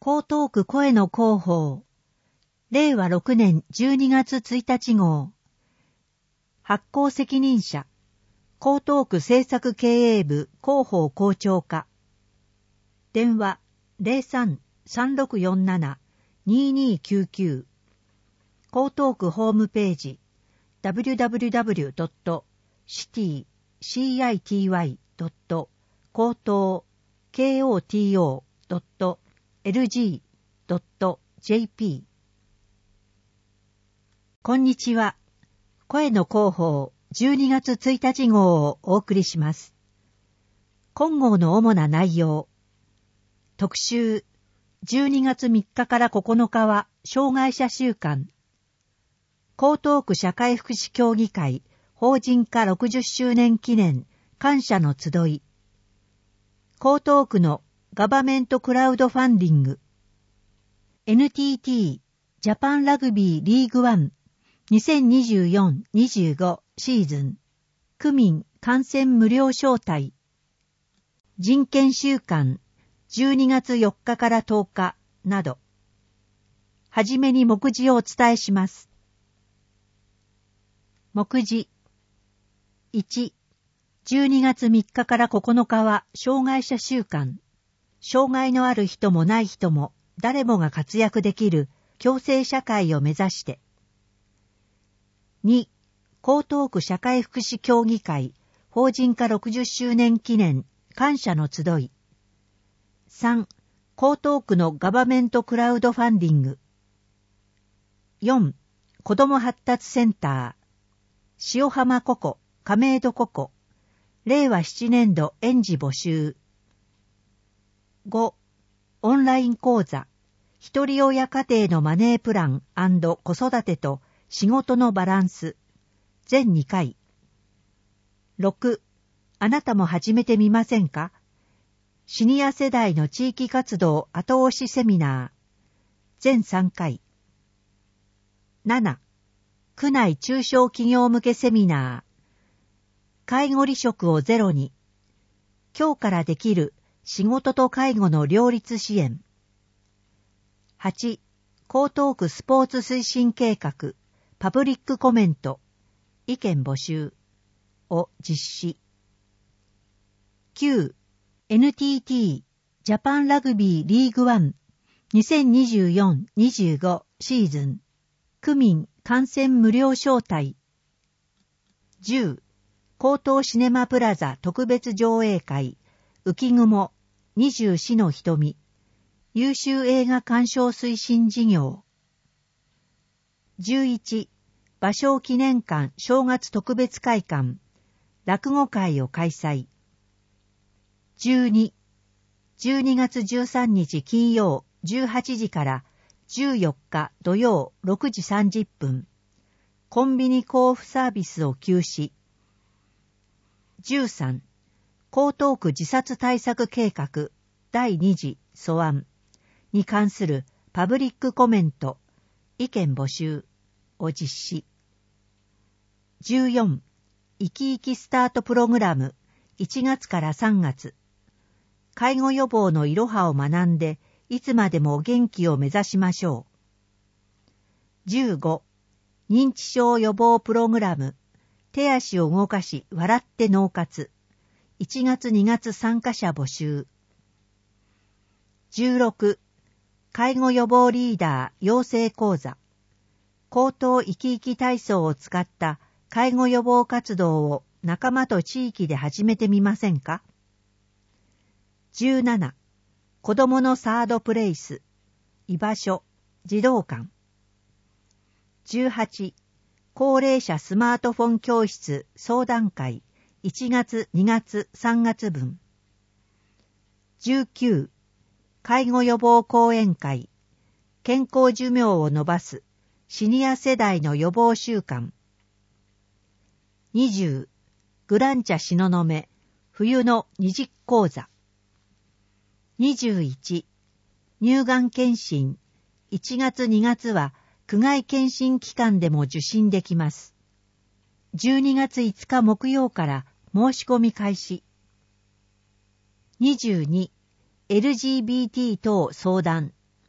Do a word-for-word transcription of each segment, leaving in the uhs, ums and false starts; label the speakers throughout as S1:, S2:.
S1: 江東区声の広報、れいわろくねんじゅうにがつついたち号、発行責任者、江東区政策経営部広報校長課、電話 ゼロさん さんろくよんなな ににきゅうきゅう、江東区ホームページ ダブリュダブリュダブリュドットシティシーアイティーワイドットコトードットエルジードットジェーピー。 こんにちは。声の広報じゅうにがつついたち号をお送りします。今号の主な内容。特集、じゅうにがつみっかからここのかは障害者週間。江東区社会福祉協議会法人化ろくじゅっしゅうねん記念感謝の集い。江東区のガバメントクラウドファンディング。エヌティーティー ジャパンラグビーリーグワンにせんにじゅうよんにじゅうご シーズン。区民観戦無料招待。人権週間じゅうにがつよっかからとおかなど。はじめに目次をお伝えします。目次。いち、じゅうにがつみっかからここのかは障害者週間。障害のある人もない人も誰もが活躍できる共生社会を目指して。に、江東区社会福祉協議会法人化ろくじゅっしゅうねん記念感謝の集い。さん、江東区のガバメントクラウドファンディング。よん、子ども発達センター。塩浜ココ、亀戸ココ。れいわななねんど園児募集。ご、オンライン講座。一人親家庭のマネープラン&子育てと仕事のバランス。全にかい。ろく、あなたも始めてみませんか？シニア世代の地域活動後押しセミナー。全さんかい。なな、区内中小企業向けセミナー。介護離職をゼロに。今日からできる仕事と介護の両立支援。はち、江東区スポーツ推進計画、パブリックコメント、意見募集を実施。きゅう、エヌティーティー ジャパンラグビーリーグワンにせんにじゅうよんにじゅうご シーズン。区民観戦無料招待。じゅう、江東シネマプラザ特別上映会、浮雲、二十四の瞳、優秀映画鑑賞推進事業。じゅういち、芭蕉記念館正月特別会館、落語会を開催。じゅうに、じゅうにがつじゅうさんにち金曜じゅうはちじからじゅうよっか土曜ろくじさんじゅっぷん、コンビニ交付サービスを休止。じゅうさん、江東区自殺対策計画だいに次素案に関するパブリックコメント、意見募集を実施。じゅうよん、生き生きスタートプログラムいちがつからさんがつ。介護予防のいろはを学んで、いつまでも元気を目指しましょう。じゅうご、認知症予防プログラム、手足を動かし笑って脳活。いちがつにがつ参加者募集。じゅうろく、介護予防リーダー養成講座。江東生き生き体操を使った介護予防活動を仲間と地域で始めてみませんか？じゅうなな、子どものサードプレイス、居場所、児童館。じゅうはち、高齢者スマートフォン教室相談会いちがつにがつさんがつぶん。じゅうきゅう、介護予防講演会、健康寿命を延ばすシニア世代の予防習慣。にじゅう、グランチャ東雲冬の二次講座。にじゅういち、乳がん検診いちがつにがつは区外検診機関でも受診できます。じゅうにがついつか木曜から申し込み開始。にじゅうに、エルジービーティー 等相談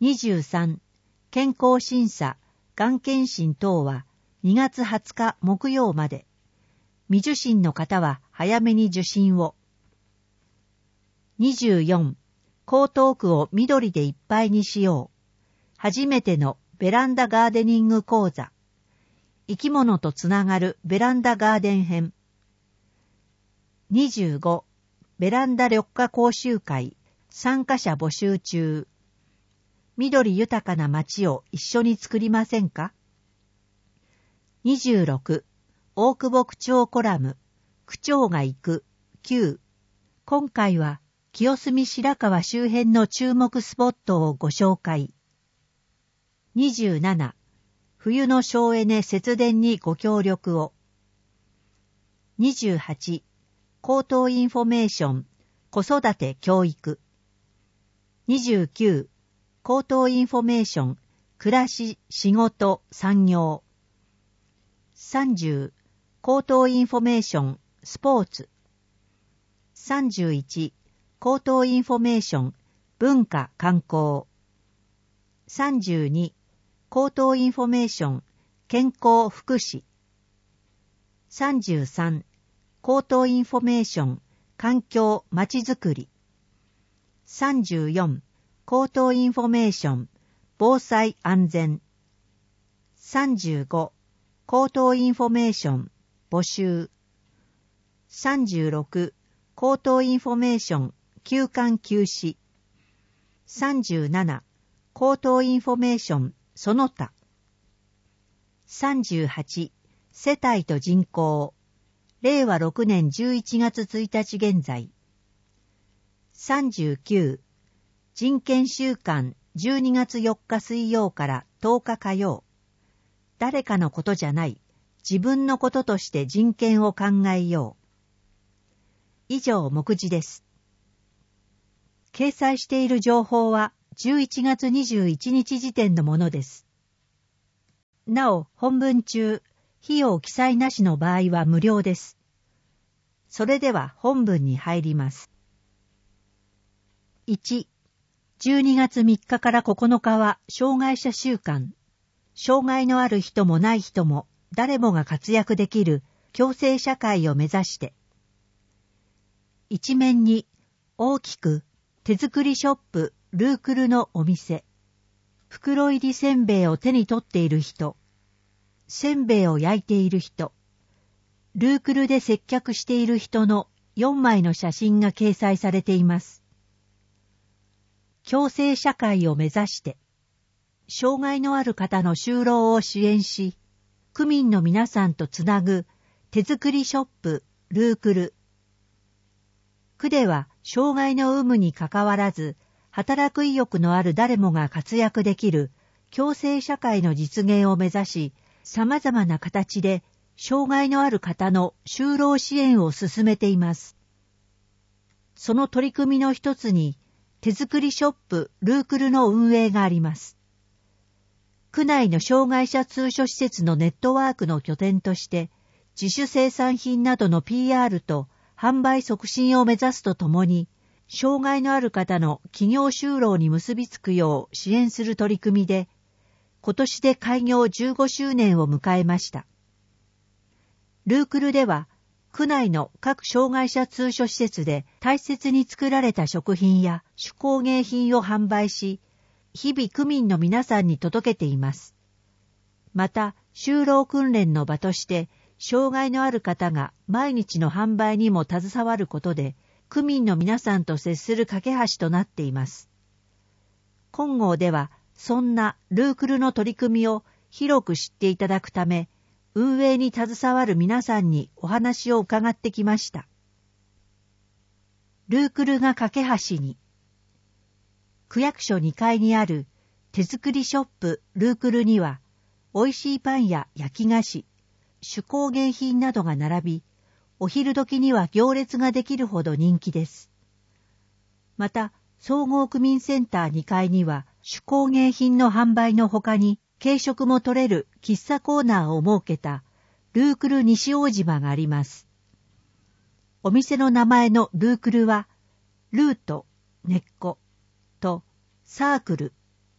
S1: にじゅうさん、健康審査、がん検診等はにがつはつか木曜まで。未受診の方は早めに受診を。にじゅうよん、江東区を緑でいっぱいにしよう。初めてのベランダガーデニング講座。生き物とつながるベランダガーデン編。にじゅうご、ベランダ緑化講習会、参加者募集中。緑豊かな街を一緒に作りませんか？にじゅうろく、大久保区長コラム、区長が行く、きゅう。今回は、清澄白河周辺の注目スポットをご紹介。にじゅうなな、冬の省エネ節電にご協力を。にじゅうはち、口頭インフォメーション、子育て教育。にじゅうきゅう、口頭インフォメーション、暮らし、仕事、産業。さんじゅう、口頭インフォメーション、スポーツ。さんじゅういち、口頭インフォメーション、文化、観光。さんじゅうに、口頭インフォメーション、健康、福祉。さんじゅうさん、口頭インフォメーション、環境、まちづくり。さんじゅうよん、口頭インフォメーション、防災安全。さんじゅうご、口頭インフォメーション、募集。さんじゅうろく、口頭インフォメーション、休館休止。さんじゅうなな、口頭インフォメーション、その他。さんじゅうはち、世帯と人口。れいわろくねんじゅういちがつついたち現在。さんじゅうきゅう、人権週間じゅうにがつよっか水曜からとおか火曜。誰かのことじゃない、自分のこととして人権を考えよう。以上、目次です。掲載している情報はじゅういちがつにじゅういちにち時点のものです。なお、本文中、費用記載なしの場合は無料です。それでは本文に入ります。いち、じゅうにがつみっかからここのかは障害者週間。障害のある人もない人も誰もが活躍できる共生社会を目指して。一面に大きく手作りショップルークルのお店。袋入りせんべいを手に取っている人。せんべいを焼いている人。ルークルで接客している人のよんまいの写真が掲載されています。共生社会を目指して、障害のある方の就労を支援し、区民の皆さんとつなぐ手作りショップルークル。区では障害の有無にかかわらず、働く意欲のある誰もが活躍できる共生社会の実現を目指し、様々な形で障害のある方の就労支援を進めています。その取り組みの一つに、手作りショップルークルの運営があります。区内の障害者通所施設のネットワークの拠点として、自主生産品などの ピーアール と販売促進を目指すとともに、障害のある方の企業就労に結びつくよう支援する取り組みで、今年で開業じゅうごしゅうねんを迎えました。ルークルでは、区内の各障害者通所施設で大切に作られた食品や手工芸品を販売し、日々区民の皆さんに届けています。また、就労訓練の場として、障害のある方が毎日の販売にも携わることで、区民の皆さんと接する架け橋となっています。金剛では、そんなルークルの取り組みを広く知っていただくため、運営に携わる皆さんにお話を伺ってきました。ルークルが架け橋に。区役所にかいにある手作りショップルークルには、美味しいパンや焼き菓子、手工芸品などが並び、お昼時には行列ができるほど人気です。また、総合区民センターにかいには、手工芸品の販売の他に、軽食も取れる喫茶コーナーを設けたルークル西大島があります。お店の名前のルークルは、ルート、根っこと、サークル、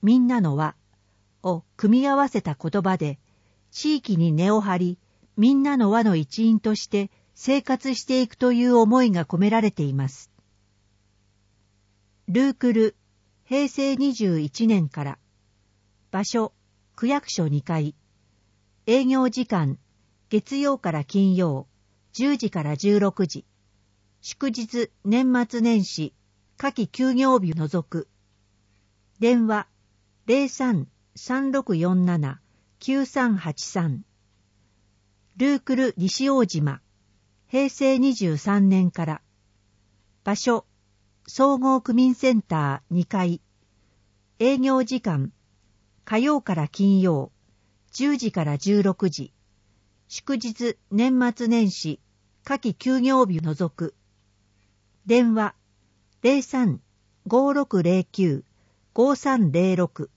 S1: みんなの輪を組み合わせた言葉で、地域に根を張り、みんなの輪の一員として生活していくという思いが込められています。ルークル、へいせいにじゅういちねんから。場所、区役所にかい。営業時間、月曜から金曜、じゅうじからじゅうろくじ。祝日、年末年始、夏季休業日を除く。電話、ゼロさん さんろくよんなな きゅうさんはちさん。ルークル西大島、へいせいにじゅうさんねんから。場所、総合区民センターにかい。営業時間、火曜から金曜、じゅうじからじゅうろくじ。祝日、年末年始、夏季休業日を除く。電話、ゼロさん ごろくゼロきゅう ごさんゼロろく。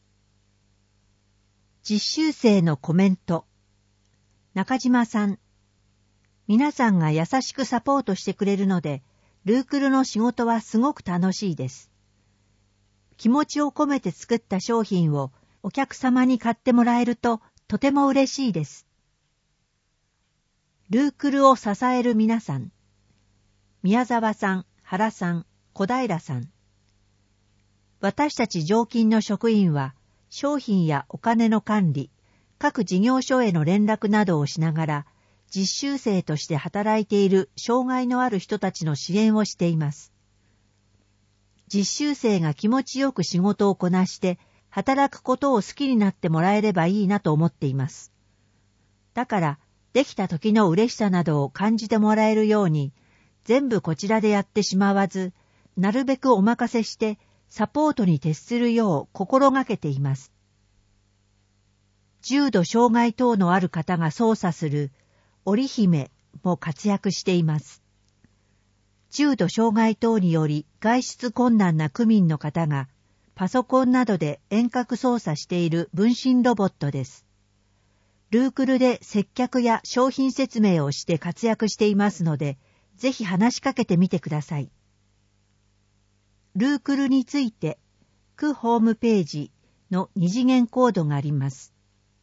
S1: 実習生のコメント。中島さん。皆さんが優しくサポートしてくれるので、ルークルの仕事はすごく楽しいです。気持ちを込めて作った商品をお客様に買ってもらえるととても嬉しいです。ルークルを支える皆さん。宮沢さん、原さん、小平さん。私たち常勤の職員は商品やお金の管理、各事業所への連絡などをしながら、実習生として働いている障害のある人たちの支援をしています。実習生が気持ちよく仕事をこなして、働くことを好きになってもらえればいいなと思っています。だから、できた時の嬉しさなどを感じてもらえるように、全部こちらでやってしまわず、なるべくお任せして、サポートに徹するよう心がけています。重度障害等のある方が操作する織姫も活躍しています。重度障害等により外出困難な区民の方がパソコンなどで遠隔操作している分身ロボットです。ルークルで接客や商品説明をして活躍していますので、ぜひ話しかけてみてください。ルークルについて、区ホームページの二次元コードがあります。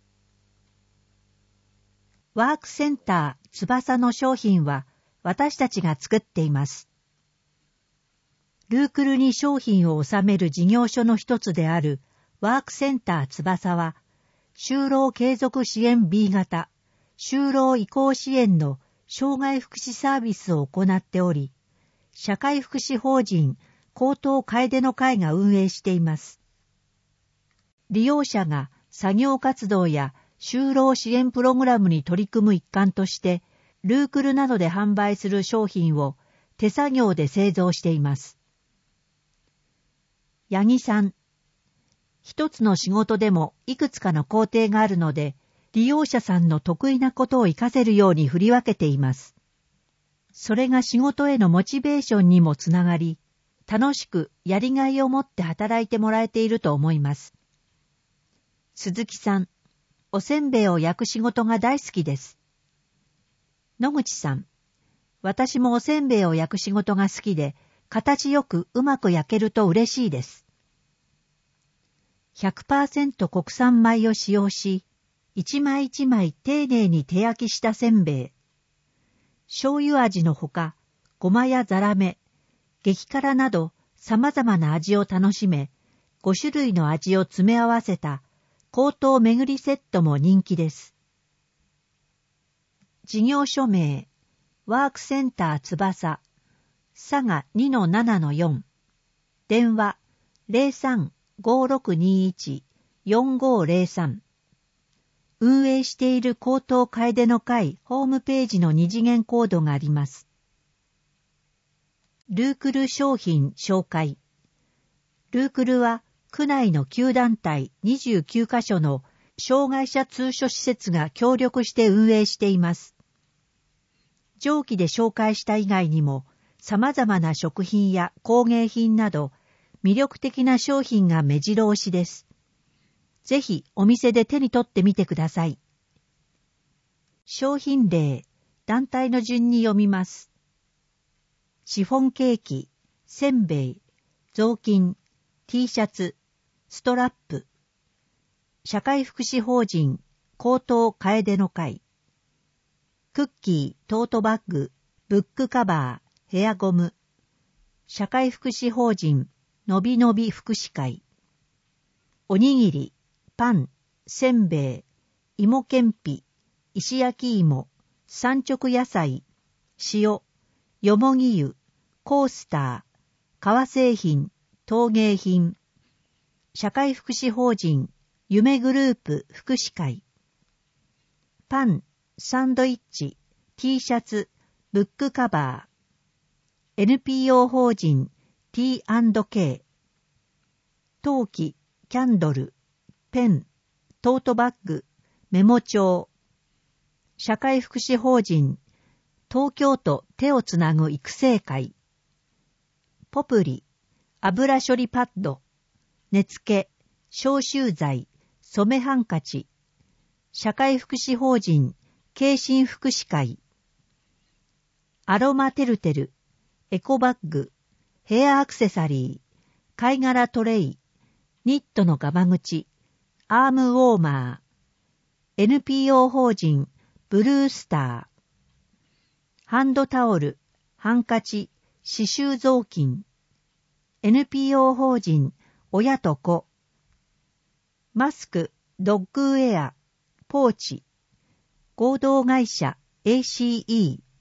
S1: ワークセンター翼の商品は私たちが作っています。ルークルに商品を収める事業所の一つであるワークセンター翼は、就労継続支援 ビー 型、就労移行支援の障害福祉サービスを行っており、社会福祉法人高等楓の会が運営しています。利用者が作業活動や就労支援プログラムに取り組む一環として、ルークルなどで販売する商品を手作業で製造しています。八木さん。一つの仕事でもいくつかの工程があるので、利用者さんの得意なことを活かせるように振り分けています。それが仕事へのモチベーションにもつながり、楽しくやりがいを持って働いてもらえていると思います。鈴木さん。おせんべいを焼く仕事が大好きです。野口さん。私もおせんべいを焼く仕事が好きで、形よくうまく焼けると嬉しいです。ひゃくパーセント 国産米を使用し、一枚一枚丁寧に手焼きしたせんべい。醤油味のほか、ごまやザラメ、激辛など様々な味を楽しめ、ご種類の味を詰め合わせた高等めぐりセットも人気です。事業所名、ワークセンター翼、佐賀 にのななのよん、電話 ゼロさん ごろくにいち よんごゼロさん。運営している高等楓の会ホームページの二次元コードがあります。ルークル商品紹介。ルークルは区内のきゅう団体にじゅうきゅうカ所の障害者通所施設が協力して運営しています。上記で紹介した以外にも様々な食品や工芸品など魅力的な商品が目白押しです。ぜひお店で手に取ってみてください。商品例、団体の順に読みます。シフォンケーキ、せんべい、雑巾、T シャツ、 ストラップ。社会福祉法人高等楓の会。クッキー、トートバッグ、ブックカバー、ヘアゴム。社会福祉法人のびのび福祉会。おにぎり、パン、せんべい、芋けんぴ、石焼き芋、産直野菜、塩、よもぎ湯、コースター、革製品、陶芸品。社会福祉法人夢グループ福祉会。パン、サンドイッチ、T シャツ、ブックカバー。エヌピーオー 法人 ティーアンドケー。陶器、キャンドル、ペン、トートバッグ、メモ帳。社会福祉法人東京都手をつなぐ育成会。ポプリ、油処理パッド、根付け、消臭剤、染めハンカチ。社会福祉法人京心福祉会。アロマテルテル、エコバッグ、ヘアアクセサリー、貝殻トレイ、ニットのガマ口、アームウォーマー。エヌピーオー 法人ブルースター。ハンドタオル、ハンカチ、刺繍雑巾。エヌピーオー 法人親と子。マスク、ドッグウェア、ポーチ。合同会社 エーシーイー。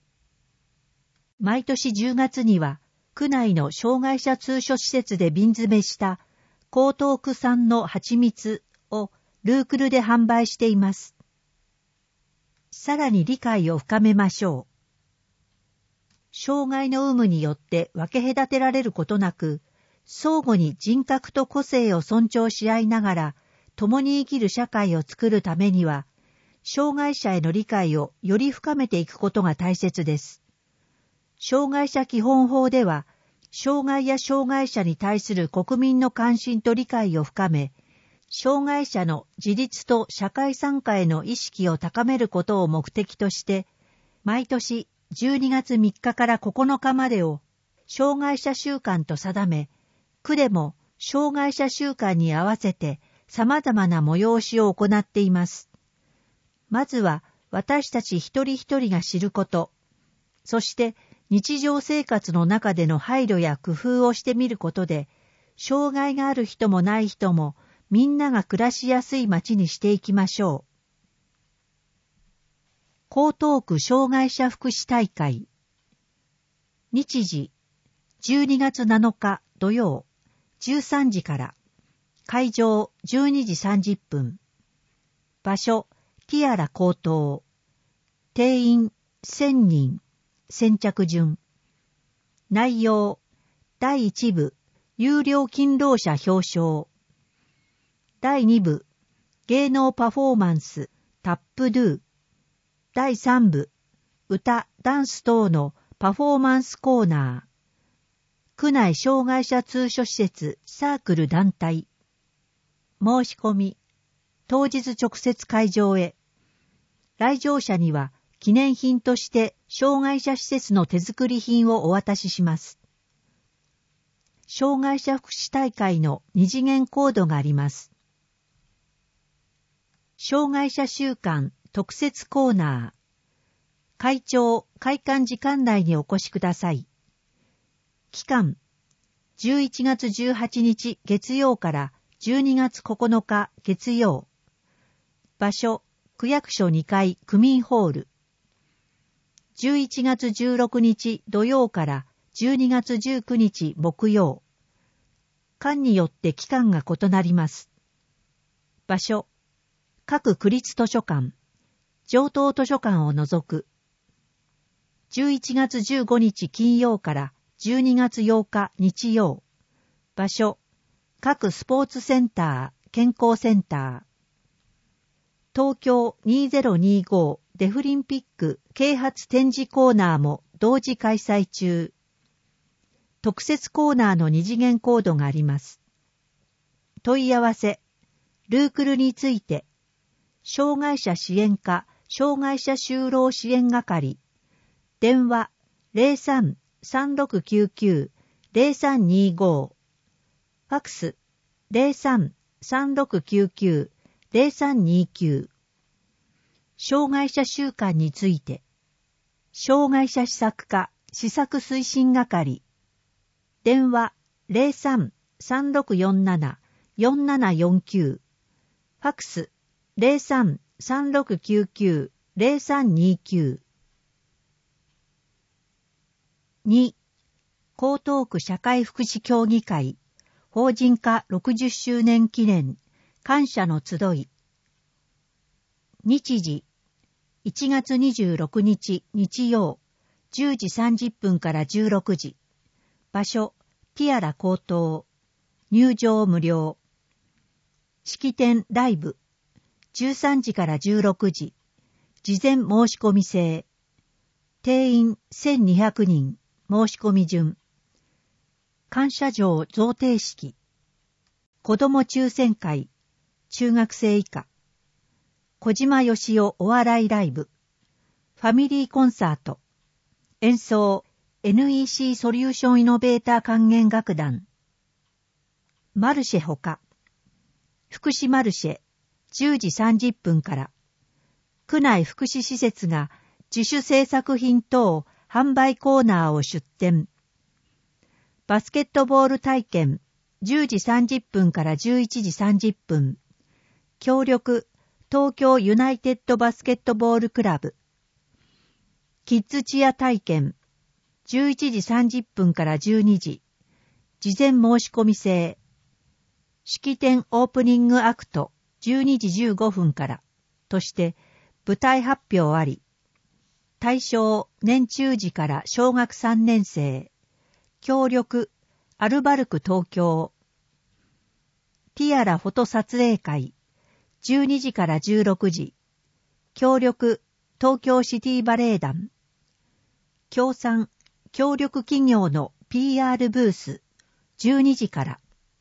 S1: 毎年じゅうがつには、区内の障害者通所施設で瓶詰めした江東区産の蜂蜜をルークルで販売しています。さらに理解を深めましょう。障害の有無によって分け隔てられることなく、相互に人格と個性を尊重し合いながら、共に生きる社会を作るためには、障害者への理解をより深めていくことが大切です。障害者基本法では、障害や障害者に対する国民の関心と理解を深め、障害者の自立と社会参加への意識を高めることを目的として、毎年じゅうにがつみっかからここのかまでを障害者週間と定め、区でも障害者週間に合わせて様々な催しを行っています。まずは私たち一人一人が知ること、そして日常生活の中での配慮や工夫をしてみることで、障害がある人もない人もみんなが暮らしやすい街にしていきましょう。江東区障害者福祉大会。日時、じゅうにがつなのか土曜、じゅうさんじから。会場、じゅうにじさんじゅっぷん。場所、ティアラ高等。定員、せんにん。先着順。内容、だいいち部、有料勤労者表彰。だいに部、芸能パフォーマンス、タップドゥ。だいさん部、歌、ダンス等のパフォーマンスコーナー。区内障害者通所施設、サークル団体。申し込み、当日直接会場へ。来場者には、記念品として障害者施設の手作り品をお渡しします。障害者福祉大会の二次元コードがあります。障害者週間特設コーナー。会長、会館時間内にお越しください。期間、じゅういちがつじゅうはちにち月曜からじゅうにがつここのか月曜。場所、区役所にかい区民ホール。じゅういちがつじゅうろくにち土曜からじゅうにがつじゅうくにち木曜。館によって期間が異なります。場所、各区立図書館、城東図書館を除く。じゅういちがつじゅうごにち金曜からじゅうにがつようか日曜。場所、各スポーツセンター、健康センター。東京にせんにじゅうごデフリンピック啓発展示コーナーも同時開催中。特設コーナーの二次元コードがあります。問い合わせ、ルークルについて、障害者支援課障害者就労支援係、電話 ゼロさん さんろくきゅうきゅう ゼロさんにご、ファクスゼロさん さんろくきゅうきゅう ゼロさんにきゅう。障害者週間について、障害者施策課施策推進係、電話 ゼロさん さんろくよんなな よんななよんきゅう、ファックス ゼロさん さんろくきゅうきゅう ゼロさんにきゅう。に、江東区社会福祉協議会法人化ろくじゅっしゅうねん記念感謝の集い。日時いちがつにじゅうろくにち日曜じゅうじさんじゅっぷんからじゅうろくじ。場所ティアラ高等。入場無料。式典ライブじゅうさんじからじゅうろくじ。事前申し込み制。定員せんにひゃくにん。申し込み順。感謝状贈呈式。子ども抽選会。中学生以下。小島よしおお笑いライブ。ファミリーコンサート。演奏 エヌイーシー ソリューションイノベーター管弦楽団。マルシェほか。福祉マルシェじゅうじさんじゅっぷんから。区内福祉施設が自主制作品等販売コーナーを出展。バスケットボール体験じゅうじさんじゅっぷんからじゅういちじさんじゅっぷん。協力東京ユナイテッドバスケットボールクラブ。キッズチア体験じゅういちじさんじゅっぷんからじゅうにじ。事前申し込み制。式典オープニングアクトじゅうにじじゅうごふんからとして舞台発表あり。対象年中時から小学さんねん生。協力アルバルク東京。ティアラフォト撮影会じゅうにじからじゅうろくじ。協力東京シティバレエ団。協賛協力企業の ピーアール ブースじゅうにじから。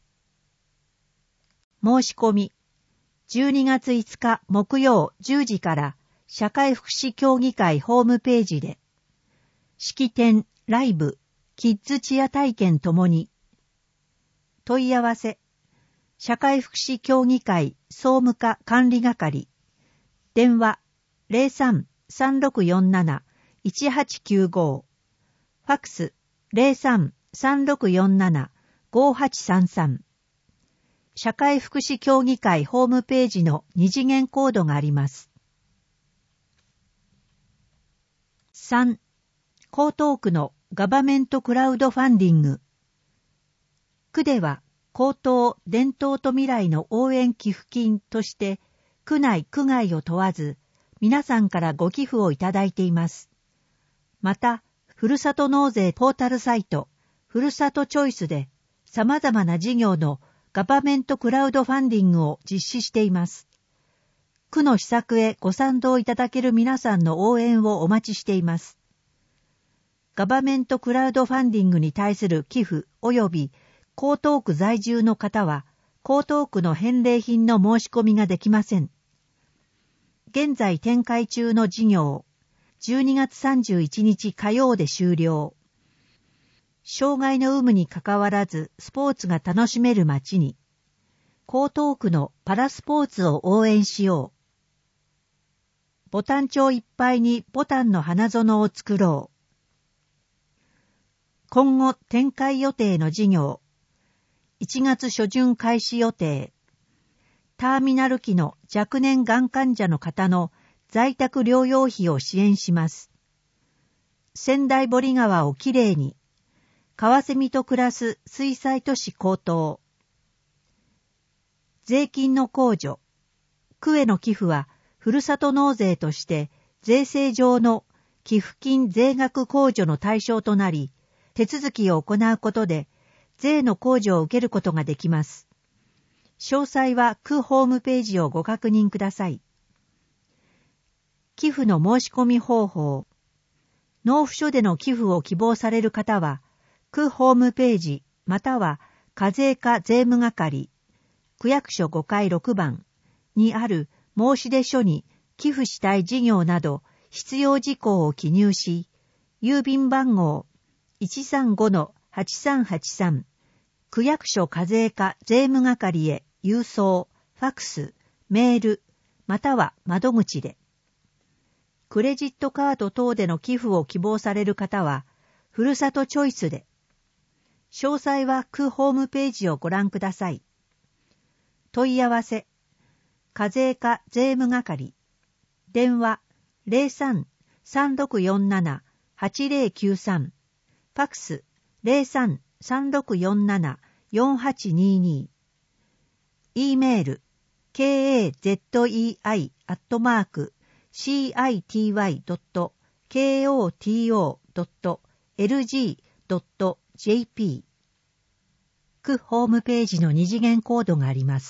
S1: 申し込みじゅうにがついつか木曜じゅうじから社会福祉協議会ホームページで。式典、ライブ、キッズチア体験ともに。問い合わせ社会福祉協議会総務課管理係。電話 ゼロさん さんろくよんなな いちはちきゅうご。ファックス ゼロさん さんろくよんなな ごはちさんさん。社会福祉協議会ホームページの二次元コードがあります。さん、江東区のガバメントクラウドファンディング。区では高等伝統と未来の応援寄付金として区内区外を問わず皆さんからご寄付をいただいています。また、ふるさと納税ポータルサイトふるさとチョイスで様々な事業のガバメントクラウドファンディングを実施しています。区の施策へご賛同いただける皆さんの応援をお待ちしています。ガバメントクラウドファンディングに対する寄付及び江東区在住の方は江東区の返礼品の申し込みができません。現在展開中の事業、じゅうにがつさんじゅういちにち火曜で終了。障害の有無にかかわらずスポーツが楽しめる街に、江東区のパラスポーツを応援しよう。ボタン帳いっぱいにボタンの花園を作ろう。今後展開予定の事業、いちがつ初旬開始予定。ターミナル期の若年がん患者の方の在宅療養費を支援します。仙台堀川をきれいに。カワセミと暮らす水災都市江東。税金の控除。区への寄付は、ふるさと納税として、税制上の寄付金税額控除の対象となり、手続きを行うことで、税の控除を受けることができます。詳細は区ホームページをご確認ください。寄付の申し込み方法。納付書での寄付を希望される方は、区ホームページまたは課税課税務係、区役所ごかいろくばんにある申し出書に寄付したい事業など必要事項を記入し、郵便番号 いちさんごのはちさんはちさん区役所課税課税務係へ郵送、ファクス、メール、または窓口で。クレジットカード等での寄付を希望される方は、ふるさとチョイスで。詳細は区ホームページをご覧ください。問い合わせ、課税課税務係、電話 ゼロさん さんろくよんなな はちゼロきゅうさん、ファクス ゼロさん さんろくよんなな よんはちにに、E メール ケーエーゼットイーアイ アットマーク シーアイティーワイ ドット ケーオーティーオー ドット エルジー ドット ジェーピー。区ホームページの二次元コードがあります。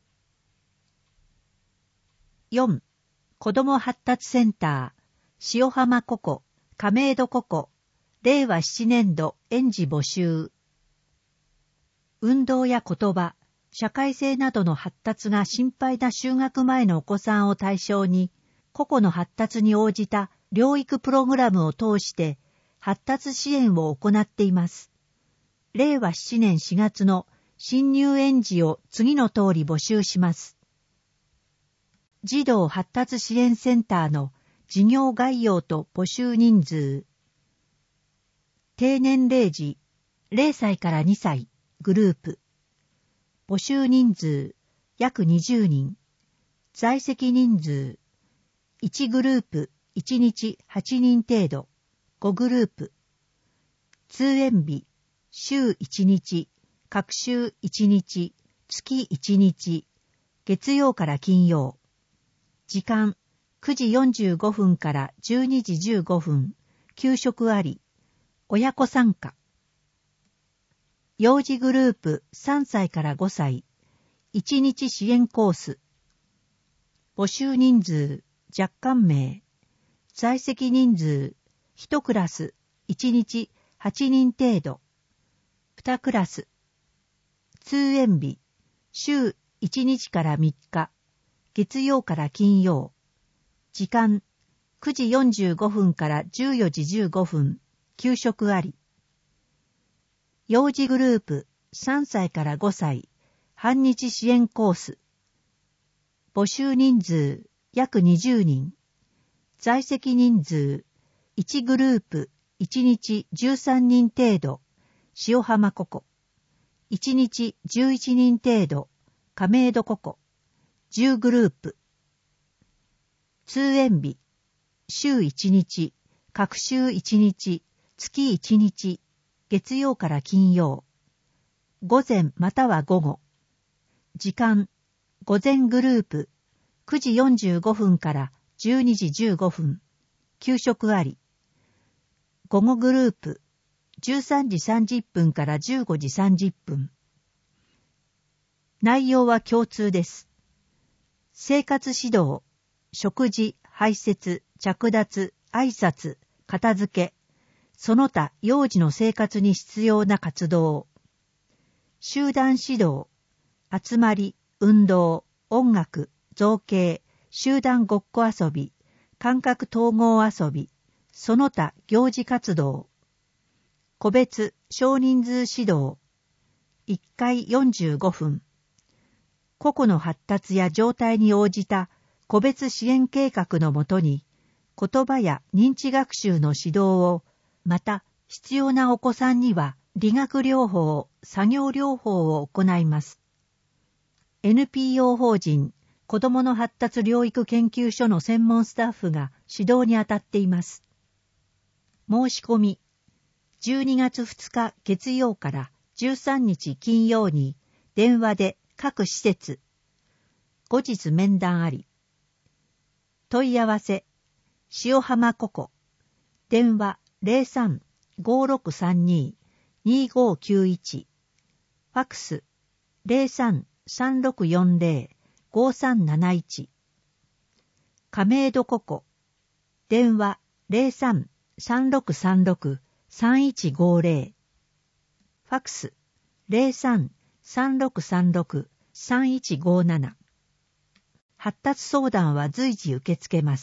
S1: よん. 子ども発達センター、塩浜ココ、亀戸ココ、れいわななねんど園児募集。運動や言葉、社会性などの発達が心配な就学前のお子さんを対象に、個々の発達に応じた療育プログラムを通して発達支援を行っています。れいわななねんしがつの新入園児を次の通り募集します。児童発達支援センターの事業概要と募集人数。低年齢児ゼロさいからにさいグループ。募集人数約にじゅうにん。在籍人数いちグループいちにちはちにん程度ごグループ。通園日週いちにち、各週いちにち、月いちにち、月曜から金曜。時間くじよんじゅうごふんからじゅうにじじゅうごふん、給食あり、親子参加。幼児グループさんさいからごさい、いちにち支援コース。募集人数、若干名。在籍人数、いちクラス、いちにちはちにん程度。にクラス。通園日、週いちにちからみっか、月曜から金曜。時間、くじよんじゅうごふんからじゅうよじじゅうごふん、給食あり。幼児グループさんさいからごさい、半日支援コース。募集人数約にじゅうにん。在籍人数いちグループいちにちじゅうさんにん程度、塩浜ココ。いちにちじゅういちにん程度、亀戸ココ。じゅうグループ。通園日、週いちにち、各週いちにち、月いちにち、月曜から金曜。午前または午後。時間、午前グループ、くじよんじゅうごふんからじゅうにじじゅうごふん、給食あり。午後グループ、じゅうさんじさんじゅっぷんからじゅうごじさんじゅっぷん。内容は共通です。生活指導、食事、排泄、着脱、挨拶、片付け、その他幼児の生活に必要な活動。集団指導、集まり、運動、音楽、造形、集団ごっこ遊び、感覚統合遊び、その他行事活動。個別、少人数指導。いっかいよんじゅうごふん。個々の発達や状態に応じた個別支援計画のもとに、言葉や認知学習の指導を、また必要なお子さんには理学療法、作業療法を行います。エヌピーオー 法人子どもの発達療育研究所の専門スタッフが指導にあたっています。申し込み、じゅうにがつふつか月曜からじゅうさんにち金曜に電話で各施設。後日面談あり。問い合わせ、塩浜ココ。電話ゼロさん ごろくさんに にごきゅういち。ファクスゼロさん さんろくよんゼロ ごさんなないち。亀戸ココ。電話ゼロさん さんろくさんろく さんいちごゼロ。ファクスゼロさん さんろくさんろく さんいちごなな。発達相談は随時受け付けます。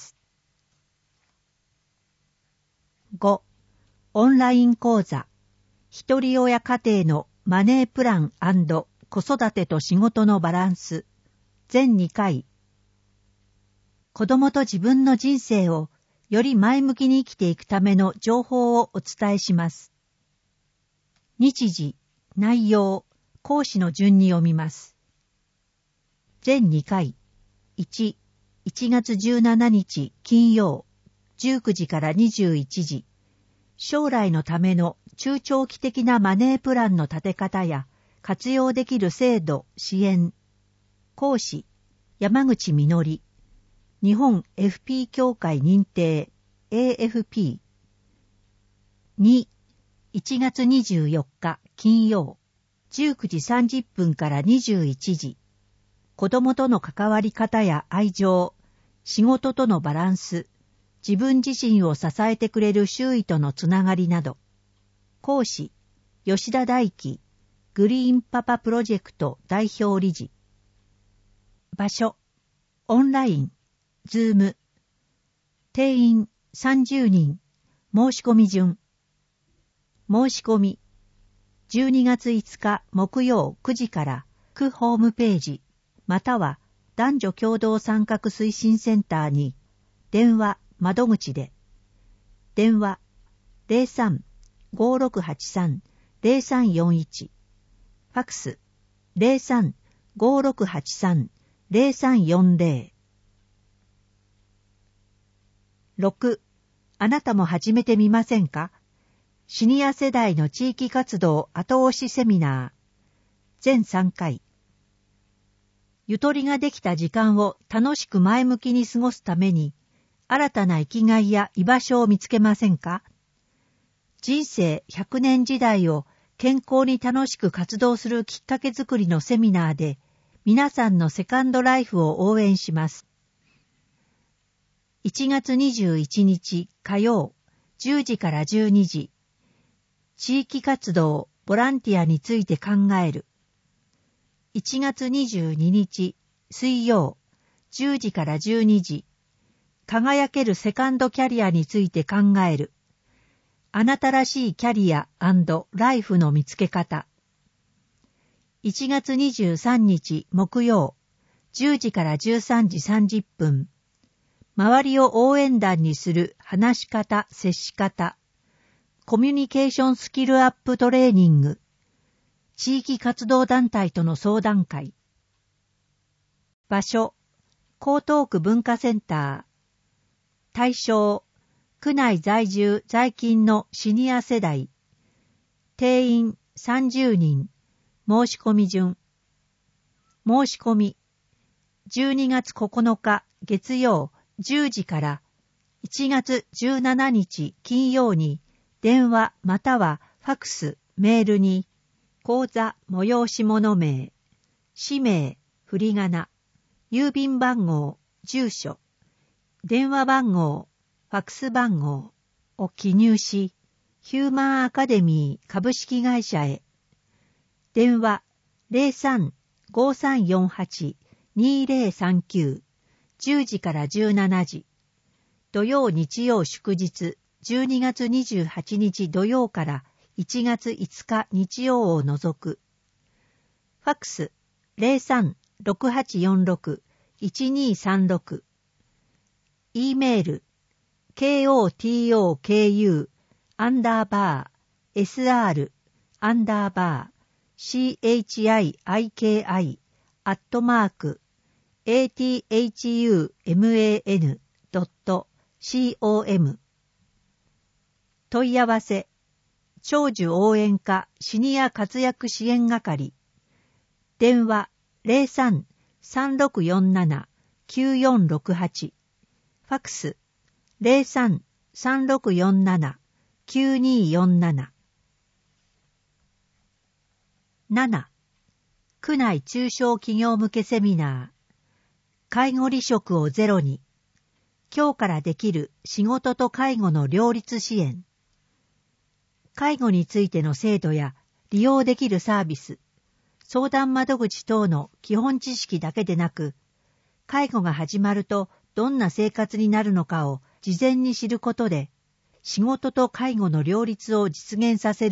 S1: ご. オンライン講座、ひとり親家庭のマネープラン&子育てと仕事のバランス全にかい。子供と自分の人生をより前向きに生きていくための情報をお伝えします。日時、内容、講師の順に読みます。全にかい。いち、いちがつじゅうしちにち金曜、じゅうくじからにじゅういちじ。将来のための中長期的なマネープランの立て方や活用できる制度、支援。講師、山口みのり。日本 エフピー 協会認定 エーエフピー。に、いちがつにじゅうよっか金曜、じゅうくじさんじゅっぷんからにじゅういちじ。子供との関わり方や愛情、仕事とのバランス、自分自身を支えてくれる周囲とのつながりなど。講師、吉田大輝、グリーンパパプロジェクト代表理事。場所、オンライン、ズーム。定員さんじゅうにん、申し込み順。申し込み、じゅうにがついつか木曜くじから区ホームページ、または男女共同参画推進センターに電話窓口で。電話 ゼロさん ごろくはちさん ゼロさんよんいち。ファクス ゼロさん ごろくはちさん ゼロさんよんゼロ。ろく. あなたも始めてみませんか？シニア世代の地域活動後押しセミナー。全さんかい。ゆとりができた時間を楽しく前向きに過ごすために、新たな生きがいや居場所を見つけませんか？人生ひゃくねん時代を健康に楽しく活動するきっかけづくりのセミナーで、皆さんのセカンドライフを応援します。いちがつにじゅういちにち火曜、じゅうじからじゅうにじ。地域活動、ボランティアについて考える。いちがつにじゅうににち水曜、じゅうじからじゅうにじ。輝けるセカンドキャリアについて考える。あなたらしいキャリア&ライフの見つけ方。いちがつにじゅうさんにち木曜、じゅうじからじゅうさんじさんじゅっぷん。周りを応援団にする話し方、接し方。コミュニケーションスキルアップトレーニング。地域活動団体との相談会。場所、江東区文化センター。対象、区内在住在勤のシニア世代。定員さんじゅうにん。申し込み順。申し込み、じゅうにがつここのか月曜じゅうじからいちがつじゅうしちにち金曜に電話またはファクス、メールに講座催し物名、氏名、振り仮名、郵便番号、住所、電話番号、ファクス番号を記入し、ヒューマンアカデミー株式会社へ。電話 ゼロさん ごさんよんはち にゼロさんきゅう じゅうじからじゅうしちじ。土曜日曜祝日じゅうにがつにじゅうはちにち土曜からいちがついつか日曜を除く。ファクス ゼロさん ろくはちよんろく いちにさんろく。E メール kotoku アンダーバー sr アンダーバー chiki アットマーク athuman.com 問い合わせ長寿応援課シニア活躍支援係。電話 ゼロさん さんろくよんなな きゅうよんろくはち。ファクス ゼロさん さんろくよんなな きゅうによんなな。なな. 区内中小企業向けセミナー。介護離職をゼロに。今日からできる仕事と介護の両立支援。介護についての制度や利用できるサービス、相談窓口等の基本知識だけでなく、介護が始まるとどんな生活になるのかを事前に知ることで、仕事と介護の両立を実現させる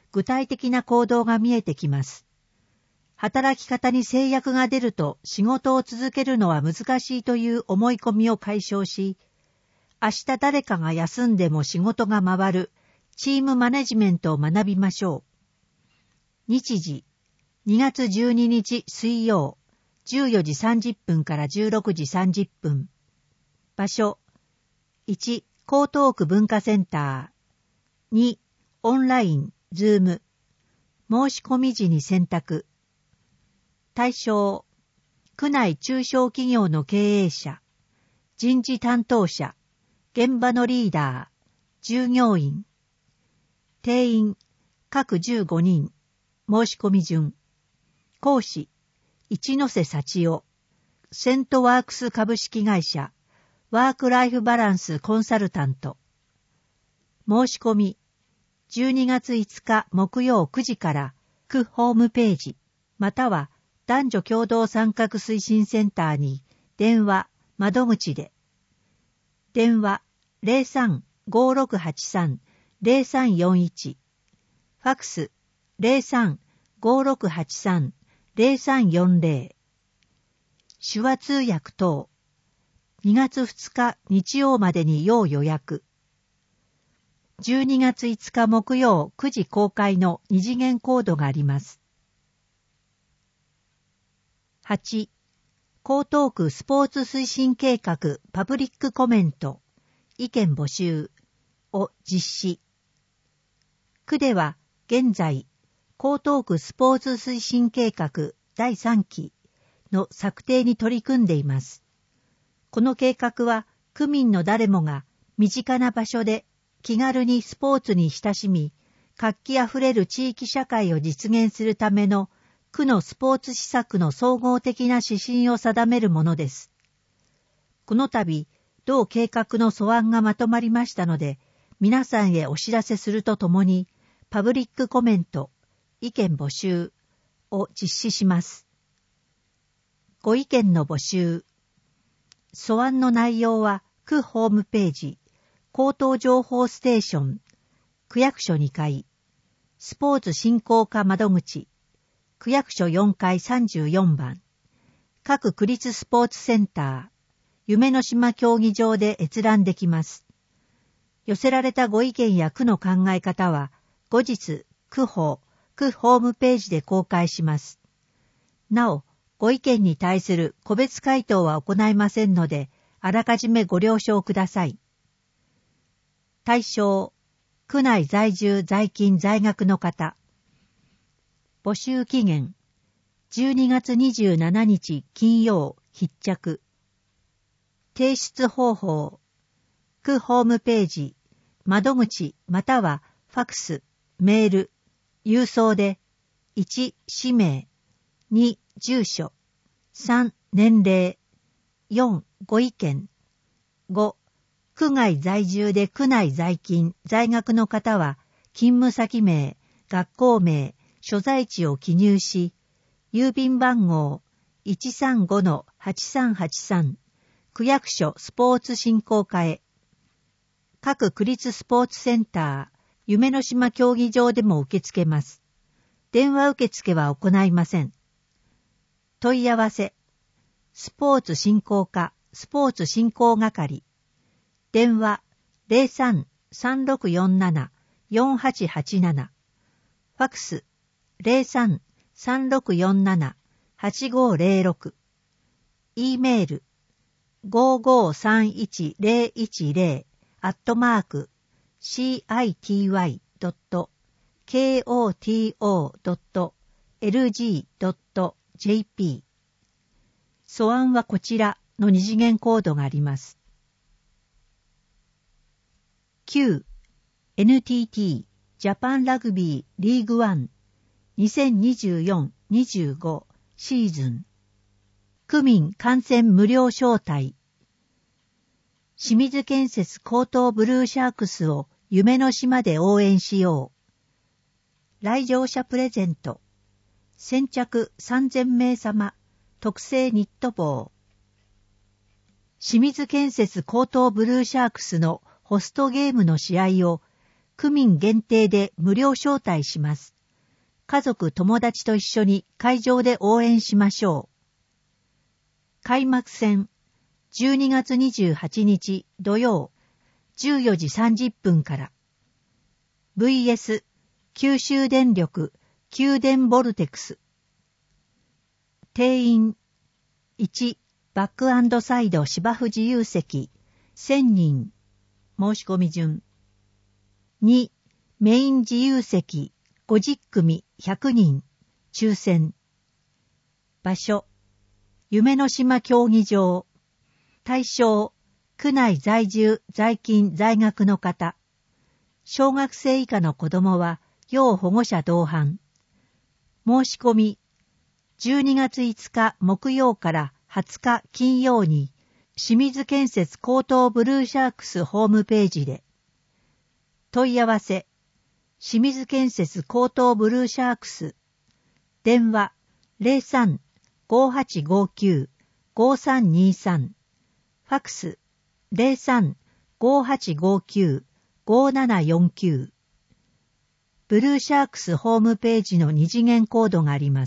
S1: 具体的な行動が見えてきます。働き方に制約が出ると仕事を続けるのは難しいという思い込みを解消し、明日誰かが休んでも仕事が回るチームマネジメントを学びましょう。日時、にがつじゅうににち水曜、じゅうよじさんじゅっぷんからじゅうろくじさんじゅっぷん。場所、いち、江東区文化センター。に、オンライン、ズーム。申し込み時に選択。対象、区内中小企業の経営者、人事担当者、現場のリーダー、従業員。定員、各じゅうごにん。申し込み順。講師、一ノ瀬幸男。セントワークス株式会社、ワークライフバランスコンサルタント。申し込み、じゅうにがついつか木曜くじから区ホームページ、または男女共同参画推進センターに電話、窓口で。電話 ゼロさん ごーろくはちさん ゼロさんよんいち。ファクス ゼロさん ごーろくはちさん ゼロさんよんゼロ。手話通訳等。にがつふつか日曜までに要予約。じゅうにがついつか木曜くじ公開の二次元コードがあります。はち. 江東区スポーツ推進計画パブリックコメント意見募集を実施。区では現在江東区スポーツ推進計画だいさんきの策定に取り組んでいます。この計画は区民の誰もが身近な場所で気軽にスポーツに親しみ、活気あふれる地域社会を実現するための区のスポーツ施策の総合的な指針を定めるものです。この度、同計画の素案がまとまりましたので、皆さんへお知らせするとともに、パブリックコメント、意見募集を実施します。ご意見の募集。素案の内容は、区ホームページ、江東情報ステーション、区役所にかい、スポーツ振興課窓口、区役所よんかいさんじゅうよんばん、各区立スポーツセンター、夢の島競技場で閲覧できます。寄せられたご意見や区の考え方は、後日、区法、区ホームページで公開します。なお、ご意見に対する個別回答は行いませんので、あらかじめご了承ください。対象、区内在住在勤在学の方。募集期限、じゅうにがつにじゅうしちにち金曜必着。提出方法、区ホームページ、窓口またはファクス、メール、郵送で、いち. 氏名、に. 住所、さん. 年齢、よん. ご意見、ご. 区外在住で区内在勤、在学の方は、勤務先名、学校名、所在地を記入し、郵便番号 いちさんごのはちさんはちさん、区役所スポーツ振興課へ。各区立スポーツセンター、夢の島競技場でも受け付けます。電話受付は行いません。問い合わせ、スポーツ振興課、スポーツ振興係。電話 ゼロさん さんろくよんなな よんはちはちなな。ファクス ゼロさん さんろくよんなな はちごゼロろく。E メールごーごーさんいちゼロいちゼロアットマーク シーアイティーワイドットケーオーティーオードットエルジードットジェーピー。素案はこちらの二次元コードがあります。きゅう. エヌティーティー ジャパンラグビーリーグワン にせんにじゅうよんにじゅうご シーズン。区民観戦無料招待。清水建設江東ブルーシャークスを夢の島で応援しよう。来場者プレゼント。先着さんぜんめい様。特製ニット帽。清水建設江東ブルーシャークスのホストゲームの試合を区民限定で無料招待します。家族友達と一緒に会場で応援しましょう。開幕戦じゅうにがつにじゅうはちにち土曜じゅうよじさんじゅっぷんから ブイエス 九州電力九電ボルテクス。定員いちバック&サイド芝生自由席せんにん申し込み順。にメイン自由席ごじゅっくみひゃくにん抽選。場所夢の島競技場。対象区内在住在勤在学の方。小学生以下の子どもは要保護者同伴。申し込みじゅうにがついつか木曜からはつか金曜に清水建設江東ブルーシャークスホームページで。問い合わせ清水建設江東ブルーシャークス。電話 ゼロさん ごはちごきゅう ごさんにさん。ファックス ゼロさん ごはちごきゅう ごななよんきゅう。ブルーシャークスホームページの二次元コードがあります。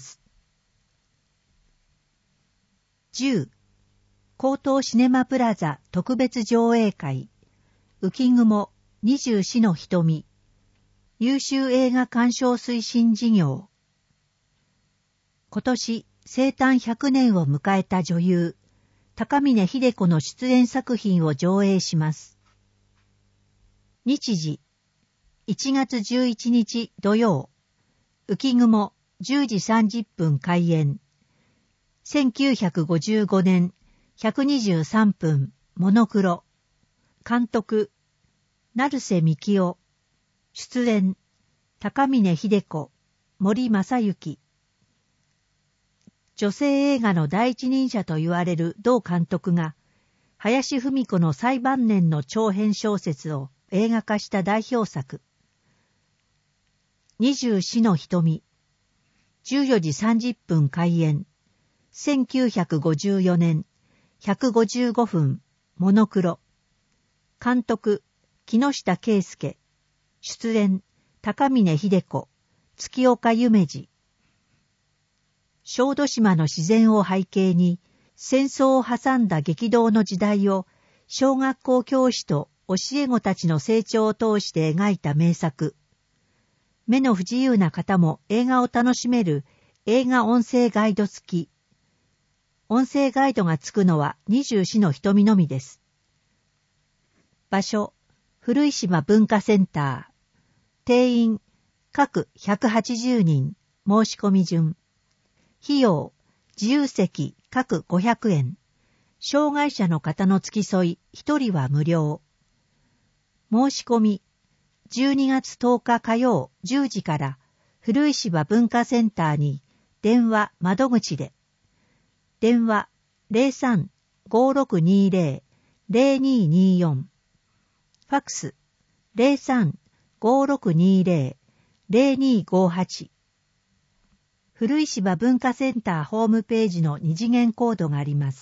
S1: じゅう江東シネマプラザ特別上映会。浮雲二十四の瞳。優秀映画鑑賞推進事業。今年生誕ひゃくねんを迎えた女優、高峰秀子の出演作品を上映します。日時、いちがつじゅういちにち土曜、浮雲じゅうじさんじゅっぷん開演。せんきゅうひゃくごじゅうごねんひゃくにじゅうさんぷんモノクロ。監督、成瀬幹夫。出演、高峰秀子、森正幸。女性映画の第一人者と言われる同監督が、林芙美子の最晩年の長編小説を映画化した代表作。二十四の瞳。じゅうよじさんじゅっぷん開演。せんきゅうひゃくごじゅうよねんひゃくごじゅうごふんモノクロ。監督、木下圭介。出演、高峰秀子、月岡夢二。小豆島の自然を背景に、戦争を挟んだ激動の時代を、小学校教師と教え子たちの成長を通して描いた名作。目の不自由な方も映画を楽しめる映画音声ガイド付き。音声ガイドが付くのは二十四の瞳のみです。場所、古石島文化センター。定員、各ひゃくはちじゅうにん、申し込み順。費用、自由席各ごひゃくえん。障害者の方の付き添い、ひとりは無料。申し込み、じゅうにがつとおか火曜じゅうじから古石島文化センターに電話窓口で。電話 ゼロさん ごろくにゼロ ゼロにによん。ファックス ゼロさん ごろくにゼロ ゼロにごはち。古石島文化センターホームページの二次元コードがあります。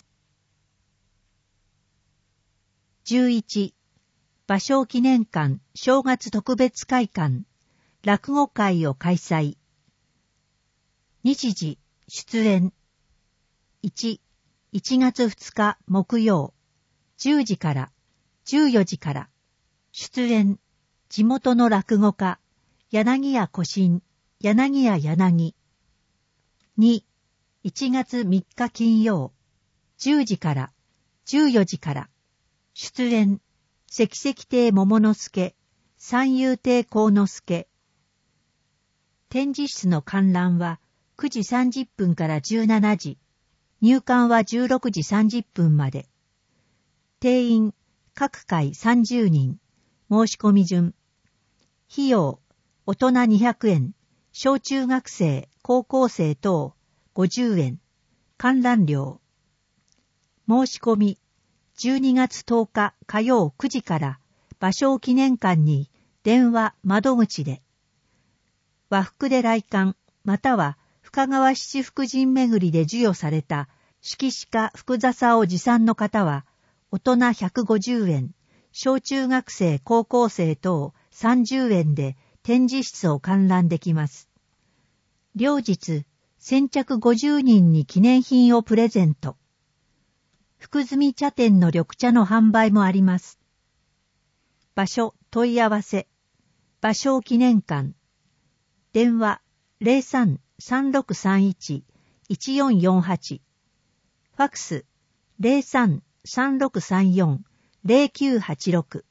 S1: じゅういち芭蕉記念館正月特別会館落語会を開催。日時出演いち、いちがつふつか木曜じゅうじからじゅうよじから。出演地元の落語家柳家小新柳家柳。に、いちがつみっか金曜じゅうじからじゅうよじから。出演関石亭桃之助三遊亭幸之助。展示室の観覧はくじさんじゅっぷんからじゅうしちじ。入館はじゅうろくじさんじゅっぷんまで。定員各回さんじゅうにん。申し込み順。費用大人にひゃくえん、小中学生、高校生等ごじゅうえん。観覧料。申し込みじゅうにがつとおか火曜くじから芭蕉記念館に電話窓口で。和服で来館または深川七福神巡りで授与された色紙か福笹を持参の方は大人ひゃくごじゅうえん、小中学生高校生等さんじゅうえんで展示室を観覧できます。両日、先着ごじゅうにんに記念品をプレゼント。福住茶店の緑茶の販売もあります。場所問い合わせ。芭蕉記念館。電話 ゼロさん さんろくさんいち いちよんよんはち。ファクス ゼロさん さんろくさんよん ゼロきゅうはちろく。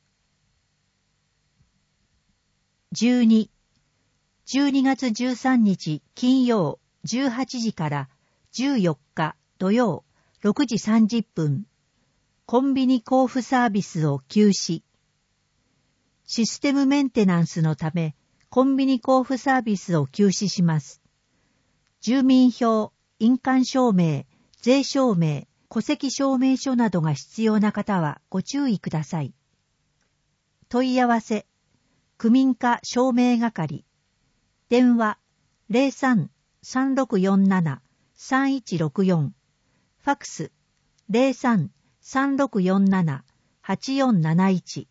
S1: じゅうに、じゅうにがつじゅうさんにち金曜じゅうはちじからじゅうよっか土曜ろくじさんじゅっぷん、コンビニ交付サービスを休止。システムメンテナンスのため、コンビニ交付サービスを休止します。住民票、印鑑証明、税証明、戸籍証明書などが必要な方はご注意ください。問い合わせ、区民課証明係。電話 ゼロさん さんろくよんなな さんいちろくよん。ファクス ゼロさん さんろくよんなな はちよんなないち。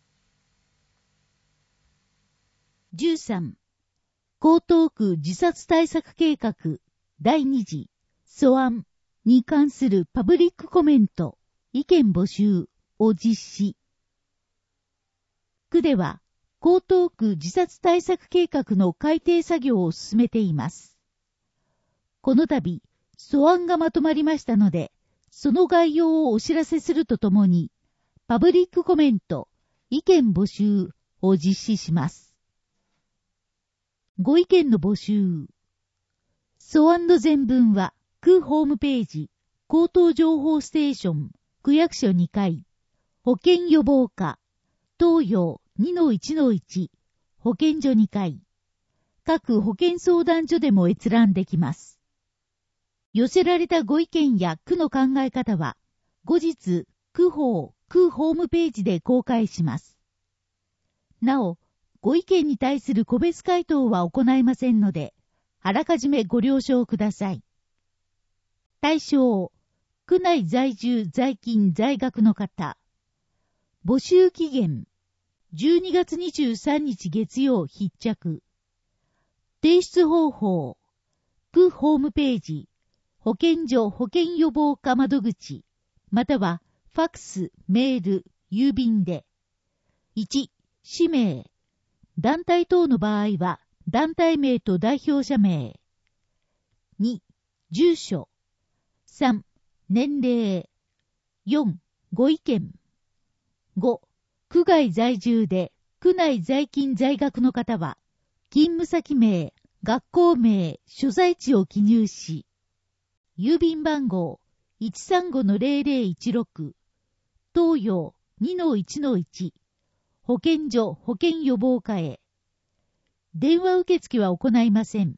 S2: じゅうさん、江東区自殺対策計画だいに次素案に関するパブリックコメント、意見募集を実施。区では、江東区自殺対策計画の改定作業を進めています。この度、素案がまとまりましたので、その概要をお知らせするとともに、パブリックコメント、意見募集を実施します。ご意見の募集。素案の全文は、区ホームページ、江東情報ステーション、区役所にかい、保健予防課、東洋 にのいちのいち、保健所にかい、各保健相談所でも閲覧できます。寄せられたご意見や区の考え方は、後日、区法、区ホームページで公開します。なお、ご意見に対する個別回答は行いませんので、あらかじめご了承ください。対象、区内在住在勤在学の方。募集期限、じゅうにがつにじゅうさんにち月曜必着。提出方法、区ホームページ、保健所保健予防課窓口、またはファクス、メール、郵便で。いち、氏名。団体等の場合は、団体名と代表者名。に、住所。さん、年齢。よん、ご意見。ご、区外在住で、区内在勤在学の方は、勤務先名、学校名、所在地を記入し、郵便番号 いちさんごのゼロゼロいちろく、東洋 にのいちのいち、保健所保健予防課へ。電話受付は行いません。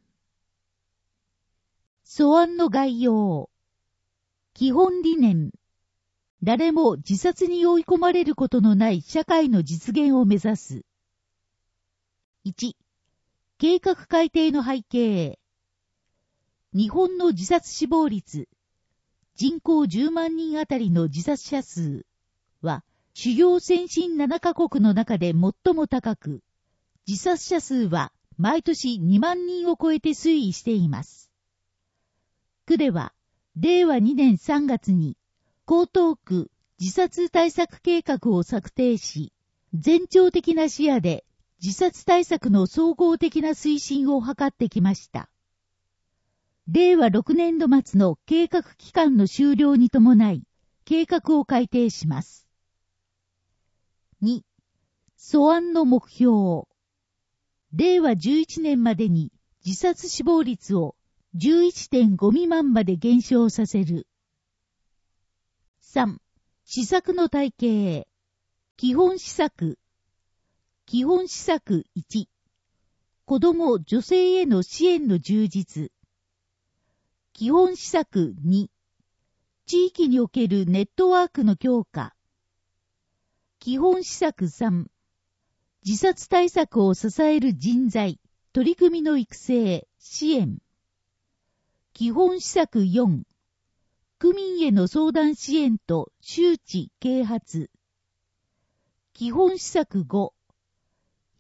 S2: 素案の概要。基本理念。誰も自殺に追い込まれることのない社会の実現を目指す。いち、計画改定の背景。日本の自殺死亡率、人口じゅうまんにんあたりの自殺者数は、主要先進ななカ国の中で最も高く、自殺者数は毎年にまんにんを超えて推移しています。区では、れいわにねんさんがつに、江東区自殺対策計画を策定し、全庁的な視野で自殺対策の総合的な推進を図ってきました。れいわろくねんど末の計画期間の終了に伴い、計画を改定します。に、素案の目標。れいわじゅういちねんまでに自殺死亡率を じゅういってんご 未満まで減少させる。さん、施策の体系。基本施策。基本施策いち、子ども・女性への支援の充実。基本施策に、地域におけるネットワークの強化。基本施策さん、自殺対策を支える人材、取り組みの育成、支援。基本施策よん、区民への相談支援と周知啓発。基本施策ご、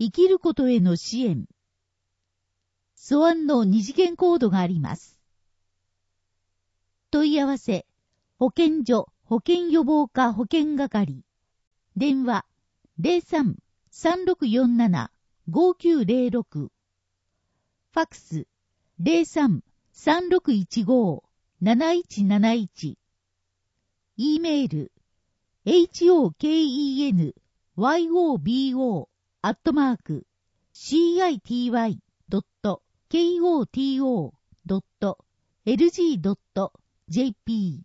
S2: 生きることへの支援。素案の二次元コードがあります。問い合わせ、保健所保健予防課保健係。電話、ゼロさん さんろくよんなな ごきゅうゼロろく。ファックス、ゼロさん さんろくいちご なないちなないち。E メール、ホケンヨボ アットマーク シーアイティーワイ ドット コト ドット エルジー ドット ジェーピー。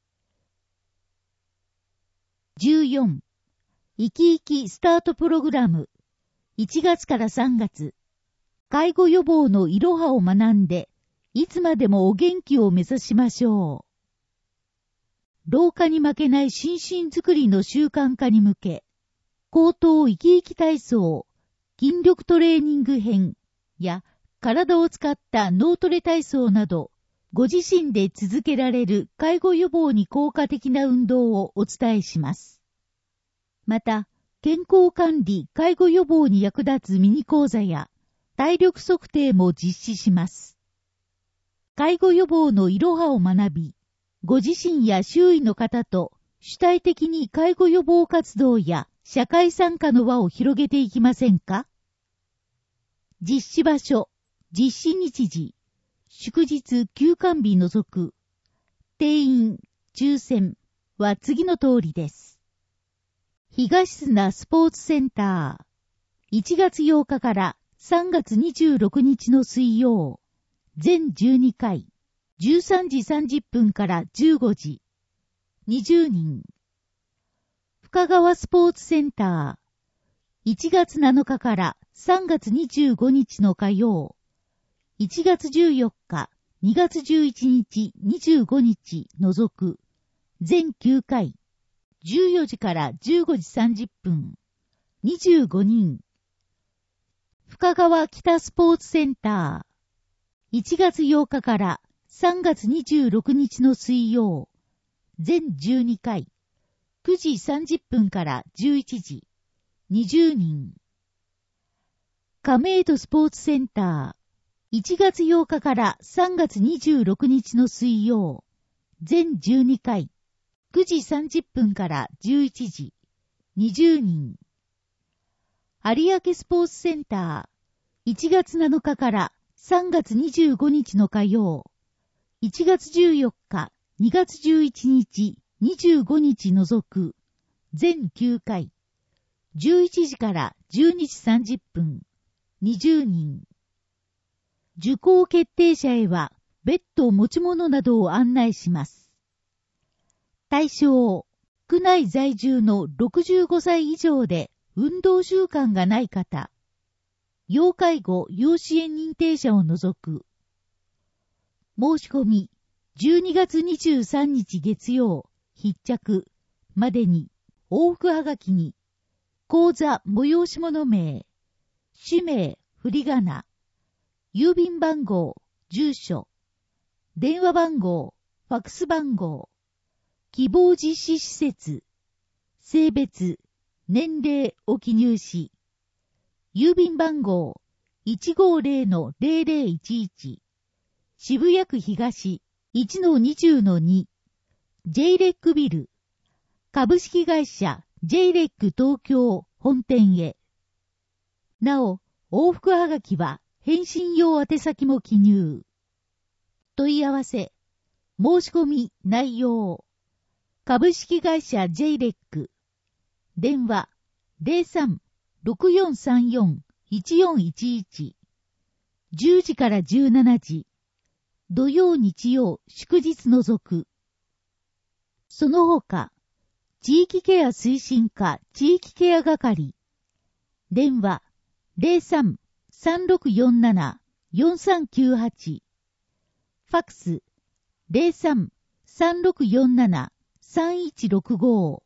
S2: じゅうよん. 生き生きスタートプログラム。いちがつからさんがつ。介護予防のいろはを学んで、いつまでもお元気を目指しましょう。老化に負けない心身づくりの習慣化に向け、口頭生き生き体操、筋力トレーニング編や体を使った脳トレ体操など、ご自身で続けられる介護予防に効果的な運動をお伝えします。また、健康管理・介護予防に役立つミニ講座や体力測定も実施します。介護予防のいろはを学び、ご自身や周囲の方と主体的に介護予防活動や社会参加の輪を広げていきませんか？実施場所、実施日時、祝日休館日除く、定員、抽選は次の通りです。東砂スポーツセンター、いちがつようかからさんがつにじゅうろくにちの水曜、全じゅうにかい、じゅうさんじさんじゅっぷんからじゅうごじ、にじゅうにん。深川スポーツセンター、いちがつなのかからさんがつにじゅうごにちの火曜、いちがつじゅうよっか、にがつじゅういちにち、にじゅうごにち除く、全きゅうかい、じゅうよじからじゅうごじさんじゅっぷん、にじゅうごにん。深川北スポーツセンター、いちがつようかからさんがつにじゅうろくにちの水曜、全じゅうにかい、くじさんじゅっぷんからじゅういちじ、にじゅうにん。亀戸スポーツセンター、いちがつようかからさんがつにじゅうろくにちの水曜、全じゅうにかい、くじさんじゅっぷんからじゅういちじ、にじゅうにん。有明スポーツセンター、いちがつなのかからさんがつにじゅうごにちの火曜、いちがつじゅうよっか、にがつじゅういちにち、にじゅうごにち除く、全きゅうかい、じゅういちじからじゅうにじさんじゅっぷん、にじゅうにん。受講決定者へは別途持ち物などを案内します。対象、区内在住のろくじゅうごさい以上で運動習慣がない方、要介護・要支援認定者を除く。申し込み、じゅうにがつにじゅうさんにち月曜、必着、までに、往復はがきに、講座催し物名、氏名、振り仮名、郵便番号、住所、電話番号、ファックス番号、希望実施施設、性別、年齢を記入し、郵便番号 いちごぜろのぜろぜろいちいち、渋谷区東 いちのにじゅうのに、ジェイレック ビル、株式会社 ジェイレック 東京本店へ。なお、往復はがきは返信用宛先も記入。問い合わせ、申し込み内容。株式会社 ジェイレック。電話ゼロさん ろくよんさんよん いちよんいちいち。じゅうじからじゅうしちじ。土曜日曜祝日除く。その他、地域ケア推進課地域ケア係。電話ゼロさん さんろくよんなな よんさんきゅうはち。ファックスゼロさん さんろくよんなな さんいちろくご。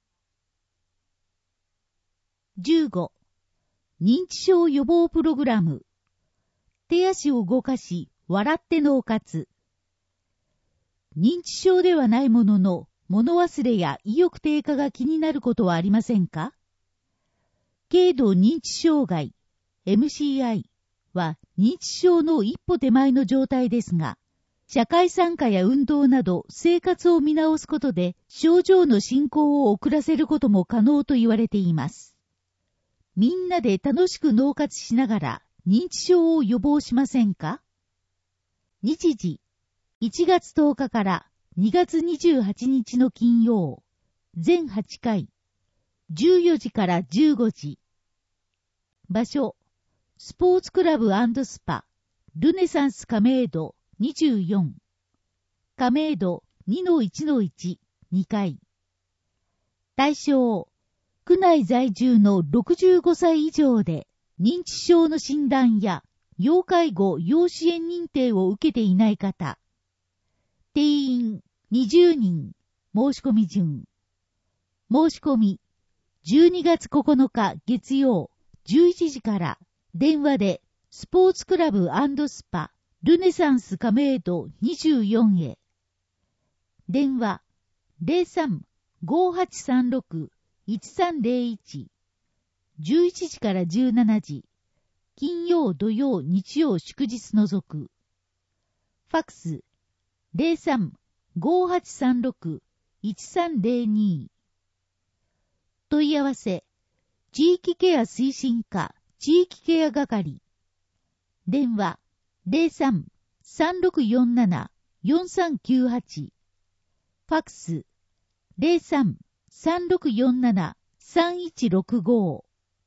S2: じゅうご. 認知症予防プログラム。手足を動かし、笑って脳活。認知症ではないものの、物忘れや意欲低下が気になることはありませんか？軽度認知障害、 エムシーアイ は認知症の一歩手前の状態ですが、社会参加や運動など生活を見直すことで症状の進行を遅らせることも可能と言われています。みんなで楽しく脳活しながら認知症を予防しませんか？日時、いちがつとおかからにがつにじゅうはちにちの金曜、全はちかい、じゅうよじからじゅうごじ。場所、スポーツクラブ&スパ、ルネサンス亀戸にじゅうよん、亀戸 にのいちのいち、にかい。対象、区内在住のろくじゅうごさい以上で認知症の診断や要介護・要支援認定を受けていない方。定員にじゅうにん、申し込み順。申し込み、じゅうにがつここのか月曜じゅういちじから電話でスポーツクラブ&スパルネサンス亀戸にじゅうよんへ。電話 ゼロさん ごーはちさんろく いちさんゼロいち じゅういちじからじゅうしちじ、金曜土曜日曜祝日除く。ファックス ゼロさん ごーはちさんろく いちさんゼロに。問い合わせ、地域ケア推進課地域ケア係。電話ゼロさん さんろくよんなな よんさんきゅうはち。ファックスゼロさん さんろくよんなな さんいちろくご。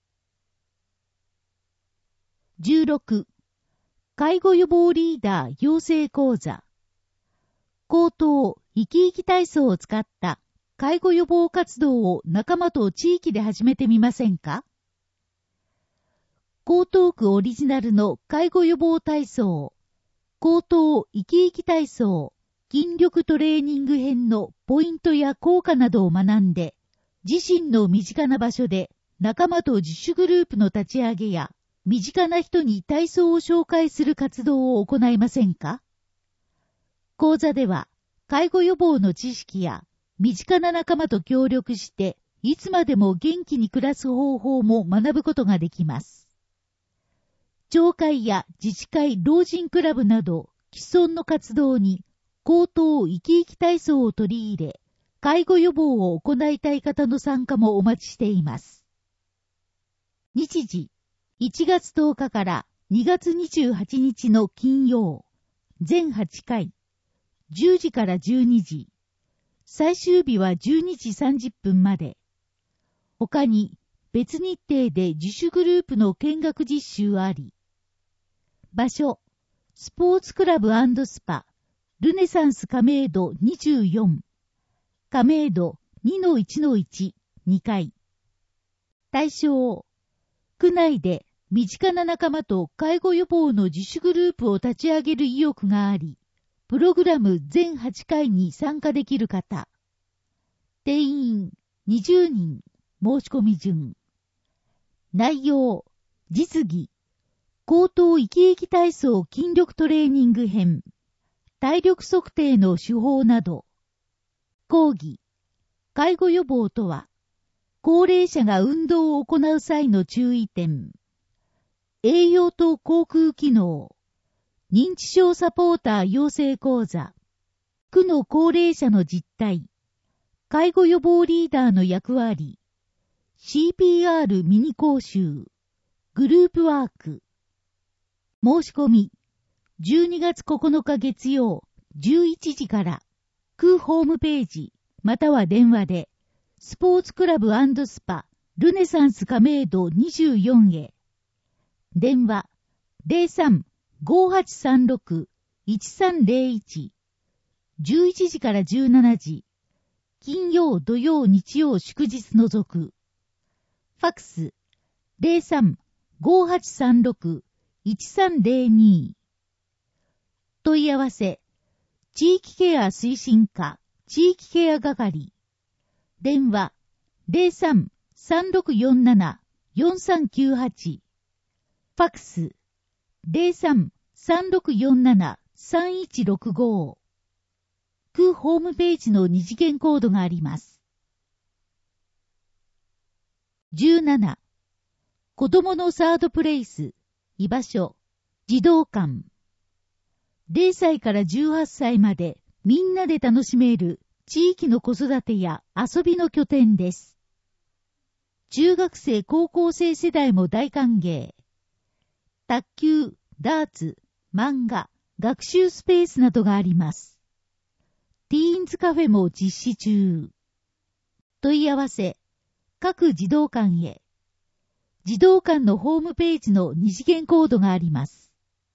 S2: じゅうろく、介護予防リーダー養成講座。口頭生き生き体操を使った介護予防活動を仲間と地域で始めてみませんか？江東区オリジナルの介護予防体操、口頭生き生き体操、筋力トレーニング編のポイントや効果などを学んで、自身の身近な場所で仲間と自主グループの立ち上げや、身近な人に体操を紹介する活動を行いませんか？講座では、介護予防の知識や、身近な仲間と協力して、いつまでも元気に暮らす方法も学ぶことができます。町会や自治会、老人クラブなど、既存の活動に、口頭生き生き体操を取り入れ、介護予防を行いたい方の参加もお待ちしています。日時、いちがつとおかからにがつにじゅうはちにちの金曜、全はちかい、じゅうじからじゅうにじ、最終日はじゅうにじさんじゅっぷんまで。他に別日程で自主グループの見学実習あり。場所、スポーツクラブ&スパ、ルネサンス亀戸にじゅうよん、亀戸 にのいちのいち、にかい。対象、区内で身近な仲間と介護予防の自主グループを立ち上げる意欲があり、プログラム全はちかいに参加できる方。定員にじゅうにん、申し込み順。内容、実技、口頭生き生き体操筋力トレーニング編、体力測定の手法など。講義、介護予防とは、高齢者が運動を行う際の注意点。栄養と口腔機能。認知症サポーター養成講座。区の高齢者の実態。介護予防リーダーの役割。シーピーアール ミニ講習。グループワーク。申し込み。じゅうにがつここのか月曜じゅういちじから、区ホームページ、または電話で、スポーツクラブ&スパ、ルネサンス亀戸にじゅうよんへ。電話、ゼロさん ごーはちさんろく いちさんゼロいち、じゅういちじからじゅうしちじ、金曜土曜日曜祝日除く。ファックス、ゼロさん ごーはちさんろく いちさんゼロに。問い合わせ、地域ケア推進課、地域ケア係。電話、ゼロさん さんろくよんなな よんさんきゅうはち。ファックス、ゼロさん さんろくよんなな さんいちろくご。区ホームページの二次元コードがあります。じゅうなな、 子供のサードプレイス、居場所、児童館。れいさいからじゅうはっさいまでみんなで楽しめる地域の子育てや遊びの拠点です。中学生高校生世代も大歓迎。卓球、ダーツ、漫画、学習スペースなどがあります。ティーンズカフェも実施中。問い合わせ、各児童館へ。児童館のホームページの二次元コードがあります。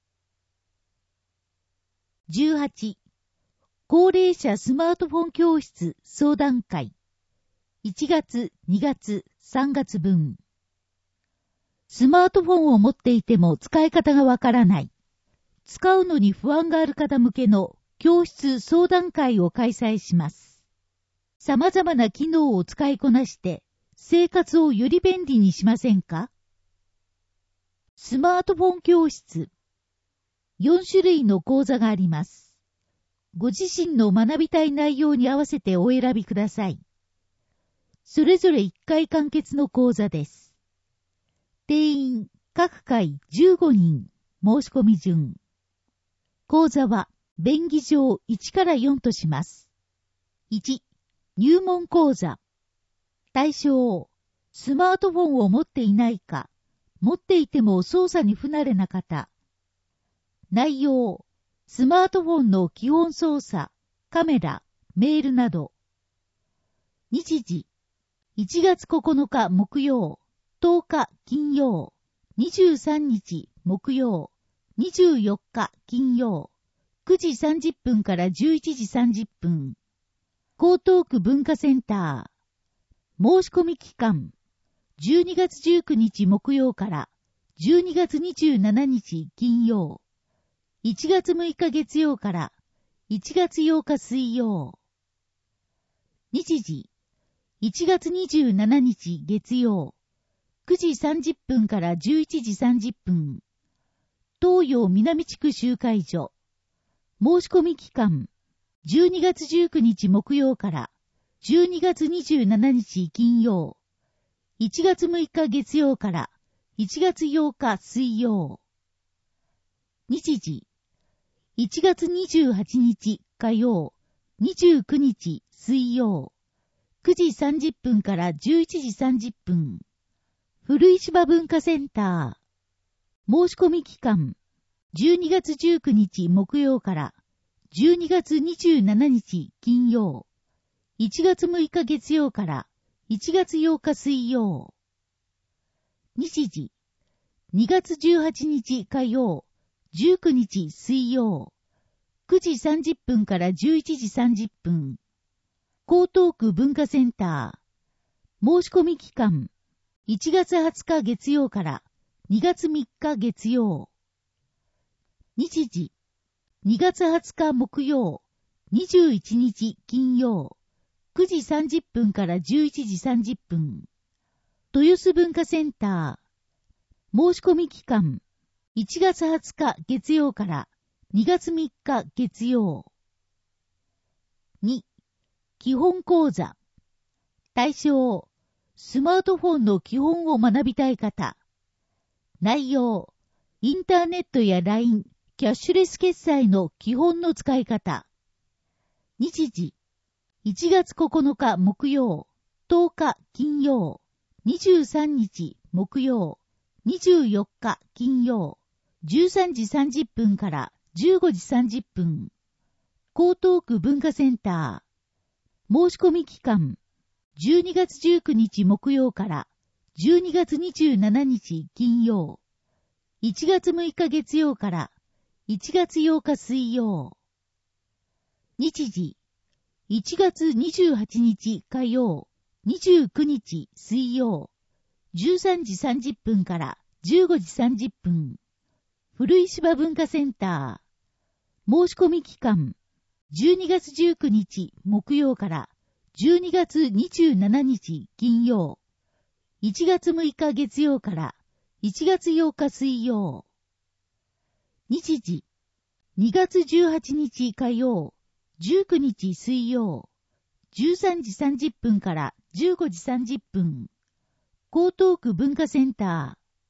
S2: じゅうはち. 高齢者スマートフォン教室相談会。いちがつ、にがつ、さんがつぶん。スマートフォンを持っていても使い方がわからない。使うのに不安がある方向けの教室相談会を開催します。様々な機能を使いこなして生活をより便利にしませんか？スマートフォン教室。よんしゅるいの講座があります。ご自身の学びたい内容に合わせてお選びください。それぞれいっかい完結の講座です。定員、各回じゅうごにん、申し込み順。講座は、便宜上いちからよんとします。いち、入門講座。対象、スマートフォンを持っていないか、持っていても操作に不慣れな方。内容、スマートフォンの基本操作、カメラ、メールなど。日時、いちがつここのか木曜、とおか金曜、にじゅうさんにち木曜、にじゅうよっか金曜、くじさんじゅっぷんからじゅういちじさんじゅっぷん。江東区文化センター。申し込み期間、じゅうにがつじゅうくにち木曜からじゅうにがつにじゅうしちにち金曜、いちがつむいか月曜からいちがつようか水曜。日時、いちがつにじゅうしちにち月曜、くじさんじゅっぷんからじゅういちじさんじゅっぷん。東洋南地区集会所。申し込み期間、じゅうにがつじゅうくにち木曜からじゅうにがつにじゅうしちにち金曜、いちがつむいか月曜からいちがつようか水曜。日時、いちがつにじゅうはちにち火曜、にじゅうくにち水曜、くじさんじゅっぷんからじゅういちじさんじゅっぷん。古石場文化センター。申し込み期間、じゅうにがつじゅうくにち木曜からじゅうにがつにじゅうしちにち金曜、いちがつむいか月曜からいちがつようか水曜。日時、にがつじゅうはちにち火曜、じゅうくにち水曜、くじさんじゅっぷんからじゅういちじさんじゅっぷん。江東区文化センター。申し込み期間、いちがつはつか月曜からにがつみっか月曜。日時、にがつはつか木曜、にじゅういちにち金曜、くじさんじゅっぷんからじゅういちじさんじゅっぷん。豊洲文化センター。申し込み期間、いちがつはつか月曜からにがつみっか月曜。に、基本講座。対象、スマートフォンの基本を学びたい方。内容、インターネットや ライン、キャッシュレス決済の基本の使い方。日時、いちがつここのか木曜、とおか金曜、にじゅうさんにち木曜、にじゅうよっか金曜、じゅうさんじさんじゅっぷんからじゅうごじさんじゅっぷん。江東区文化センター。申し込み期間、じゅうにがつじゅうくにち木曜からじゅうにがつにじゅうしちにち金曜、いちがつむいか月曜からいちがつようか水曜。日時、いちがつにじゅうはちにち火曜、にじゅうくにち水曜、じゅうさんじさんじゅっぷんからじゅうごじさんじゅっぷん。古石場文化センター。申し込み期間、じゅうにがつじゅうくにち木曜からじゅうにがつにじゅうしちにち金曜、いちがつむいか月曜からいちがつようか水曜。日時、にがつじゅうはちにち火曜、じゅうくにち水曜、じゅうさんじさんじゅっぷんからじゅうごじさんじゅっぷん。江東区文化センタ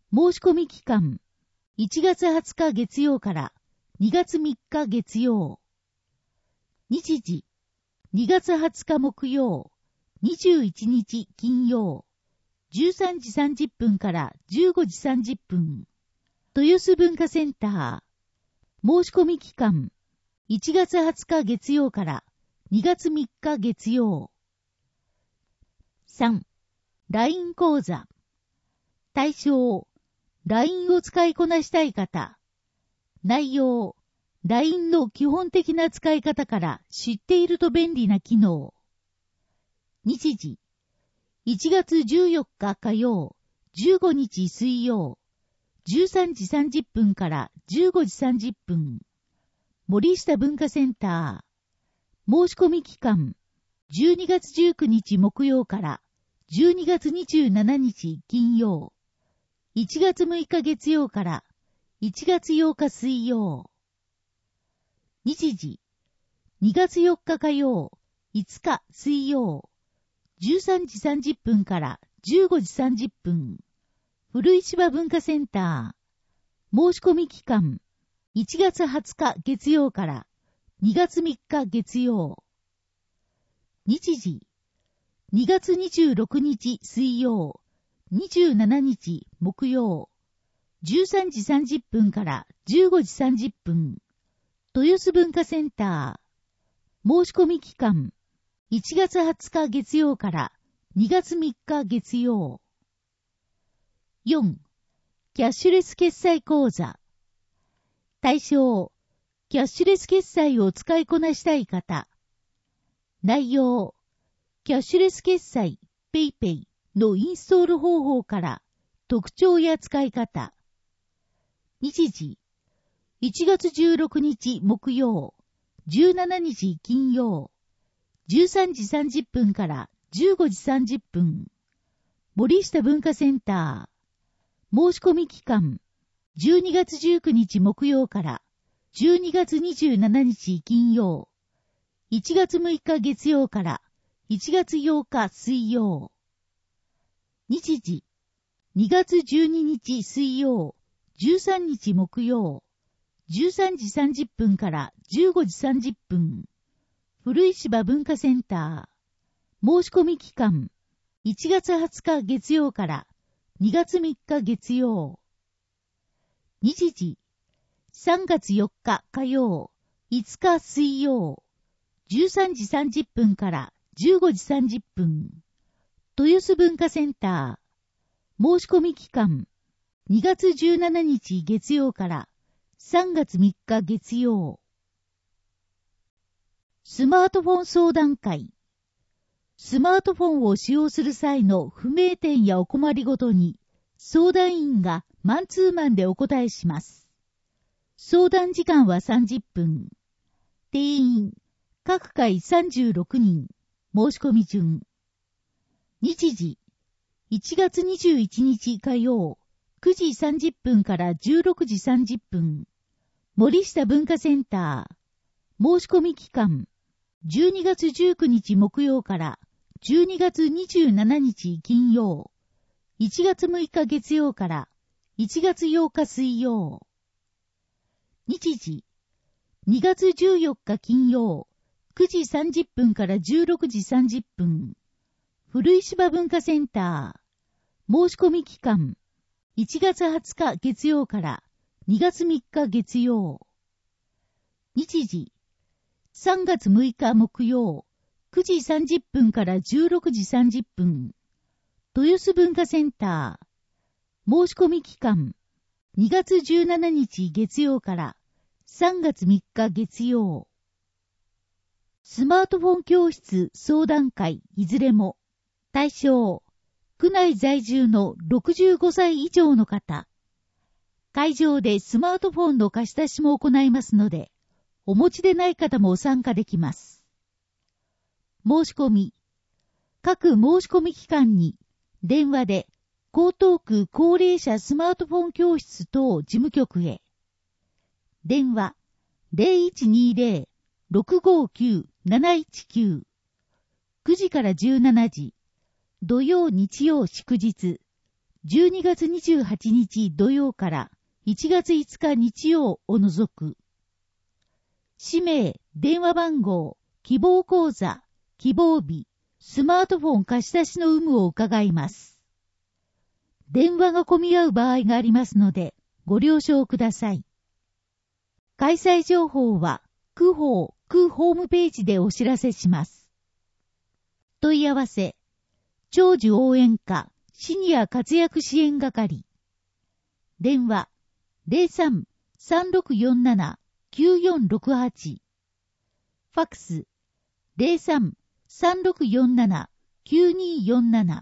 S2: 申し込み期間、いちがつはつか月曜からにがつみっか月曜。日時、にがつはつか木曜、にじゅういちにち金曜、じゅうさんじさんじゅっぷんからじゅうごじさんじゅっぷん。豊洲文化センター。申し込み期間、いちがつはつか月曜からにがつみっか月曜。さん. ライン 講座。対象、ライン を使いこなしたい方。内容、ライン の基本的な使い方から知っていると便利な機能。日時、いちがつじゅうよっか火曜、じゅうごにち水曜、じゅうさんじさんじゅっぷんからじゅうごじさんじゅっぷん。森下文化センター。申し込み期間、じゅうにがつじゅうくにち木曜からじゅうにがつにじゅうしちにち金曜、いちがつむいか月曜からいちがつようか水曜。日時、にがつよっか火曜、いつか水曜、じゅうさんじさんじゅっぷんからじゅうごじさんじゅっぷん。古石場文化センター。申し込み期間、いちがつはつか月曜からにがつみっか月曜。日時、にがつにじゅうろくにち水曜、にじゅうしちにち木曜、じゅうさんじさんじゅっぷんからじゅうごじさんじゅっぷん。豊洲文化センター。申し込み期間、いちがつはつか月曜からにがつみっか月曜。よん. キャッシュレス決済口座。対象、キャッシュレス決済を使いこなしたい方。内容、キャッシュレス決済 PayPay のインストール方法から特徴や使い方。日時、いちがつじゅうろくにち木曜、じゅうしちにち金曜、じゅうさんじさんじゅっぷんからじゅうごじさんじゅっぷん。森下文化センター。申し込み期間、じゅうにがつじゅうくにち木曜からじゅうにがつにじゅうしちにち金曜、いちがつむいか月曜からいちがつようか水曜。日時、にがつじゅうににち水曜、じゅうさんにち木曜、じゅうさんじさんじゅっぷんからじゅうごじさんじゅっぷん。古石場文化センター。申し込み期間、いちがつはつか月曜からにがつみっか月曜。日時、さんがつよっか火曜、いつか水曜、じゅうさんじさんじゅっぷんからじゅうごじさんじゅっぷん。豊洲文化センター。申し込み期間、にがつじゅうしちにち月曜からさんがつみっか月曜。スマートフォン相談会。スマートフォンを使用する際の不明点やお困りごとに相談員がマンツーマンでお答えします。相談時間はさんじゅっぷん。定員、各回さんじゅうろくにん。申し込み順。日時、いちがつにじゅういちにち火曜、くじさんじゅっぷんからじゅうろくじさんじゅっぷん。森下文化センター。申し込み期間、じゅうにがつじゅうくにち木曜からじゅうにがつにじゅうしちにち金曜、いちがつむいか月曜からいちがつようか水曜。日時、にがつじゅうよっか金曜、くじさんじゅっぷんからじゅうろくじさんじゅっぷん。古石場文化センター。申し込み期間、いちがつはつか月曜からにがつみっか月曜。日時、さんがつむいか木曜、くじさんじゅっぷんからじゅうろくじさんじゅっぷん。豊洲文化センター。申し込み期間、にがつじゅうしちにち月曜からさんがつみっか月曜。スマートフォン教室相談会いずれも、対象、区内在住のろくじゅうごさい以上の方。会場でスマートフォンの貸し出しも行いますので、お持ちでない方も参加できます。申し込み。各申し込み機関に、電話で、江東区高齢者スマートフォン教室等事務局へ。電話、ゼロいちにゼロ ろくごきゅう なないちきゅう。くじからじゅうしちじ。土曜日曜祝日。 じゅうにがつにじゅうはちにち土曜からいちがついつか日曜を除く。氏名、電話番号、希望口座、希望日、スマートフォン貸し出しの有無を伺います。電話が混み合う場合がありますので、ご了承ください。開催情報は、区法、区ホームページでお知らせします。問い合わせ、長寿応援課、シニア活躍支援係。電話、ゼロさん さんろくよんなな きゅうよんろくはち。ファックス、ゼロさん さんろくよんなな きゅうによんなな。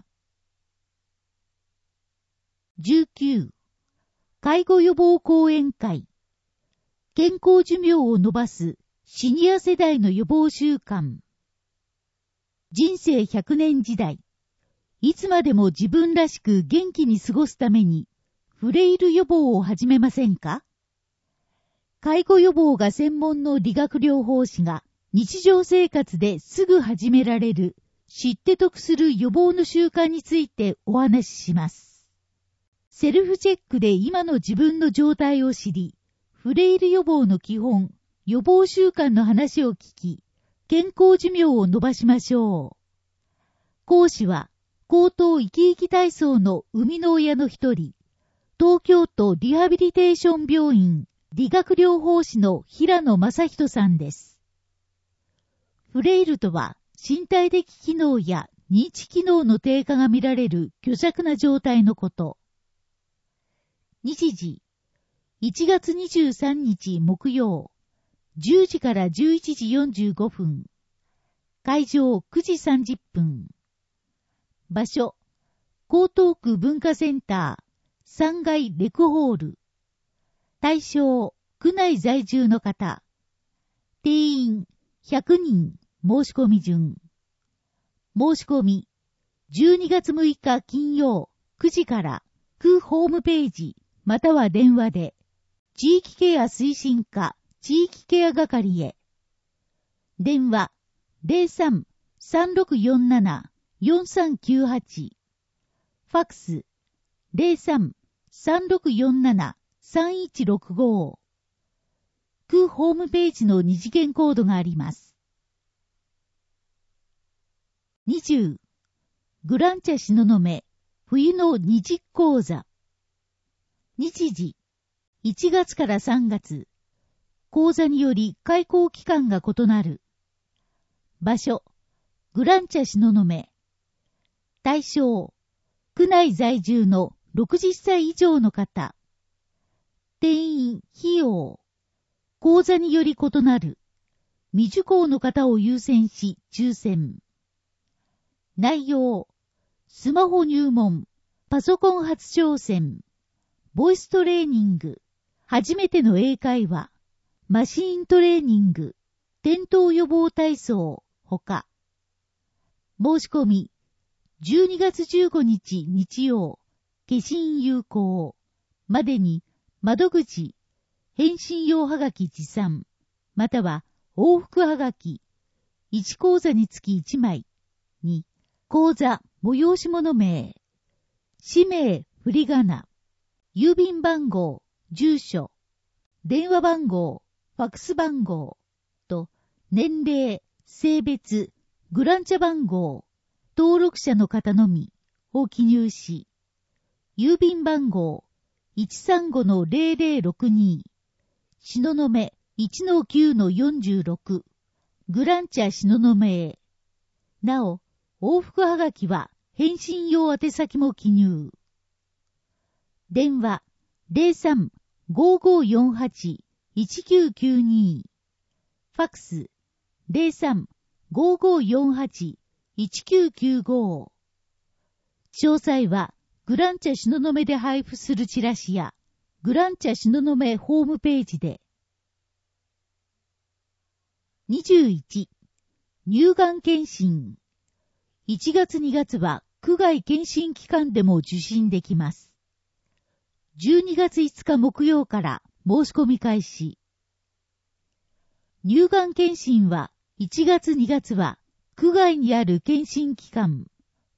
S2: じゅうきゅう. 介護予防講演会。健康寿命を延ばすシニア世代の予防習慣。人生ひゃくねん時代。いつまでも自分らしく元気に過ごすために、フレイル予防を始めませんか？介護予防が専門の理学療法士が日常生活ですぐ始められる知って得する予防の習慣についてお話しします。セルフチェックで今の自分の状態を知り、フレイル予防の基本、予防習慣の話を聞き、健康寿命を延ばしましょう。講師は、高等生き生き体操の生みの親の一人、東京都リハビリテーション病院理学療法士の平野正人さんです。フレイルとは、身体的機能や認知機能の低下が見られる虚弱な状態のこと。日時、いちがつにじゅうさんにち木曜、じゅうじからじゅういちじよんじゅうごふん。会場くじさんじゅっぷん。場所、江東区文化センター、さんがいレクホール。対象、区内在住の方。定員、ひゃくにん、申し込み順。申し込み、じゅうにがつむいか金曜、くじから、区ホームページ、または電話で、地域ケア推進課、地域ケア係へ。電話、ゼロさん さんろくよんなな よんさんきゅうはち。ファックス、ゼロさん さんろくよんなな さんいちろくご。区ホームページの二次元コードがあります。にじゅう. グランチャ東雲、冬の二次講座。日時、いちがつからさんがつ。講座により開講期間が異なる。場所、グランチャ東雲。対象、区内在住のろくじゅっさい以上の方。定員、費用。講座により異なる。未受講の方を優先し、抽選。内容、スマホ入門、パソコン初挑戦、ボイストレーニング、初めての英会話、マシーントレーニング、転倒予防体操、ほか。申し込み、じゅうにがつじゅうごにち日曜、消印有効、までに窓口、返信用はがき持参、または往復はがき、いち講座につきいちまい、に講座、催し物名、氏名、振り仮名、郵便番号、住所、電話番号、ファックス番号と年齢、性別、グランチャ番号、登録者の方のみを記入し、郵便番号 いちさんごのゼロゼロろくに、東雲 いちのきゅうのよんじゅうろく、グランチャ東雲へ。なお、往復はがきは返信用宛先も記入。電話 ゼロさん ごーごーよんはち いちきゅうきゅうに。ファックス ゼロさん ごーごーよんはち いちきゅうきゅうご。詳細はグランチャ東雲で配布するチラシやグランチャ東雲ホームページで。にじゅういち. 乳がん検診。いちがつにがつは区外検診機関でも受診できます。じゅうにがついつか木曜から申し込み開始。乳がん検診はいちがつにがつは区外にある検診機関、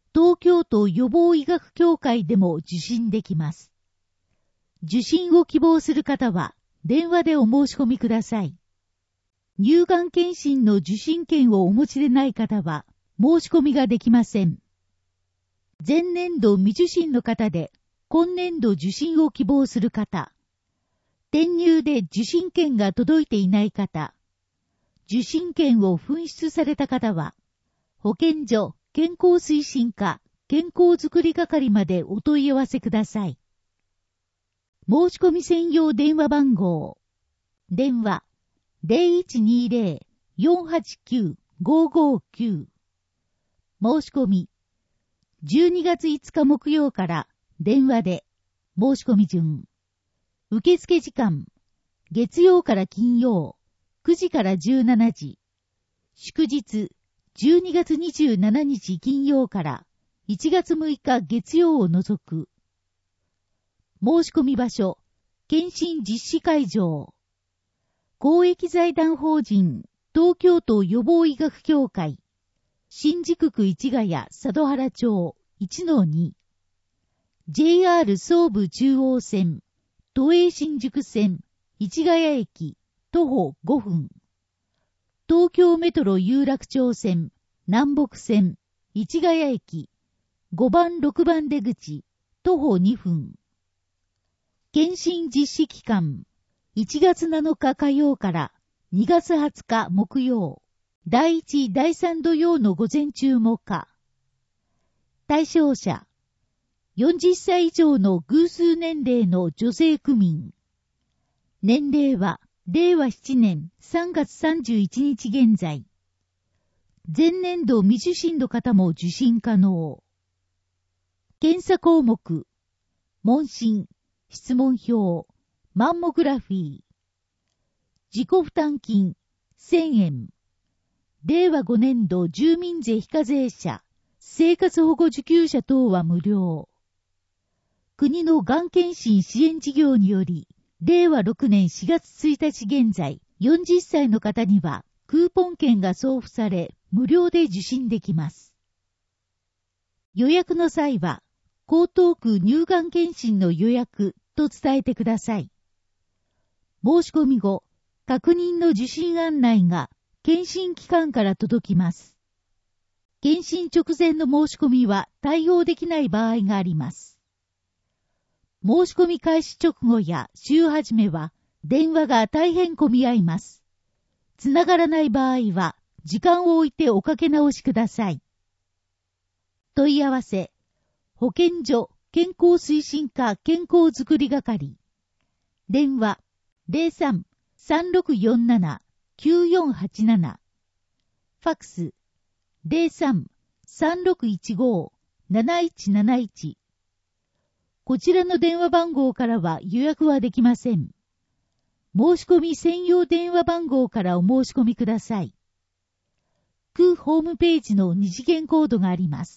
S2: 東京都予防医学協会でも受診できます。受診を希望する方は電話でお申し込みください。乳がん検診の受診券をお持ちでない方は申し込みができません。前年度未受診の方で今年度受診を希望する方、転入で受診券が届いていない方、受診券を紛失された方は、保健所健康推進課健康づくり係までお問い合わせください。申し込み専用電話番号。電話 ゼロいちにゼロ よんはちきゅう ごごきゅう。申し込みじゅうにがついつか木曜から電話で申し込み順。受付時間月曜から金曜くじからじゅうしちじ。祝日じゅうにがつにじゅうしちにち金曜からいちがつむいか月曜を除く。申し込み場所、検診実施会場。公益財団法人東京都予防医学協会新宿区市ヶ谷佐渡原町 いちのに ジェイアール 総武中央線都営新宿線市ヶ谷駅徒歩ごふん。東京メトロ有楽町線南北線市ヶ谷駅ごばんろくばん出口徒歩にふん。検診実施期間いちがつなのか火曜からにがつはつか木曜、だいいち、だいさん土曜の午前中も可。対象者、よんじゅっさい以上の偶数年齢の女性区民。年齢は、れいわななねんさんがつさんじゅういちにち現在。前年度未受診の方も受診可能。検査項目、問診、質問票、マンモグラフィー。自己負担金、せんえん。れいわごねんど住民税非課税者、生活保護受給者等は無料。国のがん検診支援事業により、れいわろくねんしがつついたち現在、よんじゅっさいの方には、クーポン券が送付され、無料で受診できます。予約の際は、江東区乳がん検診の予約と伝えてください。申し込み後、確認の受診案内が検診機関から届きます。検診直前の申し込みは対応できない場合があります。申し込み開始直後や週始めは電話が大変混み合います。つながらない場合は時間を置いておかけ直しください。問い合わせ、保健所健康推進課健康づくり係。電話ゼロさん さんろくよんなな きゅうよんはちなな。ファックスゼロさん さんろくいちご なないちなないち。こちらの電話番号からは予約はできません。申し込み専用電話番号からお申し込みください。区ホームページの二次元コードがあります。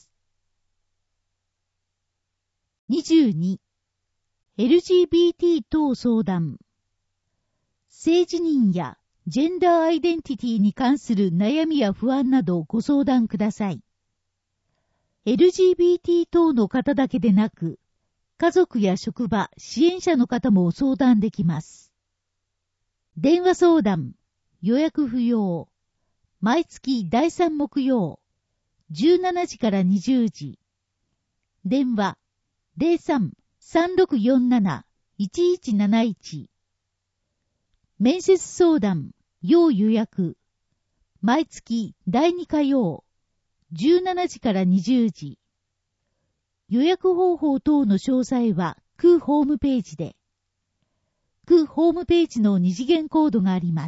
S2: にじゅうに エルジービーティー 等相談。性自認やジェンダーアイデンティティに関する悩みや不安などご相談ください。エルジービーティー 等の方だけでなく、家族や職場、支援者の方も相談できます。電話相談、予約不要。毎月だいさん木曜、じゅうしちじからにじゅうじ。電話、ゼロさん さんろくよんなな いちいちなないち。面接相談、要予約。毎月だいに火曜、じゅうしちじからにじゅうじ。予約方法等の詳細は区ホームページで。区ホームページの二次元コードがあります。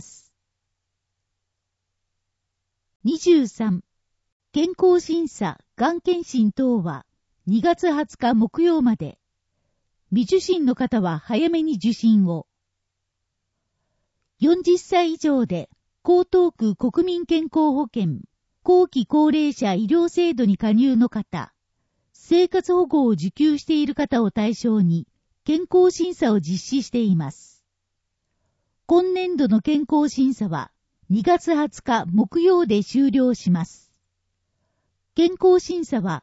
S2: にじゅうさん. 健康審査、がん検診等はにがつはつか木曜まで。未受診の方は早めに受診を。よんじゅっさい以上で江東区国民健康保険後期高齢者医療制度に加入の方、生活保護を受給している方を対象に健康審査を実施しています。今年度の健康審査はにがつはつか木曜で終了します。健康審査は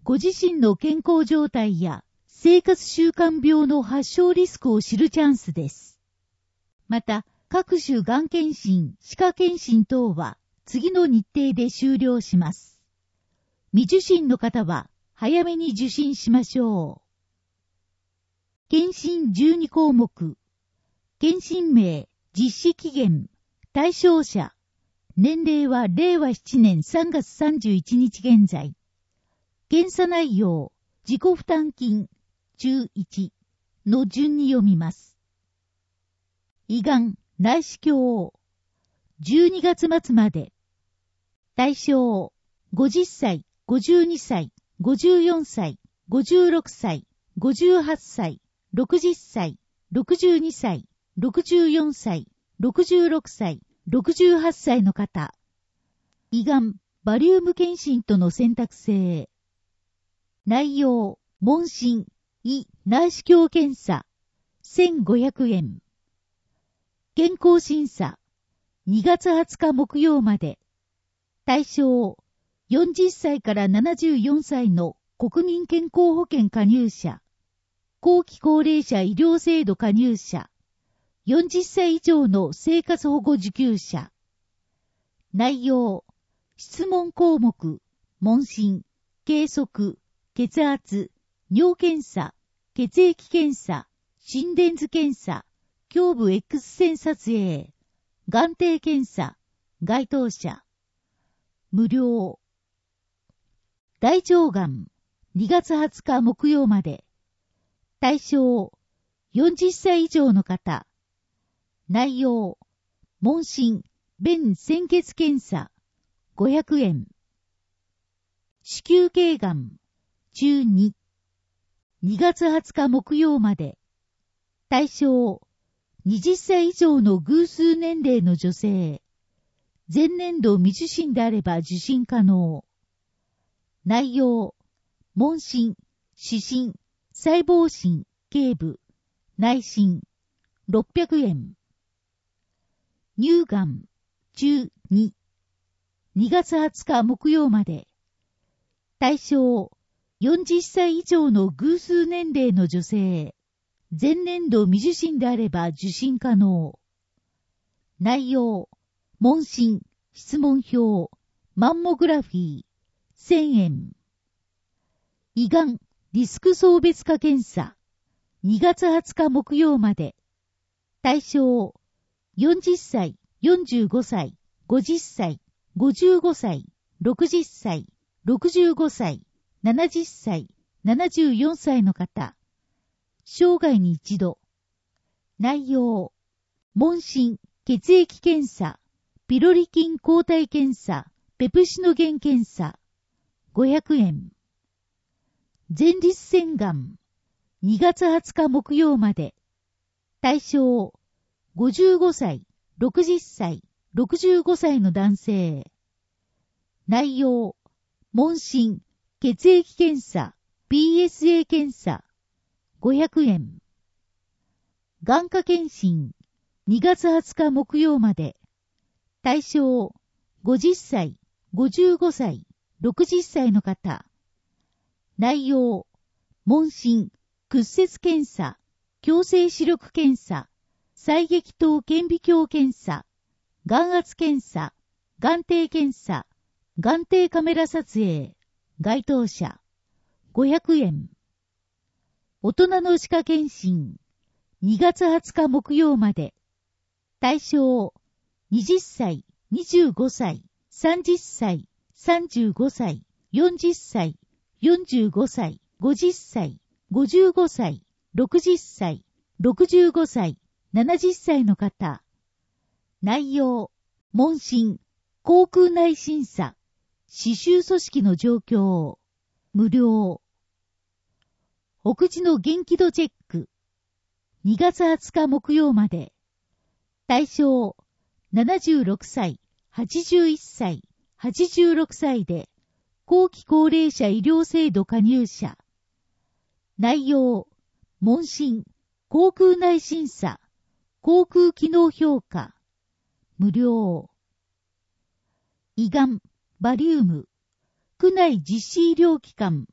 S2: ご自身の健康状態や生活習慣病の発症リスクを知るチャンスです。また、各種がん検診、歯科検診等は次の日程で終了します。未受診の方は早めに受診しましょう。検診じゅうに項目。検診名、実施期限、対象者。年齢はれいわななねんさんがつさんじゅういちにち現在。検査内容、自己負担金、中いちの順に読みます。胃がん、内視鏡。じゅうにがつ末まで。対象、ごじゅっさい、ごじゅうにさい、ごじゅうよんさい、ごじゅうろくさい、ごじゅうはっさい、ろくじゅっさい、ろくじゅうにさい、ろくじゅうよんさい、ろくじゅうろくさい、ろくじゅうはっさいの方。胃がん、バリウム検診との選択制。内容、問診、胃内視鏡検査、せんごひゃくえん。健康審査、にがつはつか木曜まで。対象、よんじゅっさいからななじゅうよんさいの国民健康保険加入者、後期高齢者医療制度加入者、よんじゅっさい以上の生活保護受給者。内容、質問項目、問診、計測、血圧、尿検査、血液検査、心電図検査、胸部 X 線撮影、眼底検査、該当者。無料。大腸がん、にがつはつか木曜まで。対象、よんじゅっさい以上の方。内容、問診、便潜血検査、ごひゃくえん。子宮頸がん、中に。にがつはつか木曜まで。対象、はたち以上の偶数年齢の女性。前年度未受診であれば受診可能。内容、問診、視診、細胞診、頸部、内診、ろっぴゃくえん。乳がん、中に。にがつはつか木曜まで。対象、よんじゅっさい以上の偶数年齢の女性。前年度未受診であれば受診可能。内容、問診、質問票、マンモグラフィー、せんえん。胃がん、リスク層別化検査、にがつはつか木曜まで。対象、よんじゅっさい、よんじゅうごさい、ごじゅっさい、ごじゅうごさい、ろくじゅっさい、ろくじゅうごさい、ななじゅっさい、ななじゅうよんさいの方。生涯に一度。内容、問診、血液検査、ピロリ菌抗体検査、ペプシノゲン検査、ごひゃくえん。前立腺がん、にがつはつか木曜まで。対象、ごじゅうごさい、ろくじゅっさい、ろくじゅうごさいの男性。内容、問診、血液検査、ピーエスエー 検査、ごひゃくえん。眼科検診、にがつはつか木曜まで。対象、ごじゅっさい、ごじゅうごさい、ろくじゅっさいの方。内容、問診、屈折検査、強制視力検査、細撃頭顕微鏡検査、眼圧検査、眼底検査、眼底カメラ撮影、該当者、ごひゃくえん。大人の歯科検診、にがつはつか木曜まで。対象、はたち、にじゅうごさい、さんじゅっさい、さんじゅうごさい、よんじゅっさい、よんじゅうごさい、ごじゅっさい、ごじゅうごさい、ろくじゅっさい、ろくじゅうごさい、ななじゅっさいの方。内容、問診、口腔内審査、歯周組織の状況、無料。お口の元気度チェック、にがつはつか木曜まで。対象、ななじゅうろくさい、はちじゅういっさい、はちじゅうろくさいで、後期高齢者医療制度加入者。内容、問診、口腔内審査、口腔機能評価、無料。胃がん、バリウム、区内実施医療機関、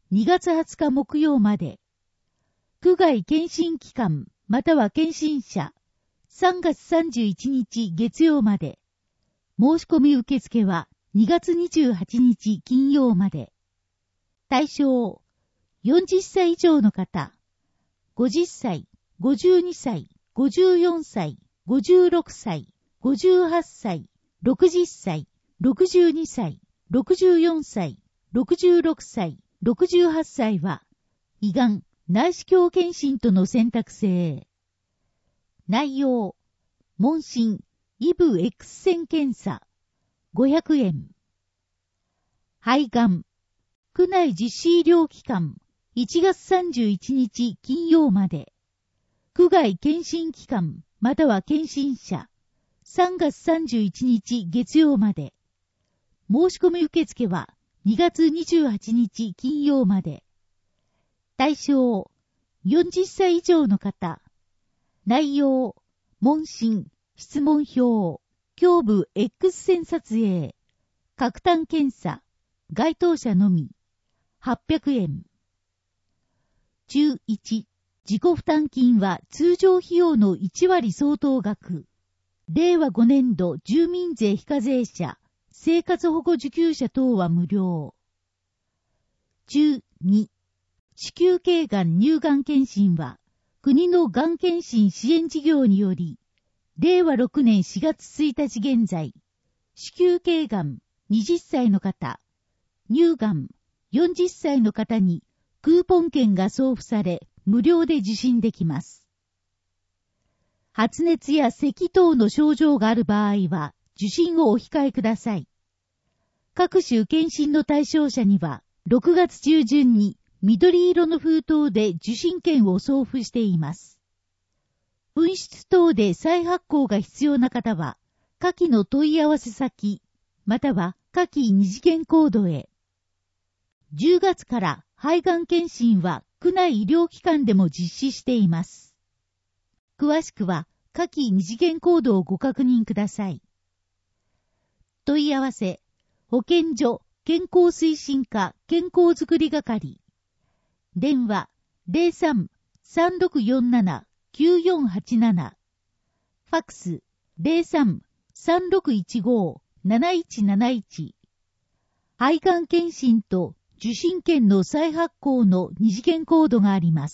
S2: にがつはつか木曜まで。区外検診機関または検診者さんがつさんじゅういちにち月曜まで。申し込み受付はにがつにじゅうはちにち金曜まで。対象、よんじゅっさい以上の方、ごじゅっさい、ごじゅうにさい、ごじゅうよんさい、ごじゅうろくさい、ごじゅうはっさい、ろくじゅっさい、ろくじゅうにさい、ろくじゅうよんさい、ろくじゅうろくさい、ろくじゅうはっさいは、胃がん、内視鏡検診との選択制。内容、問診、イブ X 線検査、ごひゃくえん。肺がん、区内実施医療機関、いちがつさんじゅういちにち金曜まで。区外検診機関、または検診者、さんがつさんじゅういちにち月曜まで。申し込み受付はにがつにじゅうはちにち金曜まで。対象、よんじゅっさい以上の方。内容、問診、質問票、胸部 X 線撮影、核炭検査、該当者のみ、はっぴゃくえん。中いち、自己負担金は通常費用のいちわり相当額。れいわごねんど住民税非課税者、生活保護受給者等は無料。中に、子宮頸がん乳がん検診は、国のがん検診支援事業により、れいわろくねんしがつついたち現在、子宮頸がんはたちの方、乳がんよんじゅっさいの方にクーポン券が送付され、無料で受診できます。発熱や咳等の症状がある場合は、受診をお控えください。各種検診の対象者には、ろくがつちゅうじゅんに緑色の封筒で受診券を送付しています。紛失等で再発行が必要な方は、下記の問い合わせ先、または下記二次元コードへ。じゅうがつから肺がん検診は区内医療機関でも実施しています。詳しくは下記二次元コードをご確認ください。問い合わせ、保健所健康推進課健康づくり係。電話 ゼロさん さんろくよんなな きゅうよんはちなな。ファックス ゼロさん さんろくいちご なないちなないち。肺がん検診と受診券の再発行の二次元コードがあります。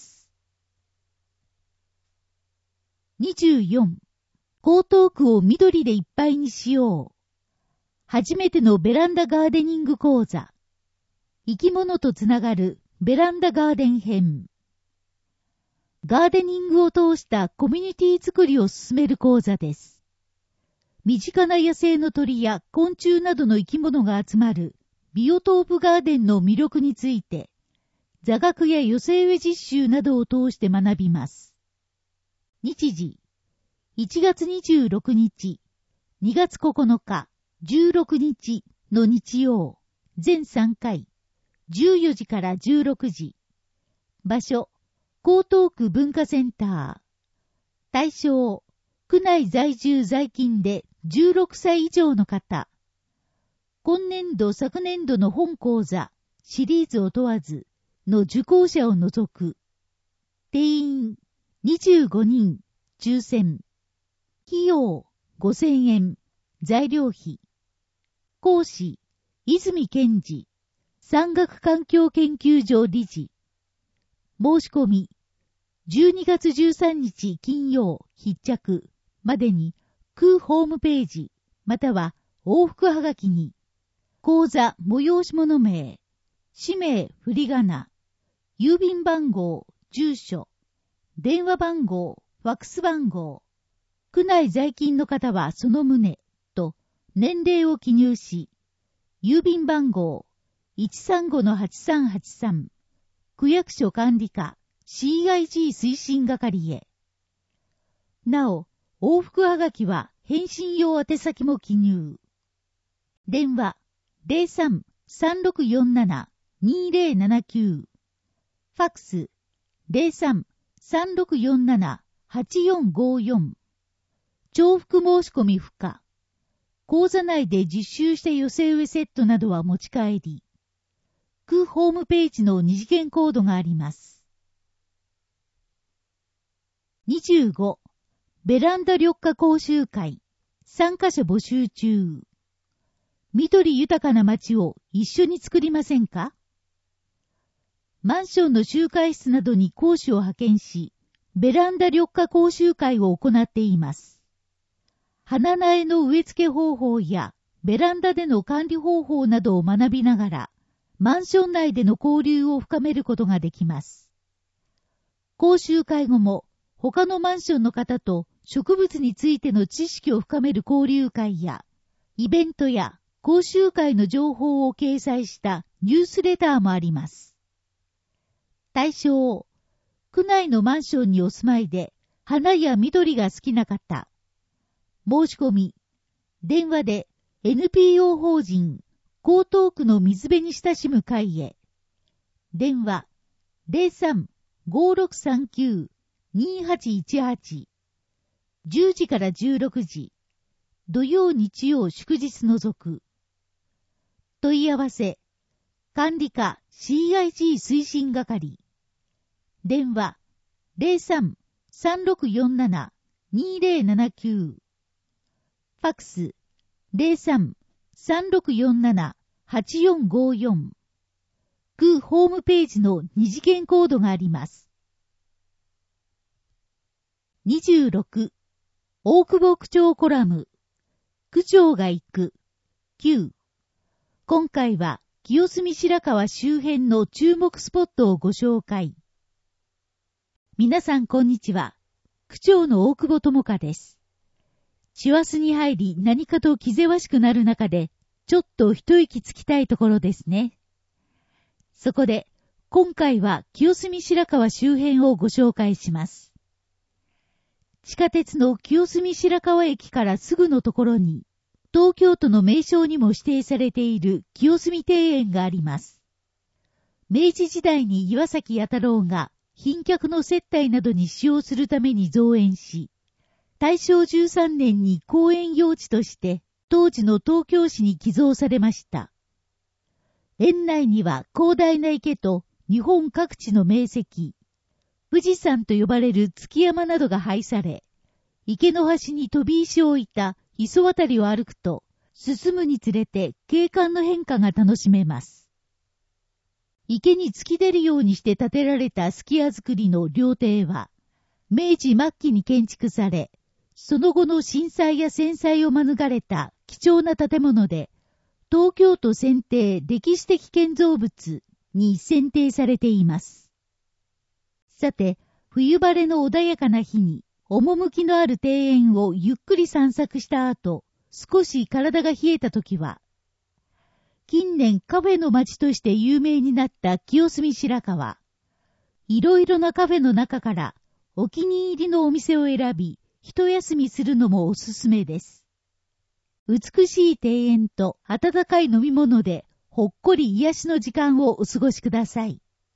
S2: にじゅうよん. 江東区を緑でいっぱいにしよう。初めてのベランダガーデニング講座。生き物とつながるベランダガーデン編。ガーデニングを通したコミュニティ作りを進める講座です。身近な野生の鳥や昆虫などの生き物が集まるビオトープガーデンの魅力について、座学や寄せ植え実習などを通して学びます。日時、いちがつにじゅうろくにち、にがつここのか、じゅうろくにちの日曜、全さんかい、じゅうよじからじゅうろくじ。場所、江東区文化センター。対象、区内在住在勤でじゅうろくさい以上の方。今年度昨年度の本講座、シリーズを問わずの受講者を除く。定員にじゅうごにん、抽選。費用ごせんえん、材料費。講師、泉健二、産学環境研究所理事。申し込み、じゅうにがつじゅうさんにち金曜必着までに、区ホームページ、または往復はがきに、講座催し物名、氏名振り仮名、郵便番号、住所、電話番号、ファックス番号、区内在勤の方はその旨と年齢を記入し、郵便番号 いちさんごのはちさんはちさん、区役所管理課 シーアイジー 推進係へ。なお、往復はがきは返信用宛先も記入。電話ゼロさん さんろくよんなな にゼロななきゅう。ファックスゼロさん さんろくよんなな はちよんごよん。重複申し込み不可。講座内で実習した寄せ植えセットなどは持ち帰り。 各ホームページの二次元コードがあります。にじゅうご、ベランダ緑化講習会、参加者募集中。緑豊かな街を一緒に作りませんか？マンションの集会室などに講師を派遣し、ベランダ緑化講習会を行っています。花苗の植え付け方法やベランダでの管理方法などを学びながら、マンション内での交流を深めることができます。講習会後も、他のマンションの方と植物についての知識を深める交流会や、イベントや講習会の情報を掲載したニュースレターもあります。対象、区内のマンションにお住まいで花や緑が好きな方。申し込み、電話で エヌピーオー 法人江東区の水辺に親しむ会へ。電話 ゼロさん ごーろくさんきゅう にーはちいちはち じゅうじからじゅうろくじ土曜日曜祝日除く。問い合わせ管理課 シーアイジー 推進係。電話 ゼロさん さんろくよんなな にーぜろななきゅう。ファックス ゼロさん さんろくよんなな はちよんごよん。区ホームページの二次元コードがあります。にじゅうろく、大久保区長コラム。区長が行く。きゅう。今回は清澄白河周辺の注目スポットをご紹介。皆さんこんにちは。区長の大久保智香です。師走に入り何かと気ぜわしくなる中で、ちょっと一息つきたいところですね。そこで、今回は清澄白河周辺をご紹介します。地下鉄の清澄白河駅からすぐのところに、東京都の名勝にも指定されている清澄庭園があります。明治時代に岩崎弥太郎が賓客の接待などに使用するために造園し、大正じゅうさんねんに公園用地として当時の東京市に寄贈されました。園内には広大な池と日本各地の名石、富士山と呼ばれる月山などが配され、池の端に飛び石を置いた磯渡りを歩くと、進むにつれて景観の変化が楽しめます。池に突き出るようにして建てられたすき家造りの料亭は、明治末期に建築され、その後の震災や戦災を免れた貴重な建物で、東京都選定歴史的建造物に選定されています。さて、冬晴れの穏やかな日に、趣のある庭園をゆっくり散策した後、少し体が冷えたときは、近年カフェの街として有名になった清澄白河。いろいろなカフェの中から、お気に入りのお店を選び、一休みするのもおすすめです。美しい庭園と温かい飲み物で、ほっこり癒しの時間をお過ごしください。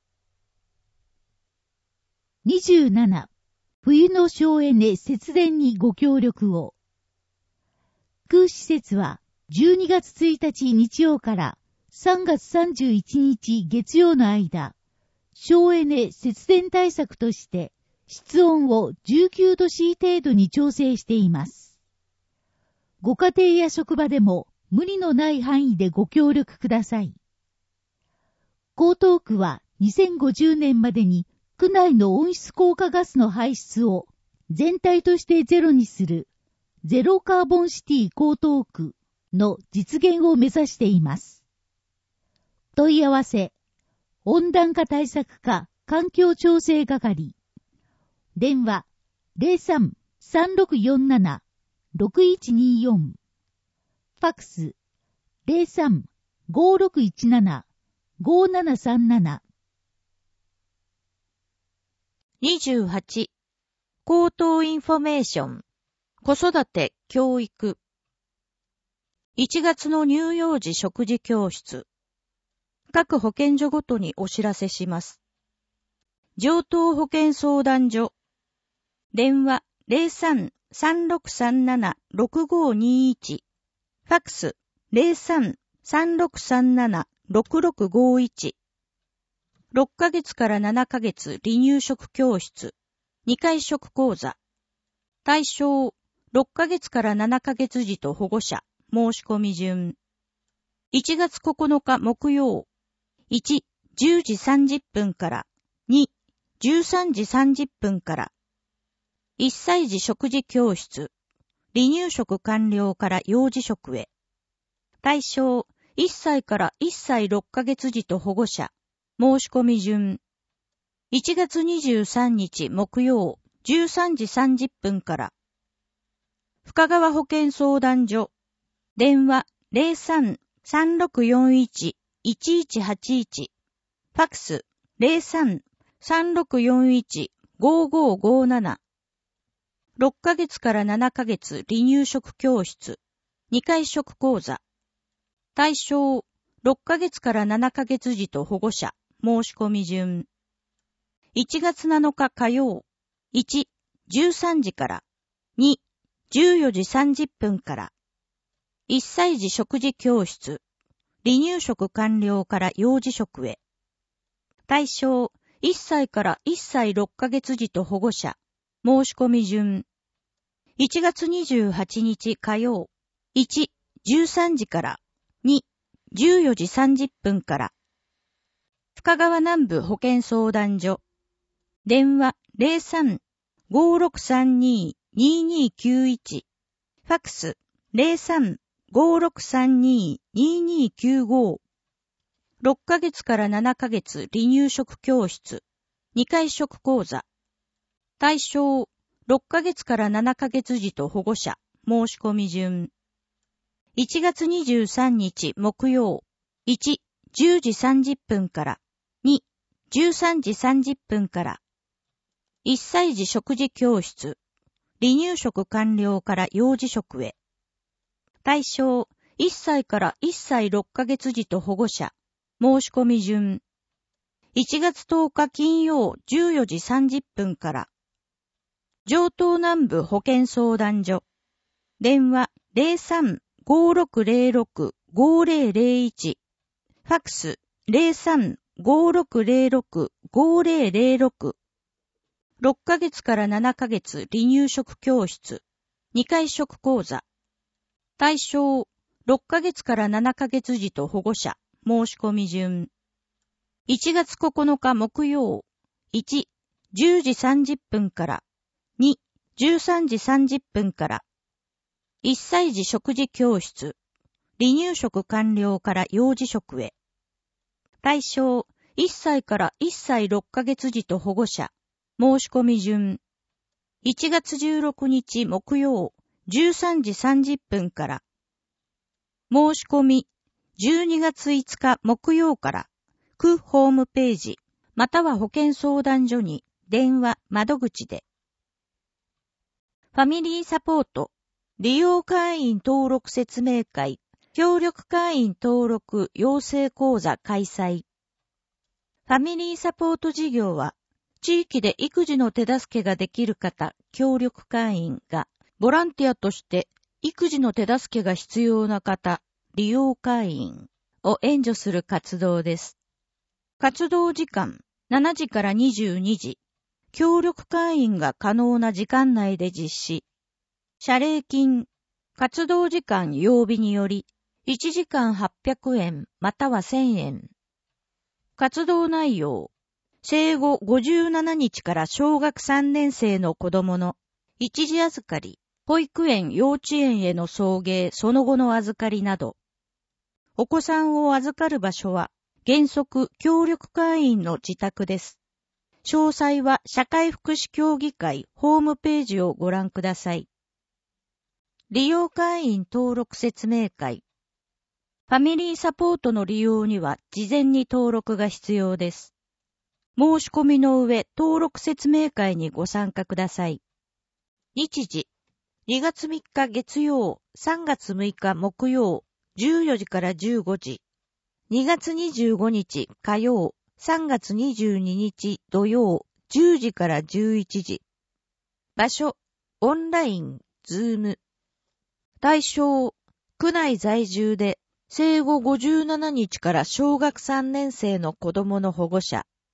S2: にじゅうなな、冬の省エネ節電にご協力を。区施設はじゅうにがつついたち日曜からさんがつさんじゅういちにち月曜の間、省エネ節電対策として室温をじゅうきゅうどシー程度に調整しています。ご家庭や職場でも無理のない範囲でご協力ください。江東区はにせんごじゅうねんまでに区内の温室効果ガスの排出を全体としてゼロにするゼロカーボンシティ江東区の実現を目指しています。問い合わせ、温暖化対策課環境調整係。電話 ゼロさん さんろくよんなな ろくいちによん。ファックス ゼロさん ごーろくいちなな ごーななさんなな。
S1: にじゅうはち、口頭インフォメーション、子育て、教育。いちがつの乳幼児食事教室。各保健所ごとにお知らせします。上東保健相談所。電話 ゼロさん さんろくさんなな ろくごにいち。ファックス ゼロさん さんろくさんなな ろくろくごいち。
S3: ろっかげつからななかげつ離乳食教室、にかい食講座。対象、ろっかげつからななかげつ児と保護者、申し込み順。いちがつここのか木曜。いち、じゅうじさんじゅっぷんから。に、じゅうさんじさんじゅっぷんから。いっさい児食事教室。離乳食完了から幼児食へ。対象、いっさいからいっさいろっかげつ児と保護者。申し込み順。いちがつにじゅうさんにち木曜、じゅうさんじさんじゅっぷんから。深川保健相談所。電話 ゼロさん さんろくよんいち いちいちはちいち。ファックス ゼロさん さんろくよんいち ごごごなな。ろっかげつからななかげつ離乳食教室。にかい食講座。対象、ろっかげつからななかげつ児と保護者。申し込み順。いちがつなのか火曜。いち、じゅうさんじから。に、じゅうよじさんじゅっぷんから。いっさい児食事教室。離乳食完了から幼児食へ。対象、いっさいからいっさいろっかげつ児と保護者。申し込み順。いちがつにじゅうはちにち火曜。いち、じゅうさんじから。に、じゅうよじさんじゅっぷんから。深川南部保健相談所。電話 ゼロさん ごろくさんに ににきゅういち。ファックス ゼロさん ごろくさんに ににきゅうご。ろっかげつからななかげつ離乳食教室。にかい食講座。対象、ろっかげつからななかげつ児と保護者。申し込み順。いちがつにじゅうさんにち木曜。いち、じゅうじさんじゅっぷんから。に、じゅうさんじさんじゅっぷんから。いっさい児食事教室。離乳食完了から幼児食へ。対象、いっさいからいっさいろっかげつ児と保護者。申し込み順。いちがつとおか金曜じゅうよじさんじゅっぷんから。城東南部保健相談所。電話 ゼロさん ごろくゼロろく ごゼロゼロいち。ファックス ゼロさん ごろくゼロろく ごゼロゼロろく。ろっかげつからななかげつ離乳食教室。にかい食講座。対象、ろっかげつからななかげつ児と保護者。申し込み順。いちがつここのか木曜。いち、じゅうじさんじゅっぷんから。に、じゅうさんじさんじゅっぷんから。いっさい児食事教室。離乳食完了から幼児食へ。対象、いっさいからいっさいろっかげつ児と保護者。申し込み順。いちがつじゅうろくにち木曜、じゅうさんじさんじゅっぷんから。申し込み、じゅうにがついつか木曜から、区ホームページ、または保健相談所に電話、窓口で。ファミリーサポート、利用会員登録説明会、協力会員登録養成講座開催。ファミリーサポート事業は、地域で育児の手助けができる方、協力会員が、ボランティアとして育児の手助けが必要な方、利用会員を援助する活動です。活動時間、しちじからにじゅうにじ。協力会員が可能な時間内で実施。謝礼金、活動時間曜日により、いちじかんはっぴゃくえんまたはせんえん。活動内容、生後ごじゅうななにちから小学さんねんせいの子供の一時預かり、保育園幼稚園への送迎その後の預かりなど。お子さんを預かる場所は、原則協力会員の自宅です。詳細は社会福祉協議会ホームページをご覧ください。利用会員登録説明会。ファミリーサポートの利用には事前に登録が必要です。申し込みの上、登録説明会にご参加ください。日時、にがつみっか月曜、さんがつむいか木曜、じゅうよじからじゅうごじ。にがつにじゅうごにち火曜、さんがつにじゅうににち土曜、じゅうじからじゅういちじ。場所、オンライン、ズーム。対象、区内在住で、生後ごじゅうななにちから小学さんねんせいの子供の保護者、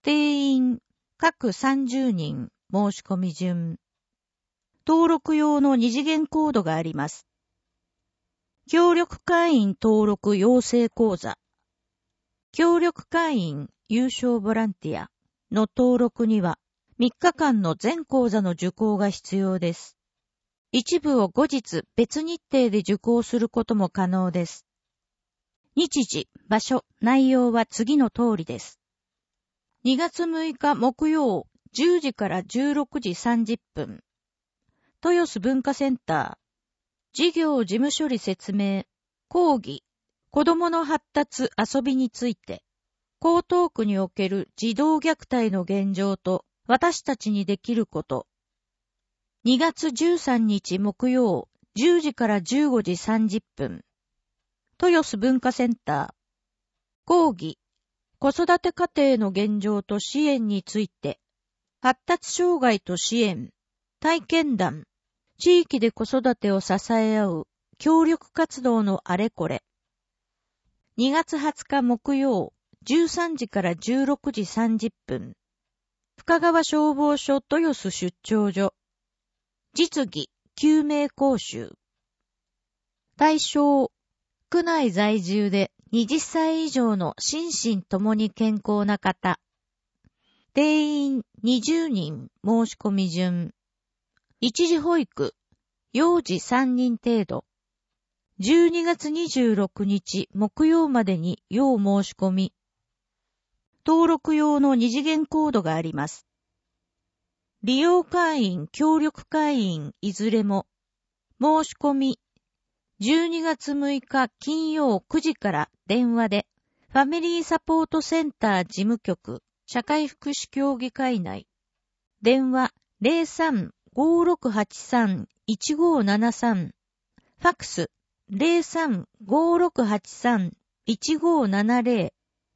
S3: 定員、各さんじゅうにん、申し込み順。登録用の二次元コードがあります。協力会員登録養成講座。協力会員優勝ボランティアの登録にはみっかかんの全講座の受講が必要です。一部を後日別日程で受講することも可能です。日時、場所、内容は次の通りです。にがつむいか木曜じゅうじからじゅうろくじさんじゅっぷん。豊洲文化センター。事業事務処理説明。講義。子供の発達遊びについて。江東区における児童虐待の現状と私たちにできること。にがつじゅうさんにち木曜じゅうじからじゅうごじさんじゅっぷん。豊洲文化センター。講義。子育て家庭の現状と支援について。発達障害と支援。体験談。地域で子育てを支え合う協力活動のあれこれ。にがつはつか木曜じゅうさんじからじゅうろくじさんじゅっぷん。深川消防署豊洲出張所。実技、救命講習。対象、区内在住ではたち以上の心身ともに健康な方。定員にじゅうにん申し込み順。一時保育、幼児さんにん程度。じゅうにがつにじゅうろくにち木曜までに要申し込み。登録用の二次元コードがあります。利用会員、協力会員いずれも。申し込み。じゅうにがつむいか金曜くじから電話で、ファミリーサポートセンター事務局、社会福祉協議会内。電話 ゼロさん ごーろくはちさん いちごーななさん。ファックス ゼロさん ごーろくはちさん いちごーななぜろ。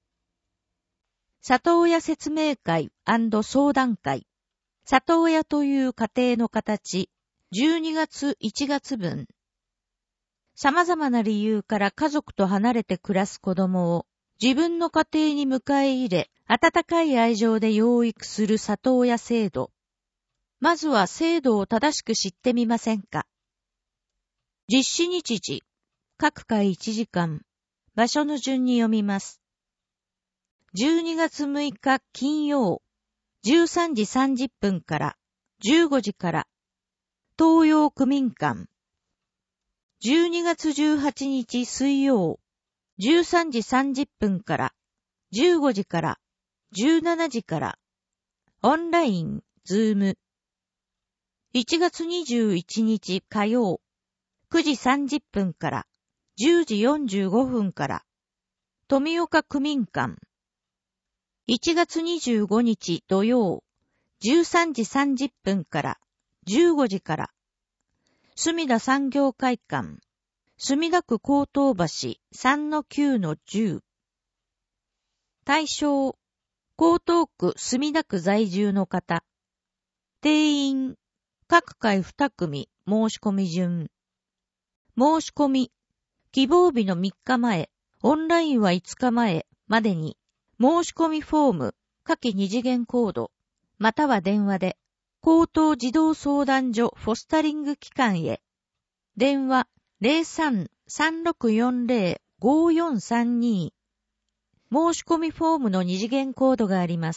S3: 里親説明会&相談会。里親という家庭の形。じゅうにがついちがつ分。様々な理由から家族と離れて暮らす子供を自分の家庭に迎え入れ、温かい愛情で養育する里親制度。まずは制度を正しく知ってみませんか。実施日時。各回いちじかん。場所の順に読みます。じゅうにがつむいか金曜。じゅうさんじさんじゅっぷんからじゅうごじから。東洋区民館。じゅうにがつじゅうはちにち水曜。じゅうさんじさんじゅっぷんからじゅうごじからじゅうしちじから。オンライン、ズーム。いちがつにじゅういちにち火曜。くじさんじゅっぷんからじゅうじよんじゅうごふんから。富岡区民館。いちがつにじゅうごにち土曜。じゅうさんじさんじゅっぷんからじゅうごじから。墨田産業会館。墨田区江東橋 さんのきゅうのじゅう。対象。江東区墨田区在住の方。定員。各回にくみ申し込み順。申し込み。希望日のみっかまえ、オンラインはいつかまえまでに、申し込みフォーム、下記二次元コード、または電話で、高等児童相談所フォスタリング機関へ。電話 ゼロさん さんろくよんぜろ ごよんさんに。申し込みフォームの二次元コードがあります。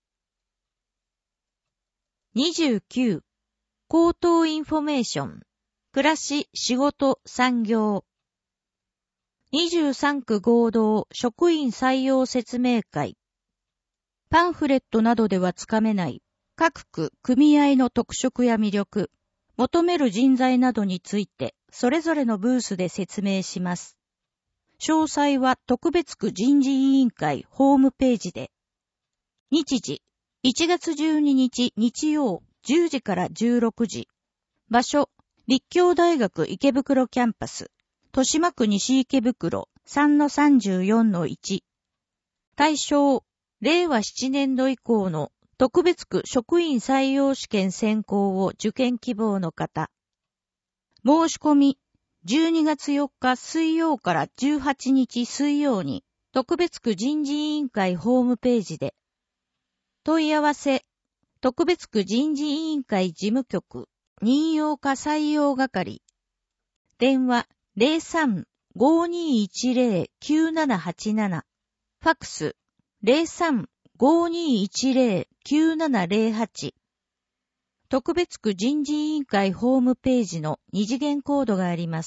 S3: にじゅうきゅう. 高等インフォメーション。暮らし、仕事、産業。にじゅうさんく合同職員採用説明会。パンフレットなどではつかめない各区組合の特色や魅力、求める人材などについてそれぞれのブースで説明します。詳細は特別区人事委員会ホームページで。日時、いちがつじゅうににち日曜じゅうじからじゅうろくじ。場所、立教大学池袋キャンパス。豊島区西池袋 さんのさんじゅうよんのいち。対象、れいわななねんど以降の特別区職員採用試験選考を受験希望の方。申し込み、じゅうにがつよっか水曜からじゅうはちにち水曜に特別区人事委員会ホームページで。 問い合わせ、特別区人事委員会事務局、任用課採用係。電話 ゼロさん ごーにーいちゼロ きゅうななはちなな。ファックス ゼロさん ごーにーいちゼロ きゅうななゼロはち。特別区人事委員会ホームページの二次元コードがあります。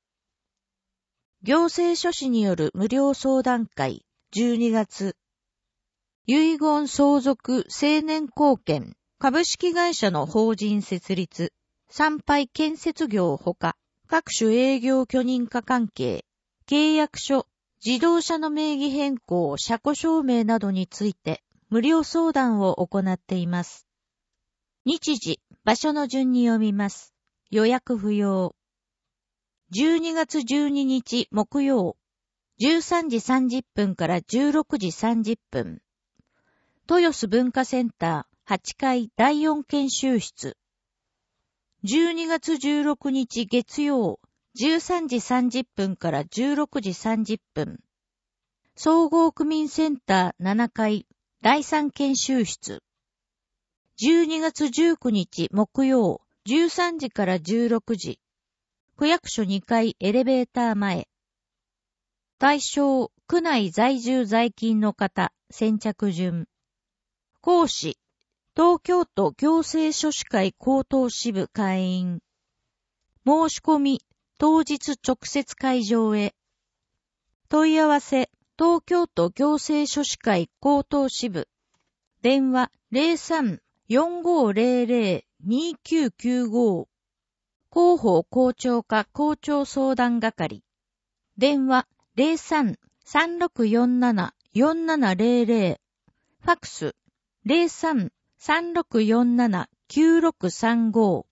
S3: 行政書士による無料相談会じゅうにがつ。遺言相続青年貢献株式会社の法人設立、参拝建設業ほか、各種営業許認可関係、契約書、自動車の名義変更、車庫証明などについて無料相談を行っています。日時、場所の順に読みます。予約不要。じゅうにがつじゅうににち木曜、じゅうさんじさんじゅっぷんからじゅうろくじさんじゅっぷん。豊洲文化センターはちかいだいよん研修室。じゅうにがつじゅうろくにち月曜、じゅうさんじさんじゅっぷんからじゅうろくじさんじゅっぷん。総合区民センターななかいだいさん研修室。じゅうにがつじゅうくにち木曜、じゅうさんじからじゅうろくじ。区役所にかいエレベーター前。対象、区内在住在勤の方、先着順。講師、東京都行政書士会高等支部会員。申し込み、当日直接会場へ。問い合わせ、東京都行政書士会高等支部。電話 ゼロさん よんごゼロゼロ にきゅうきゅうご。広報校長課校長相談係。電話 ゼロさん さんろくよんなな よんななゼロゼロ。ファックス ゼロさん さんろくよんなな きゅうろくさんご。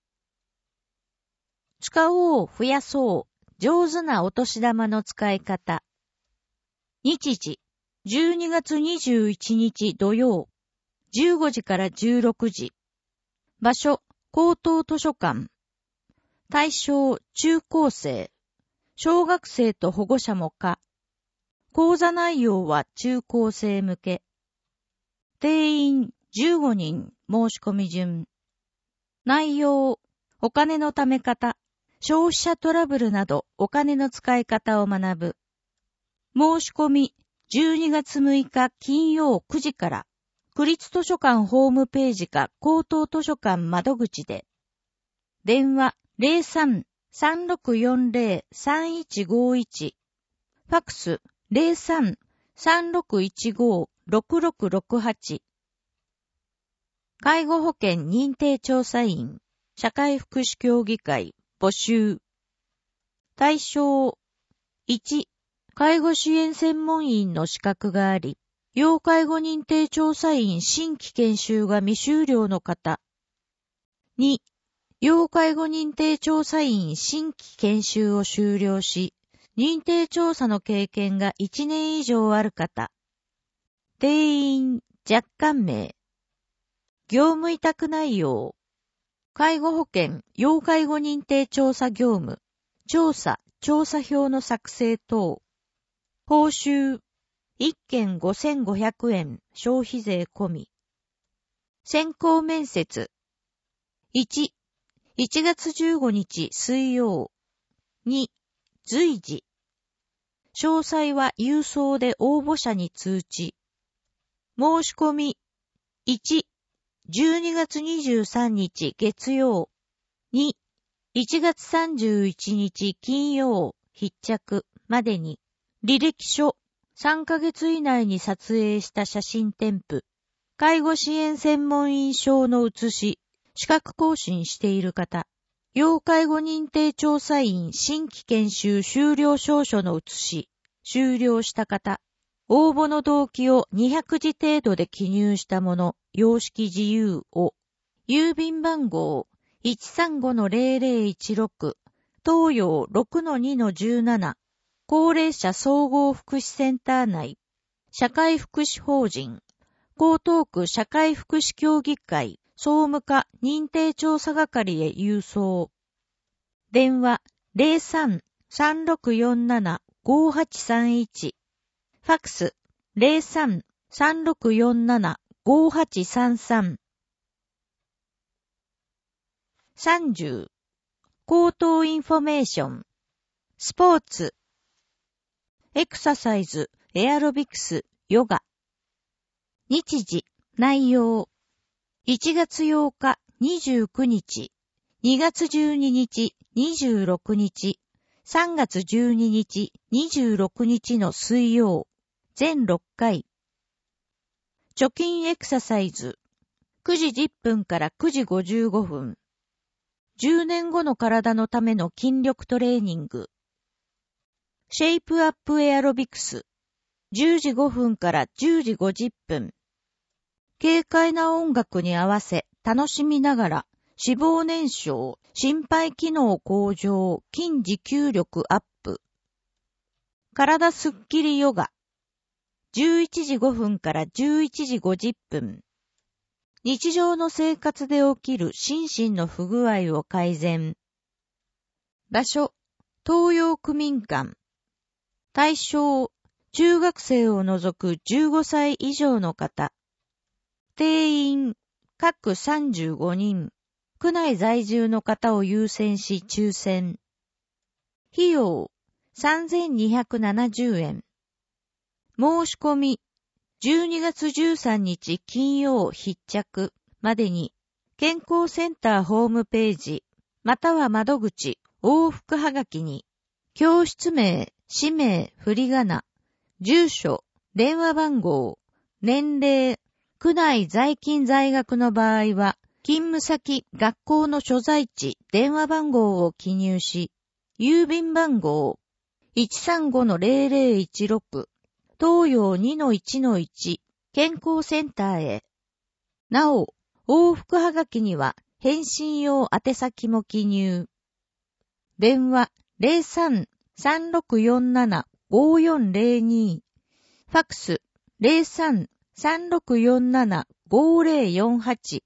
S3: 使おう、増やそう。上手なお年玉の使い方。日時、じゅうにがつにじゅういちにち土曜、じゅうごじからじゅうろくじ。場所、高等図書館。対象、中高生。小学生と保護者も可。講座内容は中高生向け。定員じゅうごにん申し込み順。内容、お金の貯め方、消費者トラブルなどお金の使い方を学ぶ。申し込みじゅうにがつむいか金曜くじから区立図書館ホームページか高等図書館窓口で。電話 ゼロさん さんろくよんゼロ さんいちごいち。ファックス ゼロさん さんろくいちご ろくろくろくはち。介護保険認定調査員、社会福祉協議会、募集。対象、いち、介護支援専門員の資格があり、要介護認定調査員新規研修が未修了の方。に、要介護認定調査員新規研修を修了し、認定調査の経験がいちねん以上ある方。定員、若干名。業務委託内容。介護保険、要介護認定調査業務。調査、調査票の作成等。報酬。いっけんごせんごひゃくえん、消費税込み。先行面接。いち、いちがつじゅうごにち水曜。に、随時。詳細は郵送で応募者に通知。申し込み。いち、じゅうにがつにじゅうさんにち月曜。に、いちがつさんじゅういちにち金曜必着までに。履歴書。さんかげつ以内に撮影した写真添付。介護支援専門員証の写し。資格更新している方。要介護認定調査員新規研修修了証書の写し。修了した方。応募の動機をにひゃくじ程度で記入したもの。様式自由を。郵便番号 いちさんごのゼロゼロいちろく。東洋 ろくのにのじゅうなな。高齢者総合福祉センター内。社会福祉法人。江東区社会福祉協議会。総務課認定調査係へ郵送。電話 ゼロさん さんろくよんなな ごはちさんいち。ファックス ゼロさん さんろくよんななごはちさんさん。さんじゅう。口頭インフォメーション。スポーツ。エクササイズ、エアロビクス、ヨガ。日時、内容。いちがつようか、にじゅうくにち。にがつじゅうににち、にじゅうろくにち。さんがつじゅうににち、にじゅうろくにちの水曜。全ろっかい。貯金エクササイズ。くじじゅっぷんからくじごじゅうごふん。じゅうねんごの体のための筋力トレーニング。シェイプアップエアロビクス。じゅうじごふんからじゅうじごじゅっぷん。軽快な音楽に合わせ楽しみながら脂肪燃焼、心肺機能向上、筋持久力アップ。体すっきりヨガ。じゅういちじごふんからじゅういちじごじゅっぷん。日常の生活で起きる心身の不具合を改善。場所、東洋区民館。対象、中学生を除くじゅうごさい以上の方。定員、各さんじゅうごにん。区内在住の方を優先し抽選。費用、さんぜんにひゃくななじゅうえん。申し込み、じゅうにがつじゅうさんにち金曜必着までに、健康センターホームページ、または窓口、往復はがきに、教室名、氏名、振り仮名、住所、電話番号、年齢、区内在勤在学の場合は、勤務先、学校の所在地、電話番号を記入し、郵便番号、いちさんごのぜろぜろいちろく、東洋 にのいちのいち、健康センターへ。なお、往復はがきには、返信用宛先も記入。電話 ゼロさん さんろくよんなな ごよんゼロに、ファックス ゼロさん さんろくよんなな ごぜろよんはち。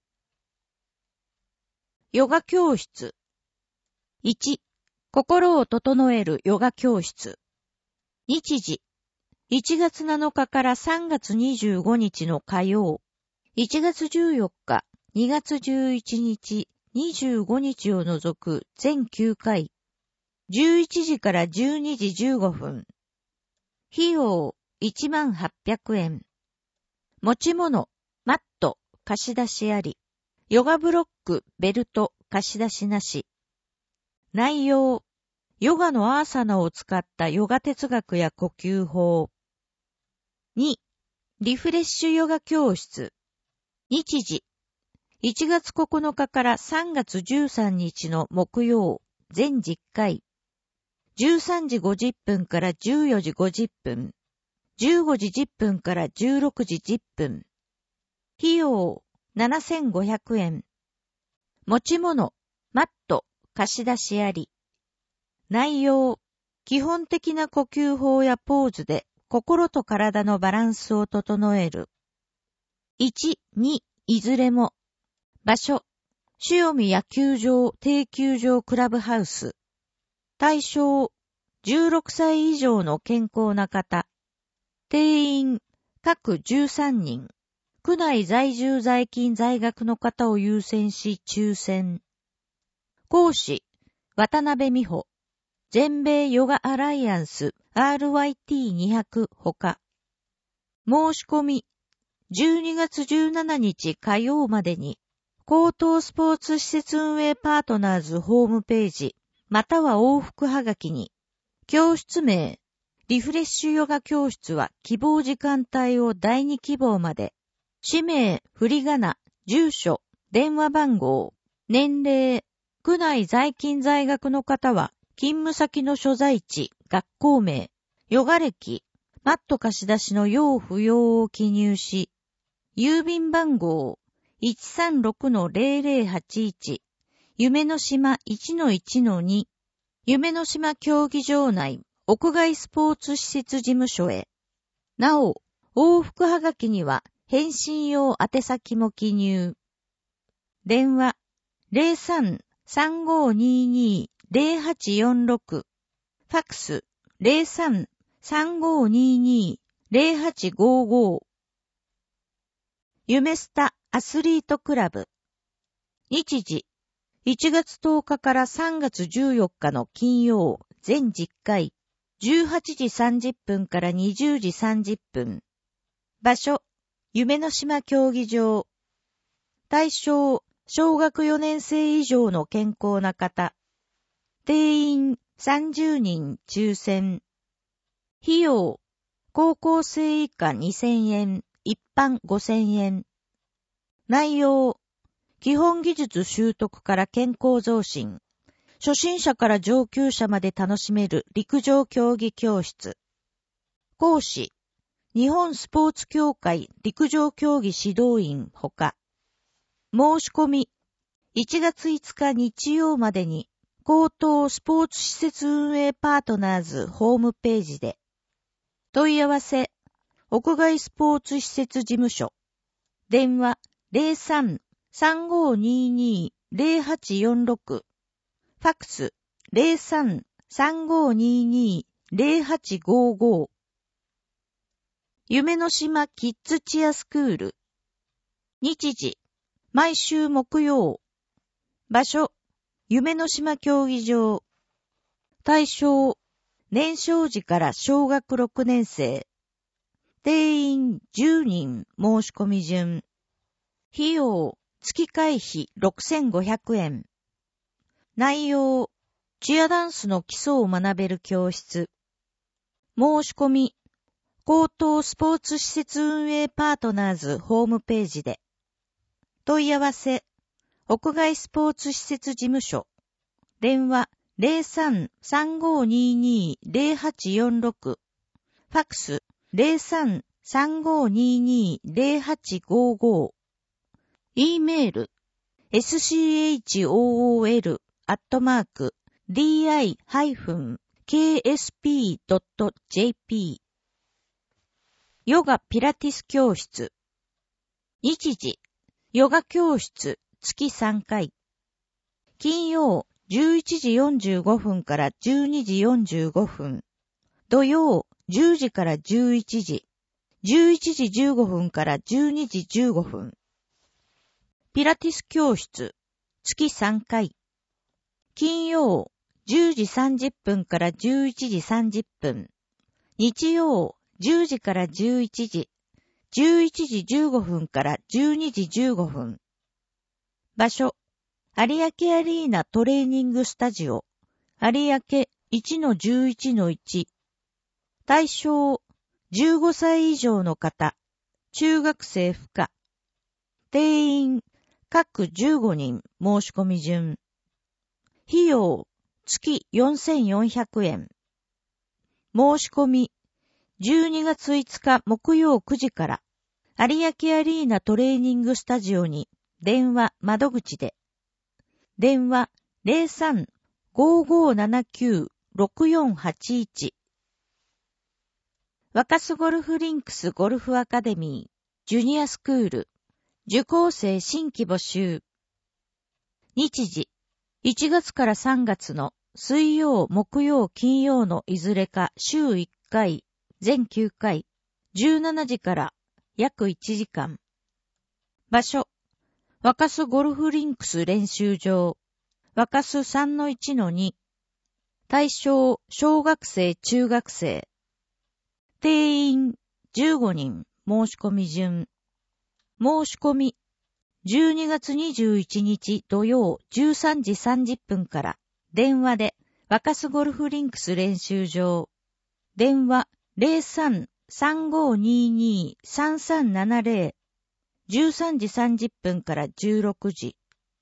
S3: ヨガ教室。いち、心を整えるヨガ教室。日時。いちがつなのかからさんがつにじゅうごにちの火曜。いちがつじゅうよっか、にがつじゅういちにち、にじゅうごにちを除く全きゅうかい。じゅういちじからじゅうにじじゅうごふん。費用いちまんはっぴゃくえん。持ち物、マット、貸し出しあり。ヨガブロック、ベルト、貸し出しなし。内容、ヨガのアーサナを使ったヨガ哲学や呼吸法。に、リフレッシュヨガ教室。日時、いちがつここのかからさんがつじゅうさんにちの木曜、全じゅっかい。じゅうさんじごじゅっぷんからじゅうよじごじゅっぷん。じゅうごじじゅっぷんからじゅうろくじじゅっぷん。費用ななせんごひゃくえん。持ち物、マット、貸し出しあり。内容、基本的な呼吸法やポーズで心と体のバランスを整える。いち、に、いずれも。場所、塩見野球場定休場クラブハウス。対象、じゅうろくさい以上の健康な方。定員、各じゅうさんにん。区内在住在勤在学の方を優先し抽選。講師、渡辺美穂。全米ヨガアライアンス アールワイティーにひゃく ほか。申し込み、じゅうにがつじゅうしちにち火曜までに、高等スポーツ施設運営パートナーズホームページ、または往復はがきに、教室名、リフレッシュヨガ教室は希望時間帯をだいに希望まで、氏名、振り仮名、住所、電話番号、年齢、区内在勤在学の方は、勤務先の所在地、学校名、ヨガ歴、マット貸し出しの要不要を記入し、郵便番号 いちさんろくのぜろぜろはちいち、夢の島 いちのいちのに、夢の島競技場内、屋外スポーツ施設事務所へ。なお、往復はがきには返信用宛先も記入。電話 ゼロさん さんごにに ゼロはちよんろく、ファックス ゼロさん さんごにに ゼロはちごご。 夢スタアスリートクラブ。日時、いちがつとおかからさんがつじゅうよっかの金曜、全じゅっかい、じゅうはちじさんじゅっぷんからにじゅうじさんじゅっぷん。場所、夢の島競技場。対象、小学よねん生以上の健康な方。定員さんじゅうにん抽選。費用、高校生以下にせんえん、一般ごせんえん。内容、基本技術習得から健康増進。初心者から上級者まで楽しめる陸上競技教室。講師、日本スポーツ協会陸上競技指導員ほか。申し込み、いちがついつか日曜までに、高等スポーツ施設運営パートナーズホームページで。問い合わせ、屋外スポーツ施設事務所。電話 ゼロさん さんごにに ゼロはちよんろく。ファックス ゼロさん さんごにに ゼロはちごご。夢の島キッズチアスクール。日時、毎週木曜。場所、夢の島競技場。対象、年少時から小学ろくねん生。定員じゅうにん申し込み順。費用、月会費ろくせんごひゃくえん。内容、チアダンスの基礎を学べる教室。申し込み、高等スポーツ施設運営パートナーズホームページで。問い合わせ、屋外スポーツ施設事務所。電話 ゼロさん さんごにに ゼロはちよんろく。ファックス ゼロさん さんごにに ゼロはちごご。E メール エスシーエイチオーオーエル アットマーク ディーアイ ケーエスピー ドット ジェーピー。ヨガピラティス教室。日時、ヨガ教室月さんかい。金曜じゅういちじよんじゅうごふんからじゅうにじよんじゅうごふん。土曜じゅうじからじゅういちじ。じゅういちじじゅうごふんからじゅうにじじゅうごふん。ピラティス教室月さんかい。金曜じゅうじさんじゅっぷんからじゅういちじさんじゅっぷん。日曜じゅうじからじゅういちじ。じゅういちじじゅうごふんからじゅうにじじゅうごふん。場所、有明アリーナトレーニングスタジオ、有明 いちのじゅういちのいち。対象、じゅうごさい以上の方、中学生不可。定員、各じゅうごにん申し込み順。費用、月よんせんよんひゃくえん。申し込み、じゅうにがついつか木曜くじから、有明アリーナトレーニングスタジオに電話窓口で。電話 ゼロさん ごーごーななきゅう ろくよんはちいち。若洲ゴルフリンクスゴルフアカデミー、ジュニアスクール、受講生新規募集。日時、いちがつからさんがつの水曜、木曜、金曜のいずれか週いっかい、全きゅうかい、じゅうしちじから約いちじかん。場所、若洲ゴルフリンクス練習場、若洲 さんのいちのに。対象、小学生、中学生。定員、じゅうごにん、申し込み順。申し込み、じゅうにがつにじゅういちにち土曜じゅうさんじさんじゅっぷんから電話で若洲ゴルフリンクス練習場。電話 ゼロさん さんごにに さんさんななゼロ。じゅうさんじさんじゅっぷんからじゅうろくじ。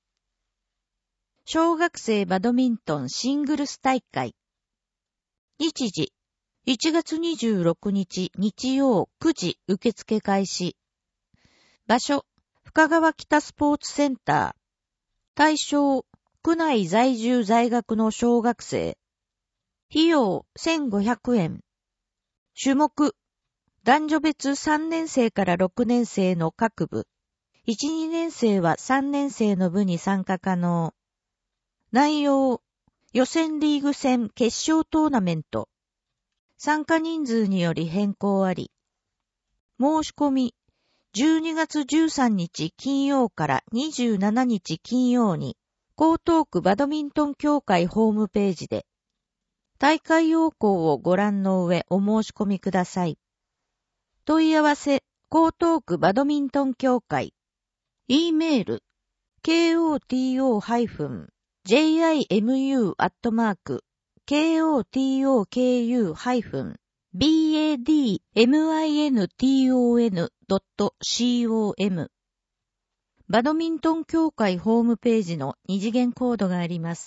S3: 小学生バドミントンシングルス大会。日時、いちがつにじゅうろくにち日曜くじ受付開始。場所、深川北スポーツセンター。対象、区内在住在学の小学生。費用せんごひゃくえん。種目、男女別さんねん生からろくねん生の各部。いち、にねん生はさんねん生の部に参加可能。内容、予選リーグ戦決勝トーナメント。参加人数により変更あり。申し込み、 じゅうにがつじゅうさんにち金曜からにじゅうしちにち金曜に、江東区バドミントン協会ホームページで、大会要項をご覧の上お申し込みください。問い合わせ、江東区バドミントン協会。E メール、ケーオーティーオー ジェイアイエムユー アットマーク、ケーオーティーオーケーユー ビーエーディーエムアイエヌティーオーエヌ ドット コム。バドミントン協会ホームページの二次元コードがあります。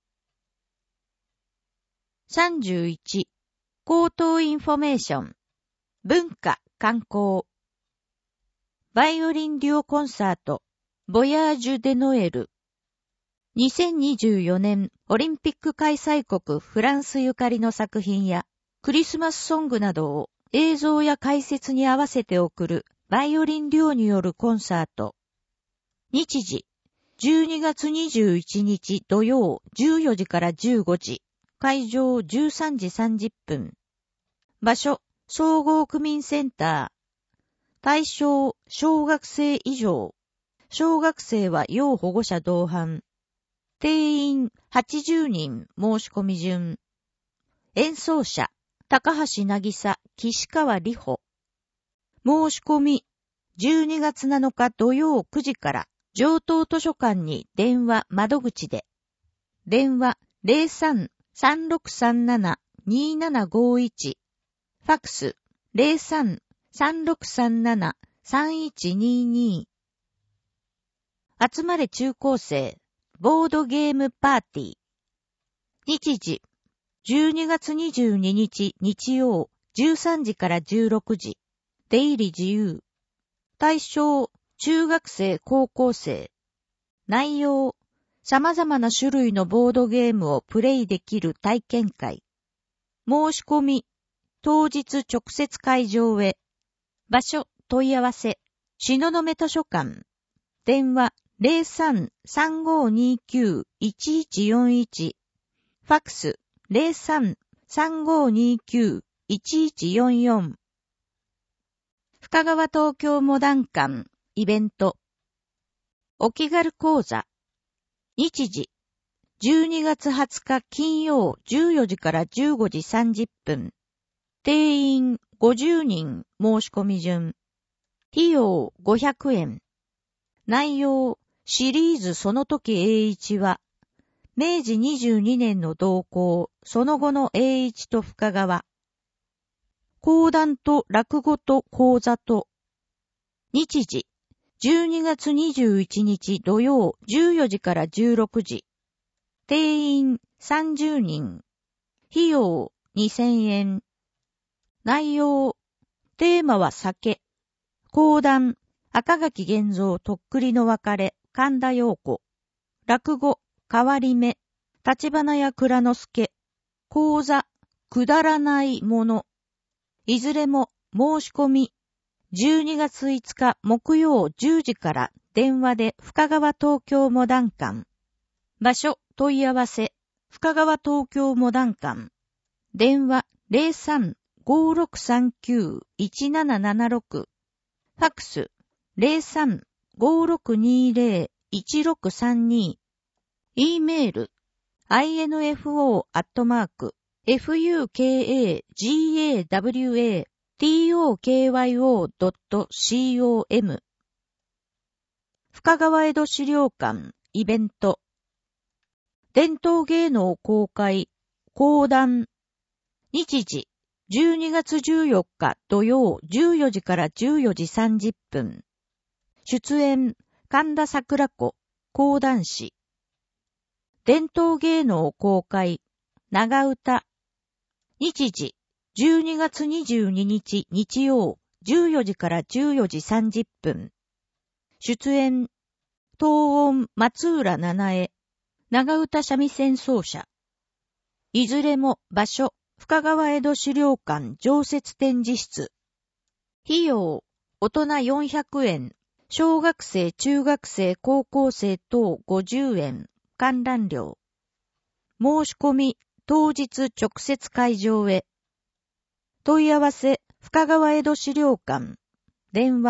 S3: さんじゅういち、口頭インフォメーション。文化、観光。バイオリンデュオコンサート、ボヤージュ・デ・ノエル。にせんにじゅうよねんオリンピック開催国フランスゆかりの作品やクリスマスソングなどを映像や解説に合わせて送るバイオリンデュオによるコンサート。日時、じゅうにがつにじゅういちにち土曜じゅうよじからじゅうごじ。会場じゅうさんじさんじゅっぷん。場所、総合区民センター。対象、小学生以上。小学生は要保護者同伴。定員はちじゅうにん申し込み順。演奏者、高橋渚、岸川里穂。申し込み、じゅうにがつなのか土曜くじから、城東図書館に電話窓口で。電話 ゼロさん さんろくさんなな にーななごいち。ファックス ゼロさん さんろくさんなな さんいちにーにー。集まれ中高生、ボードゲームパーティー。日時、じゅうにがつにじゅうににち日曜、じゅうさんじからじゅうろくじ。出入り自由。対象、中学生高校生。内容、様々な種類のボードゲームをプレイできる体験会。申し込み、当日直接会場へ。場所、問い合わせ、東雲図書館。電話、ゼロさん さんごにきゅう いちいちよんいち。ファックス、ゼロさん さんごにきゅう いちいちよんよん。深川東京モダン館、イベント。お気軽講座。日時、じゅうにがつはつか金曜じゅうよじからじゅうごじさんじゅっぷん。定員ごじゅうにん申し込み順。費用ごひゃくえん。内容、シリーズその時栄一は、めいじにじゅうにねんの動向、その後の栄一と深川。講談と落語と講座と。日時、じゅうにがつにじゅういちにち土曜じゅうよじからじゅうろくじ。定員さんじゅうにん。費用にせんえん。内容、テーマは酒。講談、赤垣源三とっくりの別れ、神田陽子。落語、変わり目、立花屋蔵之介。講座、くだらないもの。いずれも申し込み。じゅうにがついつか木曜じゅうじから電話で深川東京モダン館。場所問い合わせ、深川東京モダン館。電話 ゼロさん ごろくさんきゅう いちななななろく。ファックス ゼロさん ごろくにゼロ いちろくさんに。E メール アイエヌエフオー アットマーク ファカワトー ドット コム。深川江戸資料館イベント。伝統芸能公開講談。日時じゅうにがつじゅうよっか土曜じゅうよじからじゅうよじさんじゅっぷん。出演神田桜子講談師。伝統芸能公開長歌。日時じゅうにがつにじゅうににち日曜じゅうよじからじゅうよじさんじゅっぷん。出演東音松浦七重長歌三味線奏者。いずれも場所深川江戸資料館常設展示室。費用大人よんひゃくえん、小学生中学生高校生等ごじゅうえん、観覧料。申し込み当日直接会場へ。問い合わせ深川江戸資料館。電話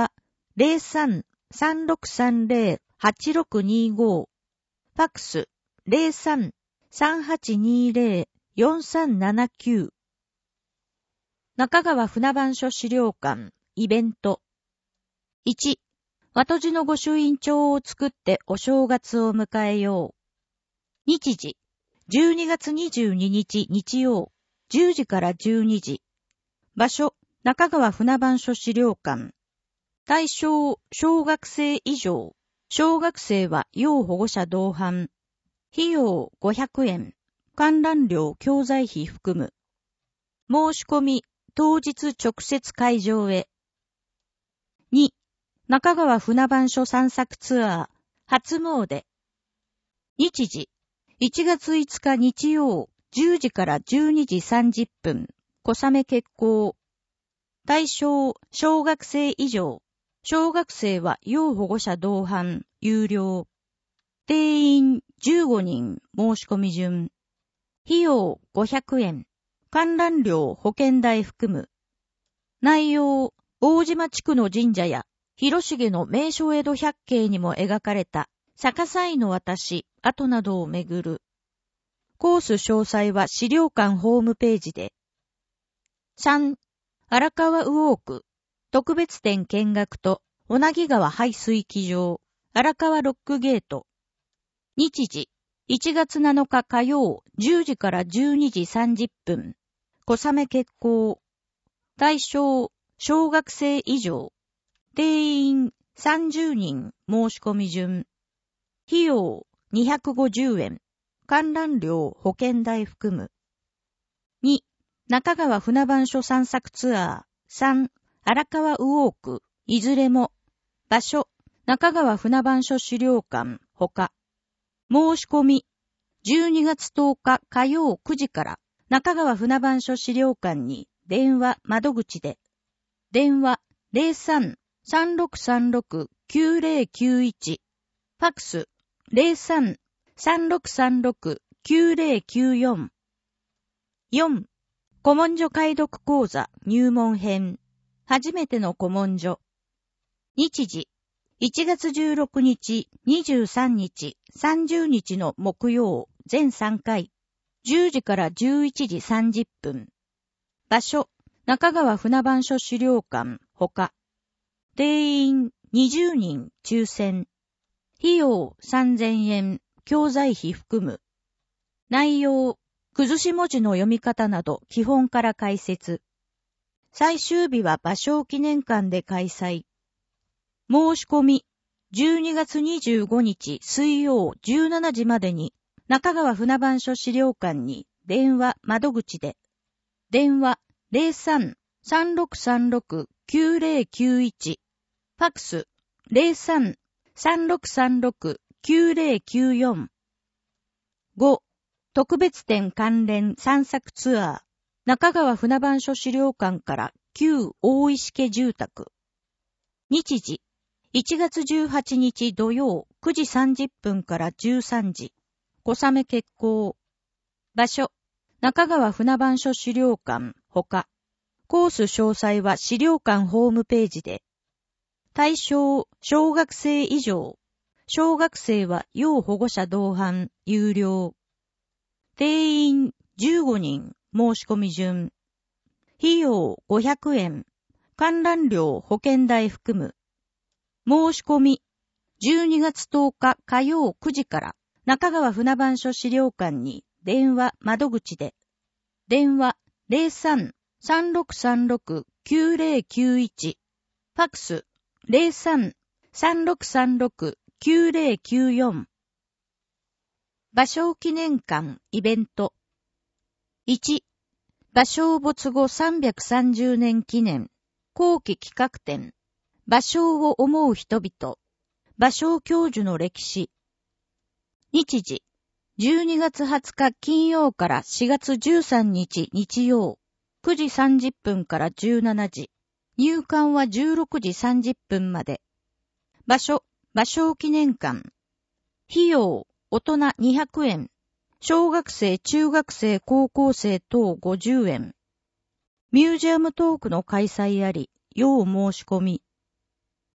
S3: ゼロさん さんろくさんゼロ はちろくにご。ファックス ゼロさん さんはちにゼロ よんさんななきゅう。中川船番所資料館イベント。いち、和とじの御朱印帳を作ってお正月を迎えよう。日時、じゅうにがつにじゅうににち日曜、じゅうじからじゅうにじ。場所、中川船番所資料館。対象、小学生以上。小学生は要保護者同伴。費用ごひゃくえん。観覧料教材費含む。申し込み、当日直接会場へ。に、中川船番所散策ツアー、初詣。日時、いちがついつか日曜、じゅうじからじゅうにじさんじゅっぷん、小雨決行。対象、小学生以上。小学生は要保護者同伴、有料。定員じゅうごにん、申し込み順。費用ごひゃくえん。観覧料保険代含む。内容、大島地区の神社や、広重の名所江戸百景にも描かれた、逆さいの私、跡などをめぐる。コース詳細は資料館ホームページで。さん、荒川魚区、特別展見学と、小名木川排水機場、荒川ロックゲート。日時、いちがつなのか火曜、じゅうじからじゅうにじさんじゅっぷん、小雨決行。対象、小学生以上。定員さんじゅうにん、申し込み順。費用にひゃくごじゅうえん。観覧料保険代含む。に、中川船番所散策ツアー。さん、荒川魚区。いずれも。場所、中川船番所資料館、ほか。申し込み。じゅうにがつとおか火曜くじから、中川船番所資料館に電話窓口で。電話ゼロさん さんろくさんろく きゅうゼロきゅういち。ファックスゼロさん さんろくさんろく きゅうゼロきゅうよん。よん、古文書解読講座入門編。初めての古文書。日時、いちがつじゅうろくにち、にじゅうさんにち、さんじゅうにちの木曜、全さんかい。じゅうじからじゅういちじさんじゅっぷん。場所、中川船番所資料館、ほか。定員にじゅうにん、抽選。費用さんぜんえん、教材費含む。内容、崩し文字の読み方など基本から解説。最終日は芭蕉記念館で開催。申し込み、じゅうにがつにじゅうごにち水曜じゅうしちじまでに、中川船番所資料館に電話窓口で。電話ゼロさん さんろくさんろく きゅうゼロきゅういち。ファックスゼロさん さんろくさんろく きゅうゼロきゅうよん。ご、特別展関連散策ツアー。中川船番所資料館から旧大石家住宅。日時、いちがつじゅうはちにち土曜くじさんじゅっぷんからじゅうさんじ。小雨決行。場所、中川船番所資料館、ほか。コース詳細は資料館ホームページで。対象、小学生以上。小学生は要保護者同伴、有料。定員じゅうごにん、申し込み順。費用ごひゃくえん。観覧料保険代含む。申し込み。じゅうにがつとおか火曜くじから中川船番所資料館に電話窓口で。電話ゼロさん さんろくさんろく きゅうゼロきゅういち。ファックスゼロさん さんろくさんろく きゅうゼロきゅうよん。芭蕉記念館イベント。いち、芭蕉没後さんびゃくさんじゅうねん記念後期企画展。芭蕉を思う人々。芭蕉教授の歴史。日時、じゅうにがつはつか金曜からしがつじゅうさんにち日曜、くじさんじゅっぷんからじゅうしちじ。入館はじゅうろくじさんじゅっぷんまで。場所、芭蕉記念館。費用、大人にひゃくえん。小学生、中学生、高校生等ごじゅうえん。ミュージアムトークの開催あり、要申し込み。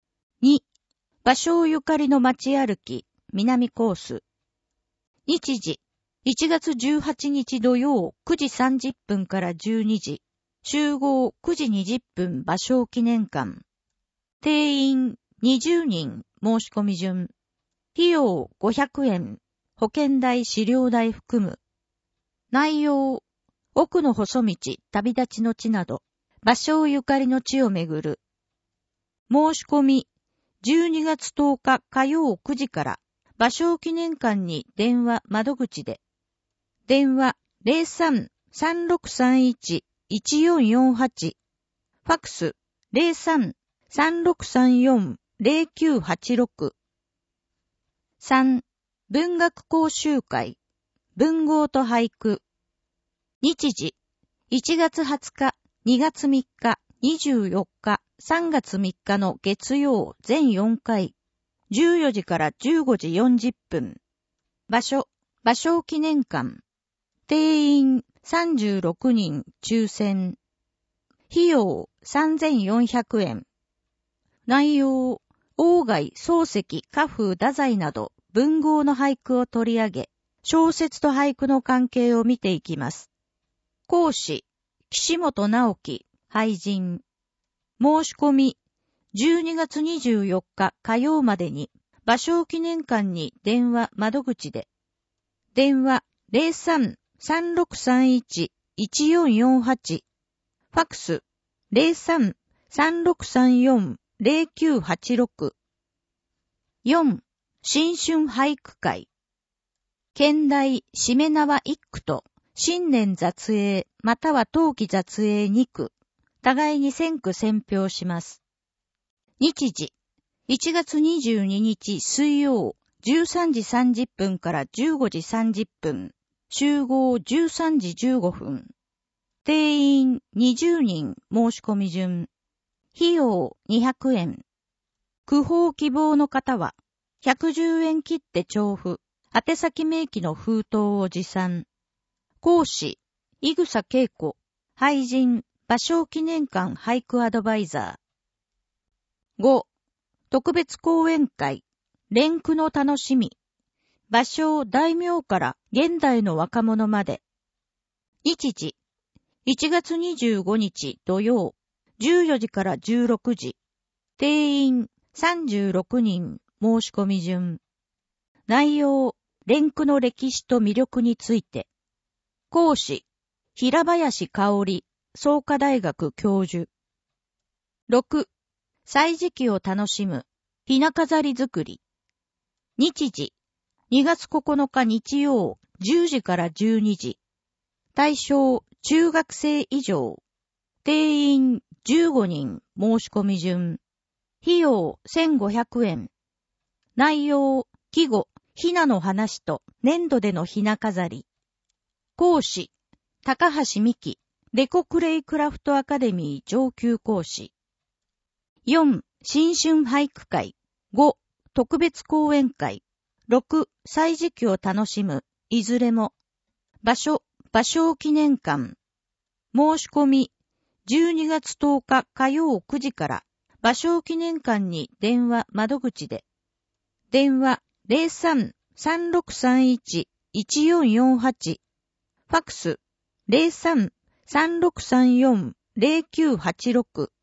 S3: に、芭蕉ゆかりの街歩き、南コース。日時、いちがつじゅうはちにち土曜くじさんじゅっぷんからじゅうにじ、集合くじにじゅっぷん芭蕉記念館。定員にじゅうにん申し込み順。費用ごひゃくえん、保険代資料代含む。内容、奥の細道、旅立ちの地など、芭蕉ゆかりの地をめぐる。申し込み、じゅうにがつとおか火曜くじから、芭蕉記念館に電話窓口で。電話 ゼロさん さんろくさんいち いちよんよんはち。ファックス ゼロさん さんろくさんよん ゼロきゅうはちろく。さん. 文学講習会。文豪と俳句。日時、いちがつはつか、にがつみっか、にじゅうよっか、さんがつみっかの月曜全よんかい。じゅうよじからじゅうごじよんじゅっぷん。場所、芭蕉記念館。定員さんじゅうろくにん抽選。費用さんぜんよんひゃくえん。内容、鴎外、漱石、家風、太宰など文豪の俳句を取り上げ、小説と俳句の関係を見ていきます。講師、岸本直樹、俳人。申し込み、じゅうにがつにじゅうよっか火曜までに、芭蕉記念館に電話窓口で。電話 ゼロさん さんろくさんいち いちよんよんはち。ファックス ゼロさん さんろくさんよん ゼロきゅうはちろく。よん. 新春俳句会。兼題、しめ縄一句と、新年雑詠、または冬季雑詠二句。互いに選句選評します。日時、いちがつにじゅうににち水曜、じゅうさんじさんじゅっぷんからじゅうごじさんじゅっぷん。集合じゅうさんじじゅうごふん。定員にじゅうにん申し込み順。費用にひゃくえん。句報希望の方は、ひゃくじゅうえん切って調布、宛先明記の封筒を持参。講師、井草恵子、俳人、芭蕉記念館俳句アドバイザー。ご. 特別講演会、連句の楽しみ。芭蕉大名から現代の若者まで。日時、いちがつにじゅうごにち土曜、じゅうよじからじゅうろくじ。定員さんじゅうろくにん申し込み順。内容、連句の歴史と魅力について。講師、平林香織、創価大学教授。ろく. 歳時記を楽しむ、ひな飾り作り。日時、にがつここのか日曜、じゅうじからじゅうにじ。対象、中学生以上。定員じゅうごにん申し込み順。費用せんごひゃくえん。内容、季語、ひなの話と粘土でのひな飾り。講師、高橋美希、レコクレイクラフトアカデミー上級講師。よん. 新春俳句会。ご. 特別講演会。ろく. 歳時記を楽しむ。いずれも。場所、芭蕉記念館。申し込み、じゅうにがつとおか火曜くじから、芭蕉記念館に電話窓口で。電話 ゼロさん さんろくさんいち いちよんよんはち。ファックス ゼロさん さんろくさんよん ゼロきゅうはちろく。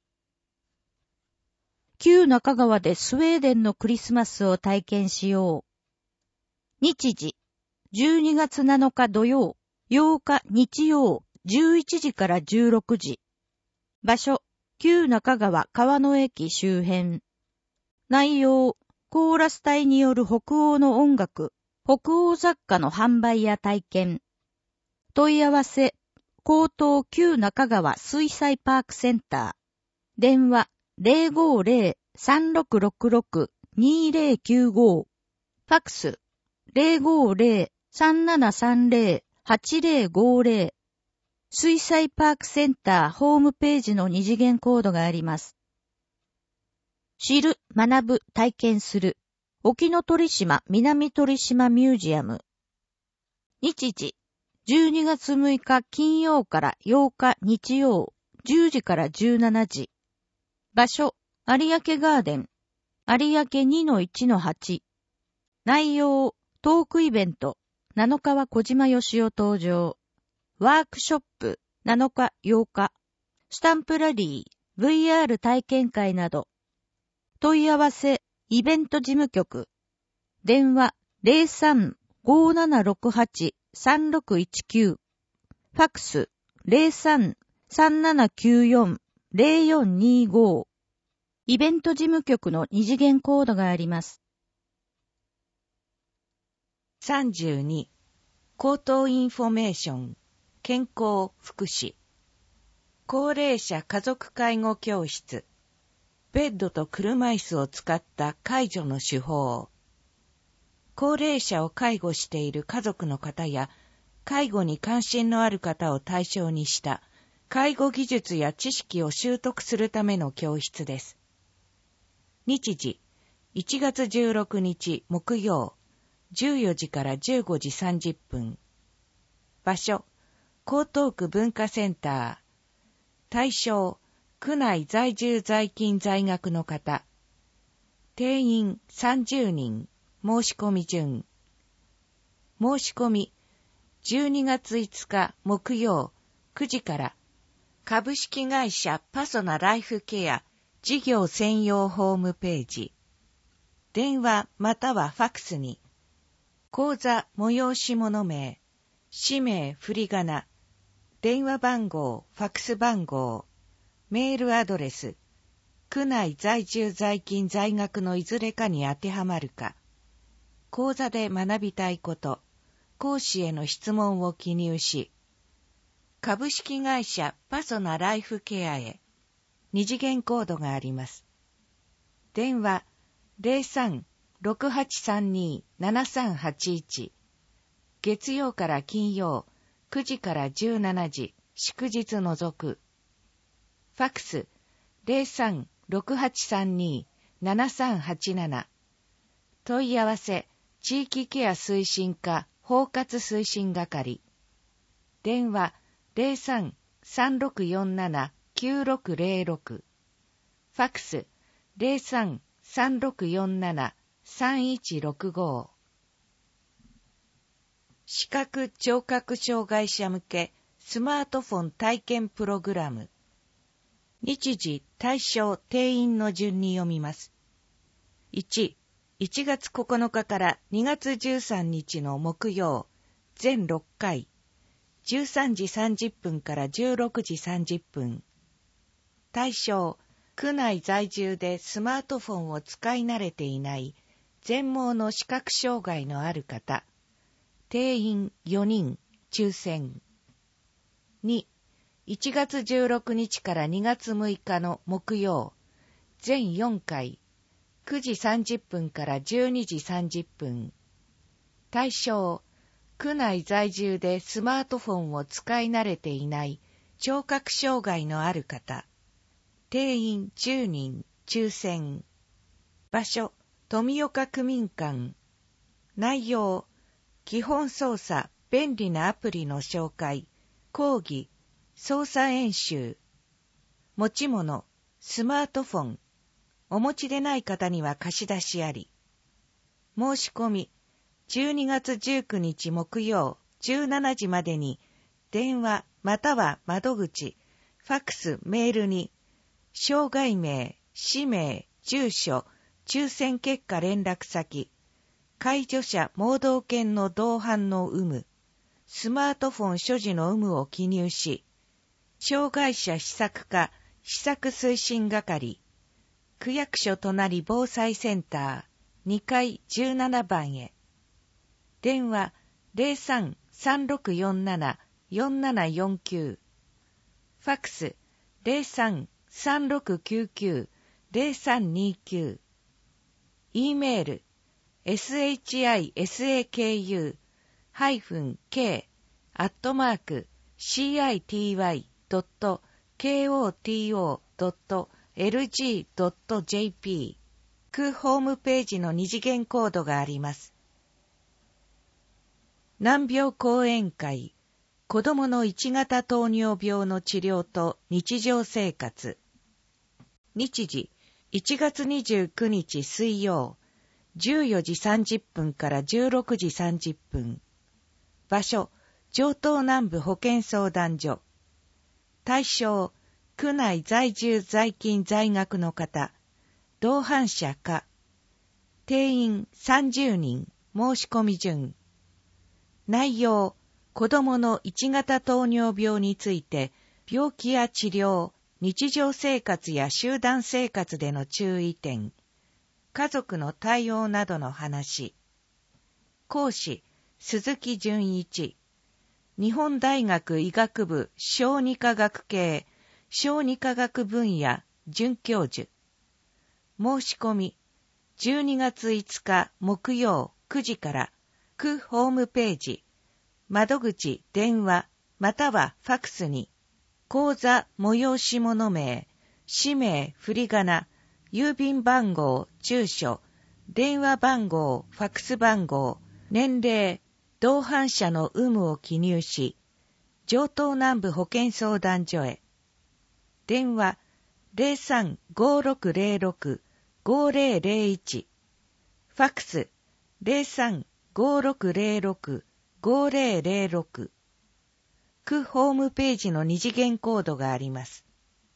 S3: 旧中川でスウェーデンのクリスマスを体験しよう。日時、じゅうにがつなのか土曜、ようか日曜、じゅういちじからじゅうろくじ。場所、旧中川川の駅周辺。内容、コーラス隊による北欧の音楽、北欧雑貨の販売や体験。問い合わせ、江東旧中川水彩パークセンター。電話、ゼロごゼロ さんろくろくろく にゼロきゅうご。ファックス、ゼロごゼロ さんななさんゼロ はちゼロごゼロ。水彩パークセンターホームページの二次元コードがあります。知る、学ぶ、体験する。沖ノ鳥島南鳥島ミュージアム。日時、じゅうにがつむいか金曜からようか日曜、じゅうじからじゅうしちじ。場所、有明ガーデン。 有明 にのいちのはち。内容、トークイベント、なのかは小島よしお登場。ワークショップ、なのかようか。スタンプラリー、ブイアール 体験会など。問い合わせ、イベント事務局。電話、ゼロさん ごーななろくはち さんろくいちきゅう。ファックス、ゼロさん さんななきゅうよん ゼロよんにご。イベント事務局の二次元コードがあります。
S1: さんじゅうに、口頭インフォメーション、健康福祉。高齢者家族介護教室。ベッドと車椅子を使った介助の手法。高齢者を介護している家族の方や、介護に関心のある方を対象にした、介護技術や知識を習得するための教室です。日時、いちがつじゅうろくにち木曜、じゅうよじからじゅうごじさんじゅっぷん。場所、江東区文化センター。対象、区内在住在勤在学の方。定員さんじゅうにん。申し込み順。申し込み、じゅうにがついつか木曜くじから。株式会社パソナライフケア事業専用ホームページ。電話またはファックスに。講座催し物名、氏名振り仮名、電話番号、ファックス番号、メールアドレス、区内在住在勤在学のいずれかに当てはまるか、講座で学びたいこと、講師への質問を記入し、株式会社パソナライフケアへ二次元コードがあります。電話ゼロさん ろくはちさんに ななさんはちいち。月曜から金曜くじからじゅうしちじ、祝日除く。ファックスゼロさん ろくはちさんに ななさんはちなな。問い合わせ地域ケア推進課包括推進係。電話ゼロさん さんろくよんなな きゅうろくゼロろく。ファックスゼロさん さんろくよんなな さんいちろくご。視覚聴覚障害者向けスマートフォン体験プログラム。日時、対象、定員の順に読みます。いち、いちがつここのかからにがつじゅうさんにちの木曜、全ろっかい、じゅうさんじさんじゅっぷんからじゅうろくじさんじゅっぷん。対象、区内在住でスマートフォンを使い慣れていない全盲の視覚障害のある方。定員よにん、抽選。に、いちがつじゅうろくにちからにがつむいかの木曜、全よんかい、くじさんじゅっぷんからじゅうにじさんじゅっぷん。対象、区内在住でスマートフォンを使い慣れていない聴覚障害のある方。定員じゅうにん、抽選。場所、富岡区民館。内容、基本操作、便利なアプリの紹介、講義、操作演習。持ち物、スマートフォン。お持ちでない方には貸し出しあり。申し込み、じゅうにがつじゅうくにち木曜じゅうしちじまでに、電話または窓口、ファックス、メールに、障害名、氏名、住所、抽選結果連絡先、介助者盲導犬の同伴の有無、スマートフォン所持の有無を記入し、障害者施策課、施策推進係、区役所隣防災センター、にかいじゅうななばんへ。電話ゼロさん さんろくよんなな よんななよんきゅう。ファックスゼロさん さんろくきゅうきゅう ゼロさんにきゅう。E メール エスエイチアイエスエーケーユー ハイフン ケー アットマーク シーアイティーワイ ドット ケーオーティーオー ドット エルジー ドット ジェーピー。区ホームページの二次元コードがあります。難病講演会、子どものいちがた糖尿病の治療と日常生活。日時、
S4: いちがつにじゅうくにち水曜、じゅうよじさんじゅっぷんからじゅうろくじさんじゅっぷん。場所、城東南部保健相談所。対象、区内在住在勤在学の方、同伴者か。定員さんじゅうにん、申し込み順。内容、子供のいちがた糖尿病について、病気や治療、日常生活や集団生活での注意点、家族の対応などの話。講師、鈴木純一。日本大学医学部小児科学系小児科学分野准教授。申し込み、じゅうにがついつか木曜くじから区ホームページ、窓口電話またはファクスに、口座催し物名、氏名振り仮名、郵便番号、住所、電話番号、ファクス番号、年齢、同伴者の有無を記入し、城東南部保健相談所へ。電話 ゼロさん ごーろくゼロろく ごーぜろぜろいち、ファクス ゼロさん ごーろくゼロろく ごーぜろぜろろく。区ホームページの二次元コードがあります。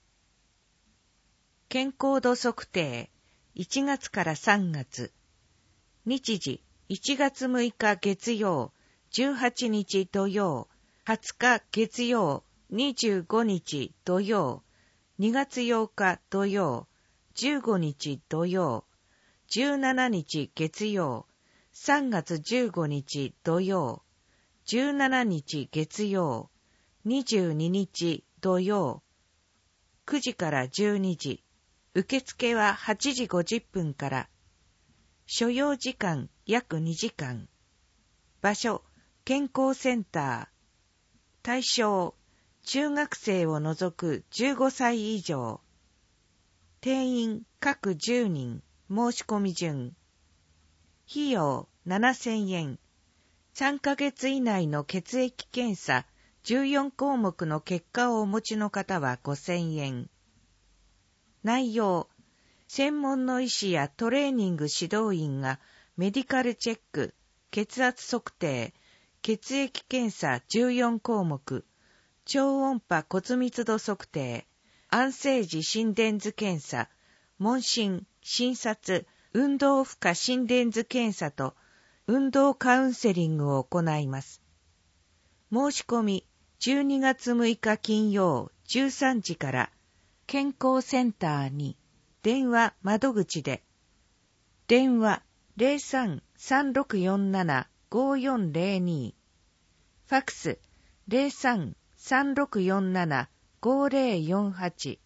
S4: 健康度測定、いちがつからさんがつ。日時、いちがつむいか月曜、じゅうはちにち土曜、はつか月曜、にじゅうごにち土曜、にがつようか土曜、じゅうごにち土曜、じゅうしちにち月曜、さんがつじゅうごにち土曜、じゅうしちにち月曜、にじゅうににち土曜、くじからじゅうにじ、受付ははちじごじゅっぷんから、所要時間約にじかん、場所、健康センター、対象、中学生を除くじゅうごさい以上、定員各じゅうにん、申し込み順、費用ななせんえん、さんかげつ以内の血液検査じゅうよんこうもくの結果をお持ちの方はごせんえん。内容、専門の医師やトレーニング指導員がメディカルチェック、血圧測定、血液検査じゅうよんこうもく、超音波骨密度測定、安静時心電図検査、問診、診察、運動負荷心電図検査と運動カウンセリングを行います。申し込み、じゅうにがつむいか金曜じゅうさんじから健康センターに電話窓口で、電話 ゼロさん さんろくよんなな ごよんゼロに、ファクス ゼロさん さんろくよんなな ごぜろよんはち。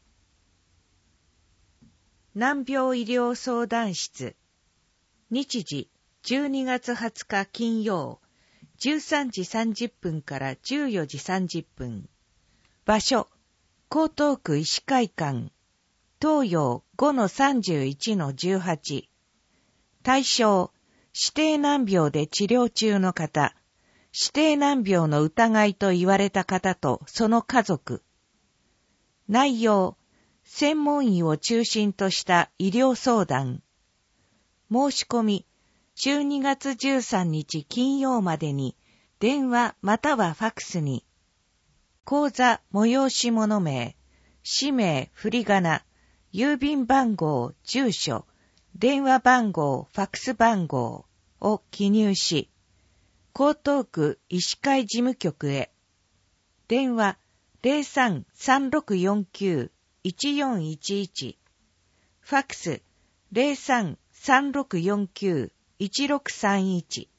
S4: 難病医療相談室、日時じゅうにがつはつか金曜じゅうさんじさんじゅっぷんからじゅうよじさんじゅっぷん。場所、江東区医師会館、東洋 ごのさんじゅういちのじゅうはち。対象、指定難病で治療中の方、指定難病の疑いと言われた方とその家族。内容、専門医を中心とした医療相談。申し込み、じゅうにがつじゅうさんにち金曜までに電話またはファクスに、口座催し物名、氏名振り仮名、郵便番号、住所、電話番号、ファクス番号を記入し、江東区医師会事務局へ。電話 ゼロさん さんろくよんきゅう いちよんいちいち、ファクス ゼロさん さんろくよんきゅう いちろくさんいち。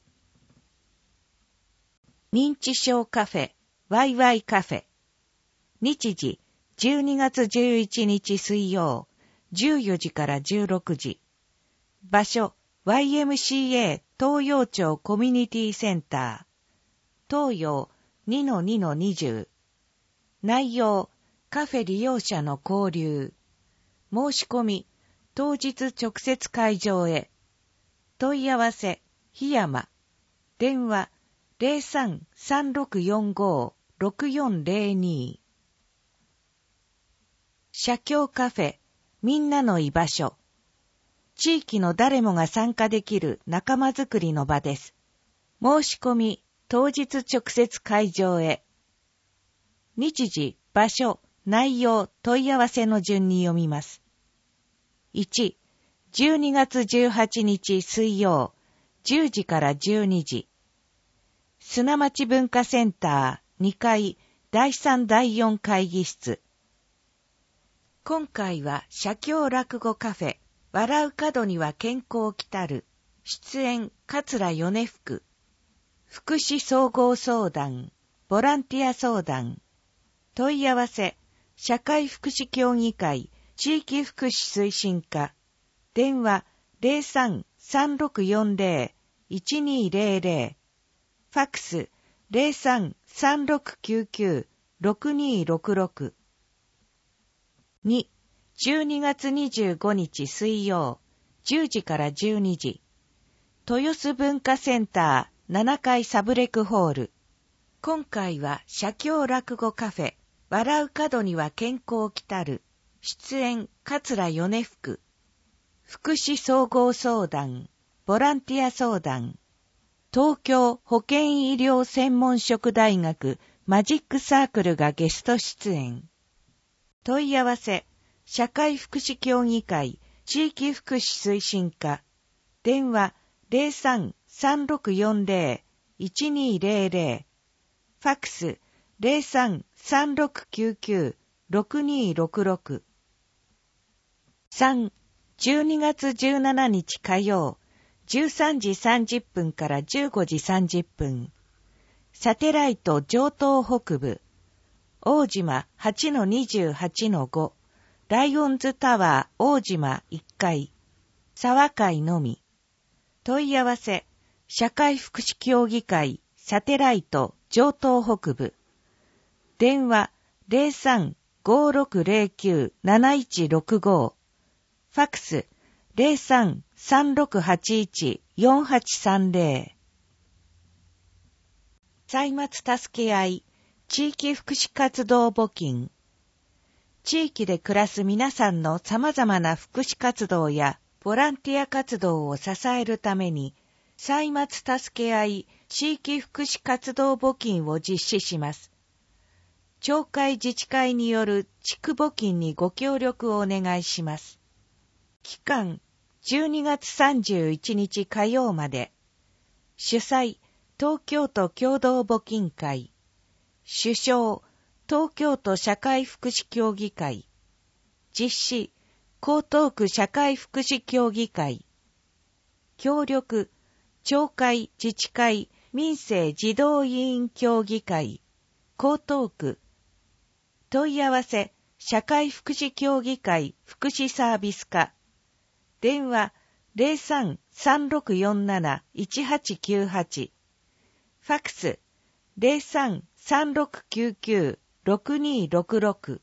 S4: 認知症カフェ、ワイワイカフェ。日時、じゅうにがつじゅういちにち水曜、じゅうよじからじゅうろくじ。場所、ワイエムシーエー 東洋町コミュニティセンター。東洋 にのにのにじゅう。内容、カフェ利用者の交流。申し込み、当日直接会場へ。問い合わせ、檜山。電話、ゼロさん さんろくよんご ろくよんゼロに。社協カフェ、みんなの居場所。 地域の誰もが参加できる仲間づくりの場です。申し込み、当日直接会場へ。日時、場所、内容、問い合わせの順に読みます。いち、じゅうにがつじゅうはちにち水曜、じゅうじからじゅうにじ。砂町文化センターにかいだいさんだいよん会議室。今回は写経落語カフェ、笑う角には健康きたる。出演、桂米福。福祉総合相談、ボランティア相談。問い合わせ、社会福祉協議会、地域福祉推進課。電話 ゼロさん さんろくよんゼロ いちにゼロゼロ。ファックス ゼロさん さんろくきゅうきゅう ろくにろくろく。に、じゅうにがつにじゅうごにち水曜、じゅうじからじゅうにじ。豊洲文化センターななかいサブレクホール。今回は写経落語カフェ、笑う角には健康きたる。出演、桂米福。福祉総合相談、ボランティア相談。東京保健医療専門職大学マジックサークルがゲスト出演。問い合わせ、社会福祉協議会、地域福祉推進課。電話ゼロさん さんろくよんゼロ いちにゼロゼロ。ファックスゼロさん さんろくきゅうきゅう ろくにろくろく。さん、じゅうにがつじゅうしちにち火曜、じゅうさんじさんじゅっぷんからじゅうごじさんじゅっぷん。サテライト上東北部。大島 はちのにじゅうはちのご。ライオンズタワー大島いっかい。沢会のみ。問い合わせ、社会福祉協議会サテライト上東北部。電話ゼロさん ごろくゼロきゅう なないちろくご。ファックスゼロさん さんろくはちいち よんはちさんゼロ。歳末助け合い地域福祉活動募金。地域で暮らす皆さんの様々な福祉活動やボランティア活動を支えるために、歳末助け合い地域福祉活動募金を実施します。町会自治会による地区募金にご協力をお願いします。期間、じゅうにがつさんじゅういちにち火曜まで。主催、東京都共同募金会。主将、東京都社会福祉協議会。実施、江東区社会福祉協議会。協力、町会自治会民生児童委員協議会。江東区。問い合わせ、社会福祉協議会福祉サービス課。電話ゼロさん さんろくよんなな いちはちきゅうはち。ファックスゼロさん さんろくきゅうきゅう ろくにろくろく。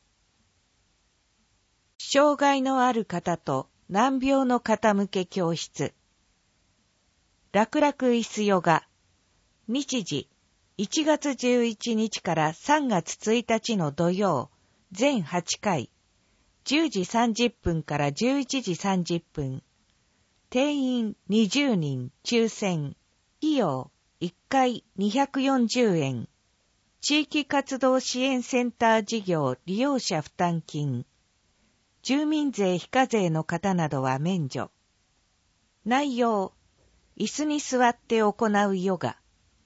S4: 障害のある方と難病の方向け教室。楽々椅子ヨガ。日時いちがつじゅういちにちからさんがつついたちの土曜、全はちかい。じゅうじさんじゅっぷんからじゅういちじさんじゅっぷん。定員にじゅうにん抽選。費用いっかいにひゃくよんじゅうえん。地域活動支援センター事業利用者負担金。住民税非課税の方などは免除。内容、椅子に座って行うヨガ。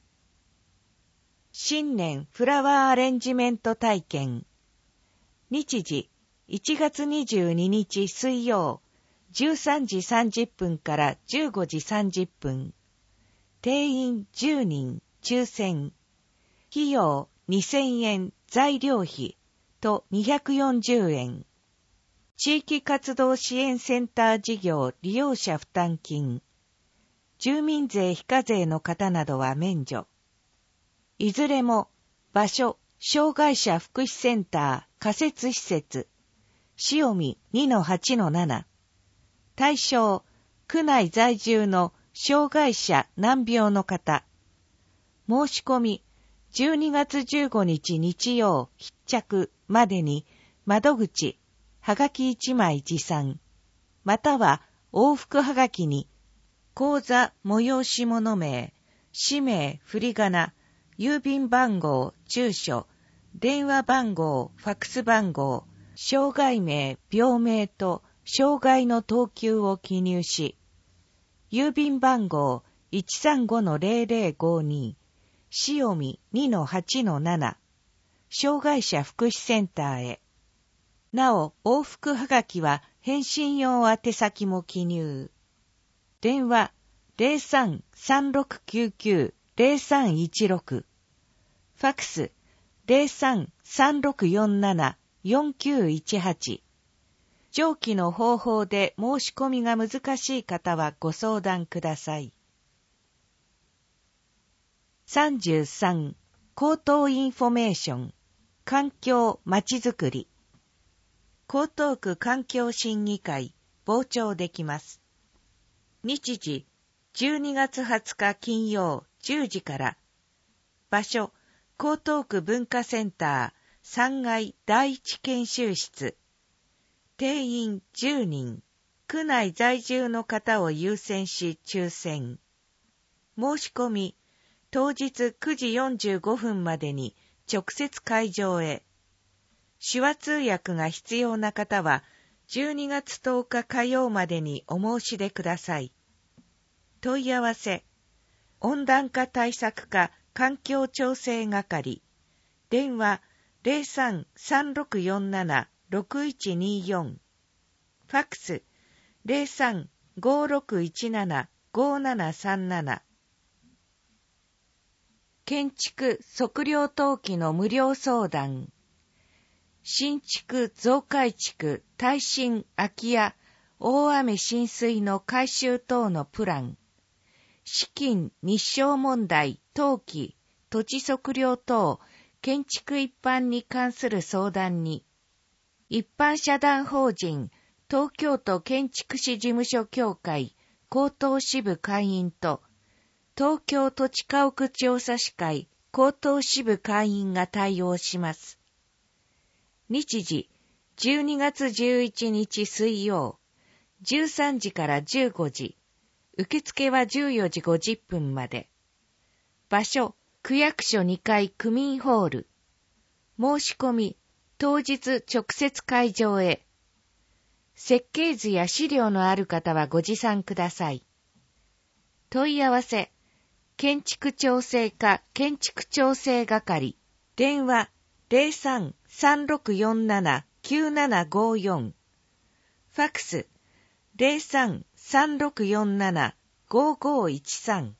S4: 新年フラワーアレンジメント体験。日時いちがつにじゅうににち水曜、じゅうさんじさんじゅっぷんからじゅうごじさんじゅっぷん。定員じゅうにん抽選。費用にせんえん材料費とにひゃくよんじゅうえん。地域活動支援センター事業利用者負担金。住民税非課税の方などは免除。いずれも場所、障害者福祉センター仮設施設。塩見 にのはちのなな。対象、区内在住の障害者難病の方。申し込み、じゅうにがつじゅうごにち日曜必着までに窓口、はがきいちまい持参、または往復はがきに、口座催し物名、氏名、振り仮名、郵便番号、住所、電話番号、ファックス番号、障害名、病名と障害の等級を記入し、郵便番号 いちさんごのゼロゼロごに、塩見 にのはちのなな、障害者福祉センターへ。なお、往復はがきは返信用宛先も記入。電話 ゼロさん さんろくきゅうきゅう ゼロさんいちろく、ファックス ゼロさん さんろくよんなな よんきゅういちはち。上記の方法で申し込みが難しい方はご相談ください。さんじゅうさん、口頭インフォメーション、環境まちづくり。江東区環境審議会、傍聴できます。日時、じゅうにがつはつか金曜じゅうじから。場所、江東区文化センターさんがいだいいち研修室。定員じゅうにん。区内在住の方を優先し抽選。申し込み、当日くじよんじゅうごふんまでに直接会場へ。手話通訳が必要な方はじゅうにがつとおか火曜までにお申し出ください。問い合わせ、温暖化対策課環境調整係、電話 ゼロさん さんろくよんなな ろくいちによん、ファックス ゼロさん ごろくいちなな ごななさんなな。建築測量登記の無料相談。新築増改築耐震空き家大雨浸水の改修等のプラン、資金日照問題登記土地測量等建築一般に関する相談に、一般社団法人東京都建築士事務所協会江東支部会員と東京土地家屋調査士会江東支部会員が対応します。日時、じゅうにがつじゅういちにち水曜、じゅうさんじからじゅうごじ、受付はじゅうよじごじゅっぷんまで。場所、区役所にかい区民ホール。申し込み、当日直接会場へ。設計図や資料のある方はご持参ください。問い合わせ、建築調整課建築調整係、電話 ゼロさん さんろくよんなな きゅうななごよん、ファックス ゼロさん さんろくよんなな ごごいちさん。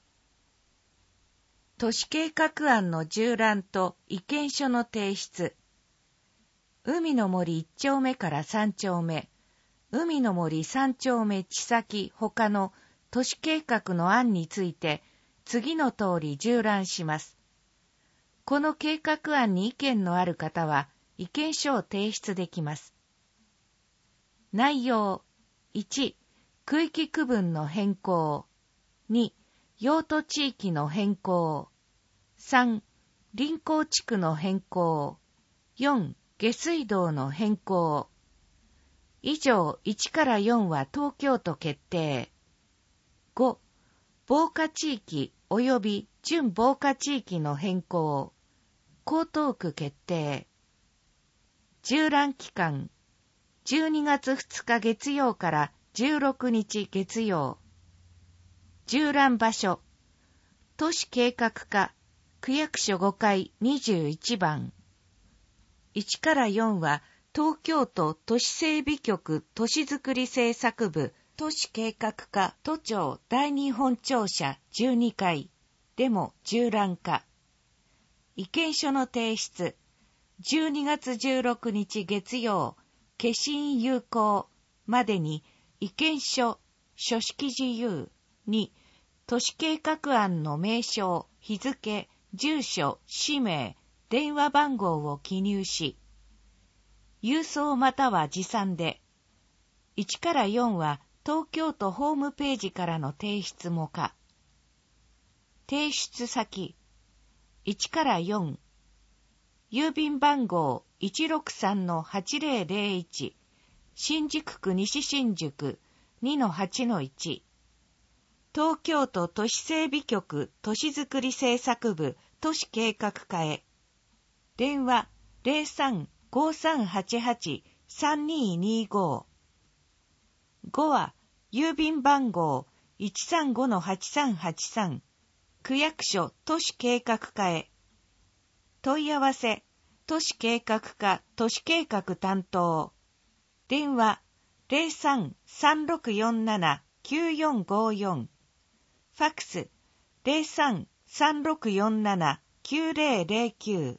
S4: 都市計画案の縦覧と意見書の提出。海の森いっちょうめからさんちょうめ、海の森さんちょうめ地先他の都市計画の案について次の通り縦覧します。この計画案に意見のある方は意見書を提出できます。内容いち、区域区分の変更。に、用途地域の変更。さん、臨港地区の変更。よん、下水道の変更。以上いちからよんは東京都決定。ご、防火地域及び準防火地域の変更。江東区決定。縦覧期間、じゅうにがつふつか月曜からじゅうろくにち月曜。縦覧場所、都市計画課、区役所ごかいにじゅういちばん。いちからよんは東京都都市整備局都市づくり政策部都市計画課都庁だいに本庁舎じゅうにかいでも縦覧課。意見書の提出、じゅうにがつじゅうろくにち月曜、消印有効までに意見書、書式自由に都市計画案の名称、日付、住所、氏名、電話番号を記入し、郵送または持参で、いちからよんは東京都ホームページからの提出も可。提出先、いちからよん、郵便番号 いちろくさんのはちぜろぜろいち、新宿区西新宿にのはちのいち。東京都都市整備局都市づくり政策部都市計画課へ。電話 ゼロさん ごさんはちはち さんにーにーご。ごは郵便番号 いちさんごのはちさんはちさん。区役所都市計画課へ。問い合わせ都市計画課都市計画担当。電話 ゼロさん さんろくよんなな きゅうよんごよん。ファックス ゼロさん さんろくよんなな きゅうぜろぜろきゅう。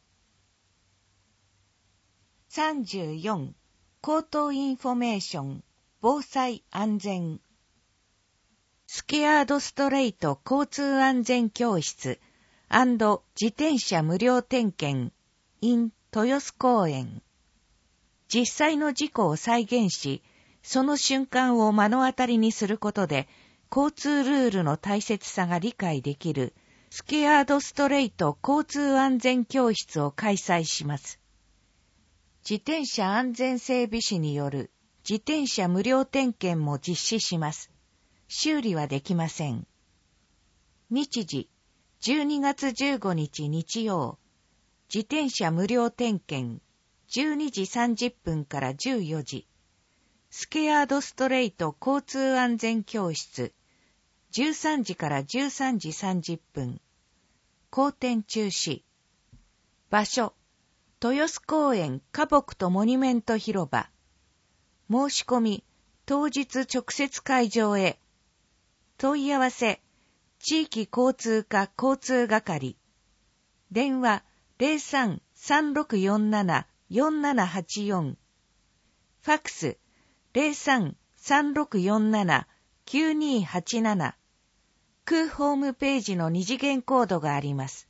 S4: さんじゅうよん. 口頭インフォメーション防災安全。スケアードストレート交通安全教室&自転車無料点検 in 豊洲公園。実際の事故を再現し、その瞬間を目の当たりにすることで、交通ルールの大切さが理解できるスケアードストレート交通安全教室を開催します。自転車安全整備士による自転車無料点検も実施します。修理はできません。日時、じゅうにがつじゅうごにち日曜。自転車無料点検、じゅうにじさんじゅっぷんからじゅうよじ。スケアードストレート交通安全教室、じゅうさんじからじゅうさんじさんじゅっぷん。公展中止。場所、豊洲公園花木とモニュメント広場。申し込み、当日直接会場へ。問い合わせ、地域交通課交通係。電話 ゼロさん さんろくよんなな よんななはちよん。ファックス ゼロさん さんろくよんなな きゅうにーはちなな。区ホームページの二次元コードがあります。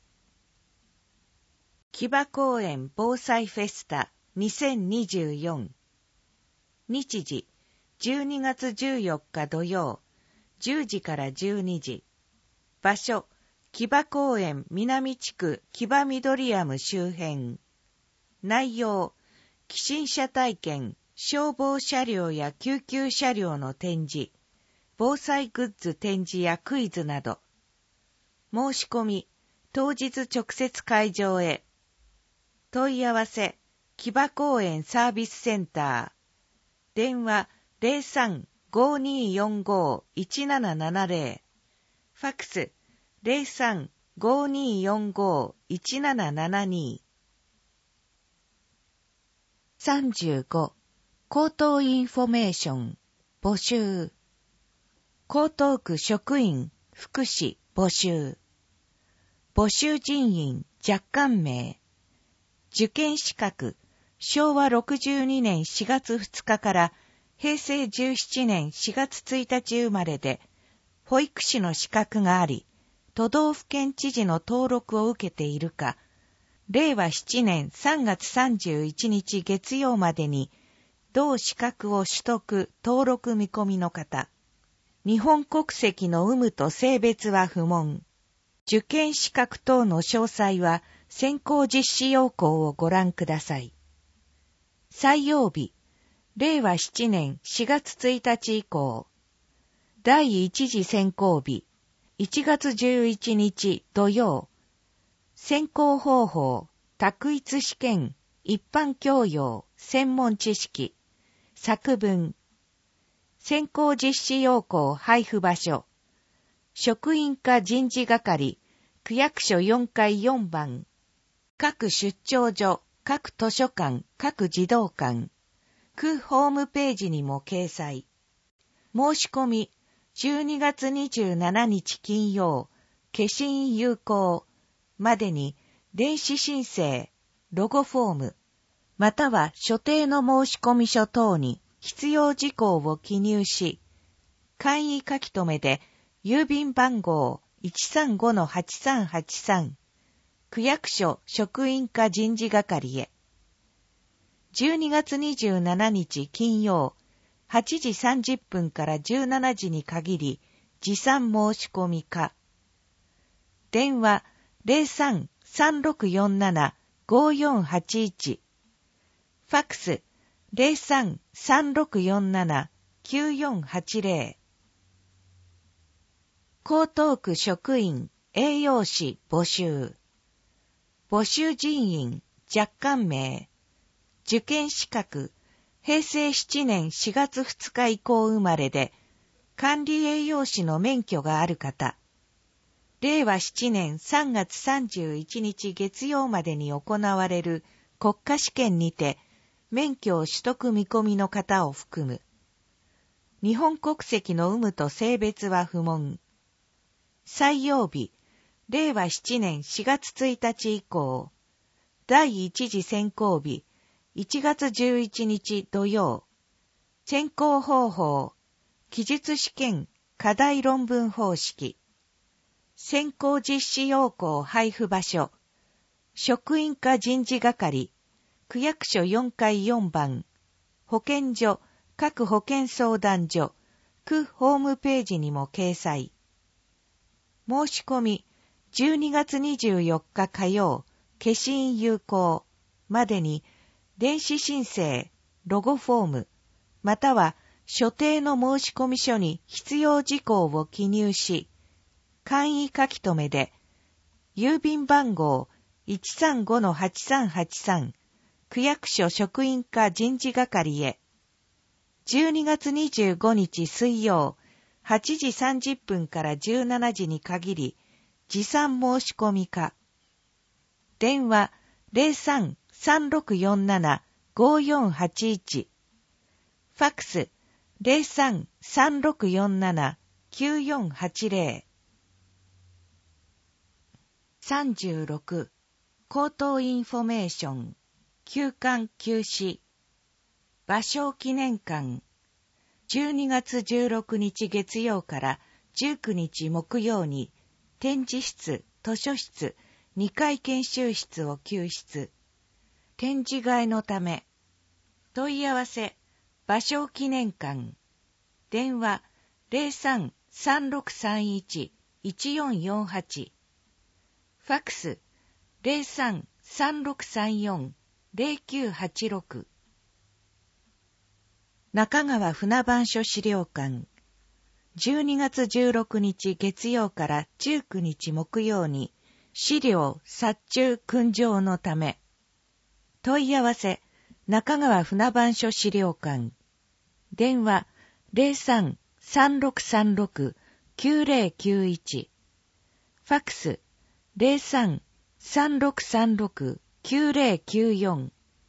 S4: 木場公園防災フェスタにせんにじゅうよん。日時、じゅうにがつじゅうよっか土曜、じゅうじからじゅうにじ。場所、木場公園南地区木場ミドリアム周辺。内容、起震車体験、消防車両や救急車両の展示、防災グッズ展示やクイズなど。申し込み、当日直接会場へ。問い合わせ、木場公園サービスセンター。電話 ゼロさん ごにーよんご いちななななぜろ。ファックス ゼロさん ごにーよんご いちななななに。さんじゅうご. 口頭インフォメーション募集。江東区職員福祉募集。募集人員若干名。受験資格、しょうわろくじゅうにねんしがつふつかからへいせいじゅうななねんしがつついたち生まれで、保育士の資格があり、都道府県知事の登録を受けているか、れいわななねんさんがつさんじゅういちにち月曜までに、同資格を取得、登録見込みの方、日本国籍の有無と性別は不問。受験資格等の詳細は、選考実施要項をご覧ください。採用日、れいわななねんしがつついたち以降。第一次選考日、いちがつじゅういちにち土曜。選考方法、択一試験、一般教養、専門知識。作文。選考実施要項配布場所。職員課人事係、区役所よんかいよんばん。各出張所、各図書館、各児童館。区ホームページにも掲載。申し込み、じゅうにがつにじゅうしちにち金曜、消印有効までに電子申請、ロゴフォーム、または所定の申込書等に必要事項を記入し、簡易書き留めで郵便番号 いちさんごのはちさんはちさん、区役所職員課人事係へ。じゅうにがつにじゅうしちにち金曜、はちじさんじゅっぷんからじゅうしちじに限り、持参申し込みか。電話 ゼロさん さんろくよんなな ごよんはちいち。ファックス ゼロさん さんろくよんななきゅうよんはちゼロ。江東区職員栄養士募集。募集人員若干名。受験資格、へいせいななねんしがつふつか以降生まれで、管理栄養士の免許がある方。れいわななねんさんがつさんじゅういちにち月曜までに行われる国家試験にて、免許を取得見込みの方を含む。日本国籍の有無と性別は不問。採用日、れいわななねんしがつついたち以降。第一次選考日、いちがつじゅういちにち土曜。選考方法、記述試験、課題論文方式。選考実施要項配布場所。職員課人事係、区役所よんかいよんばん。保健所、各保健相談所、区ホームページにも掲載。申し込み、じゅうにがつにじゅうよっか火曜、消印有効までに、電子申請、ロゴフォーム、または所定の申込書に必要事項を記入し、簡易書き留めで、郵便番号 いちさんごのはちさんはちさん、区役所職員課人事係へ。じゅうにがつにじゅうごにち水曜、はちじさんじゅっぷんからじゅうしちじに限り、持参申し込みか。電話 ゼロさん さんろくよんなな ごよんはちいち。ファックス ゼロさん さんろくよんなな きゅうよんはちゼロ。さんじゅうろく、口頭インフォメーション、休館休止、芭蕉記念館、じゅうにがつじゅうろくにち月曜からじゅうくにち木曜に、展示室、図書室、にかい研修室を休室。展示替えのため。問い合わせ、芭蕉記念館。電話、ゼロさん さんろくさんいち いちよんよんはち。ファックス、ゼロさん さんろくさんよん ゼロきゅうはちろく。中川船番所資料館。じゅうにがつじゅうろくにち月曜からじゅうくにち木曜に、資料殺虫訓上のため。問い合わせ、中川船番所資料館。電話、ゼロさん さんろくさんろく きゅうゼロきゅういち。ファックス、ゼロさん さんろくさんろく きゅうゼロきゅうよん。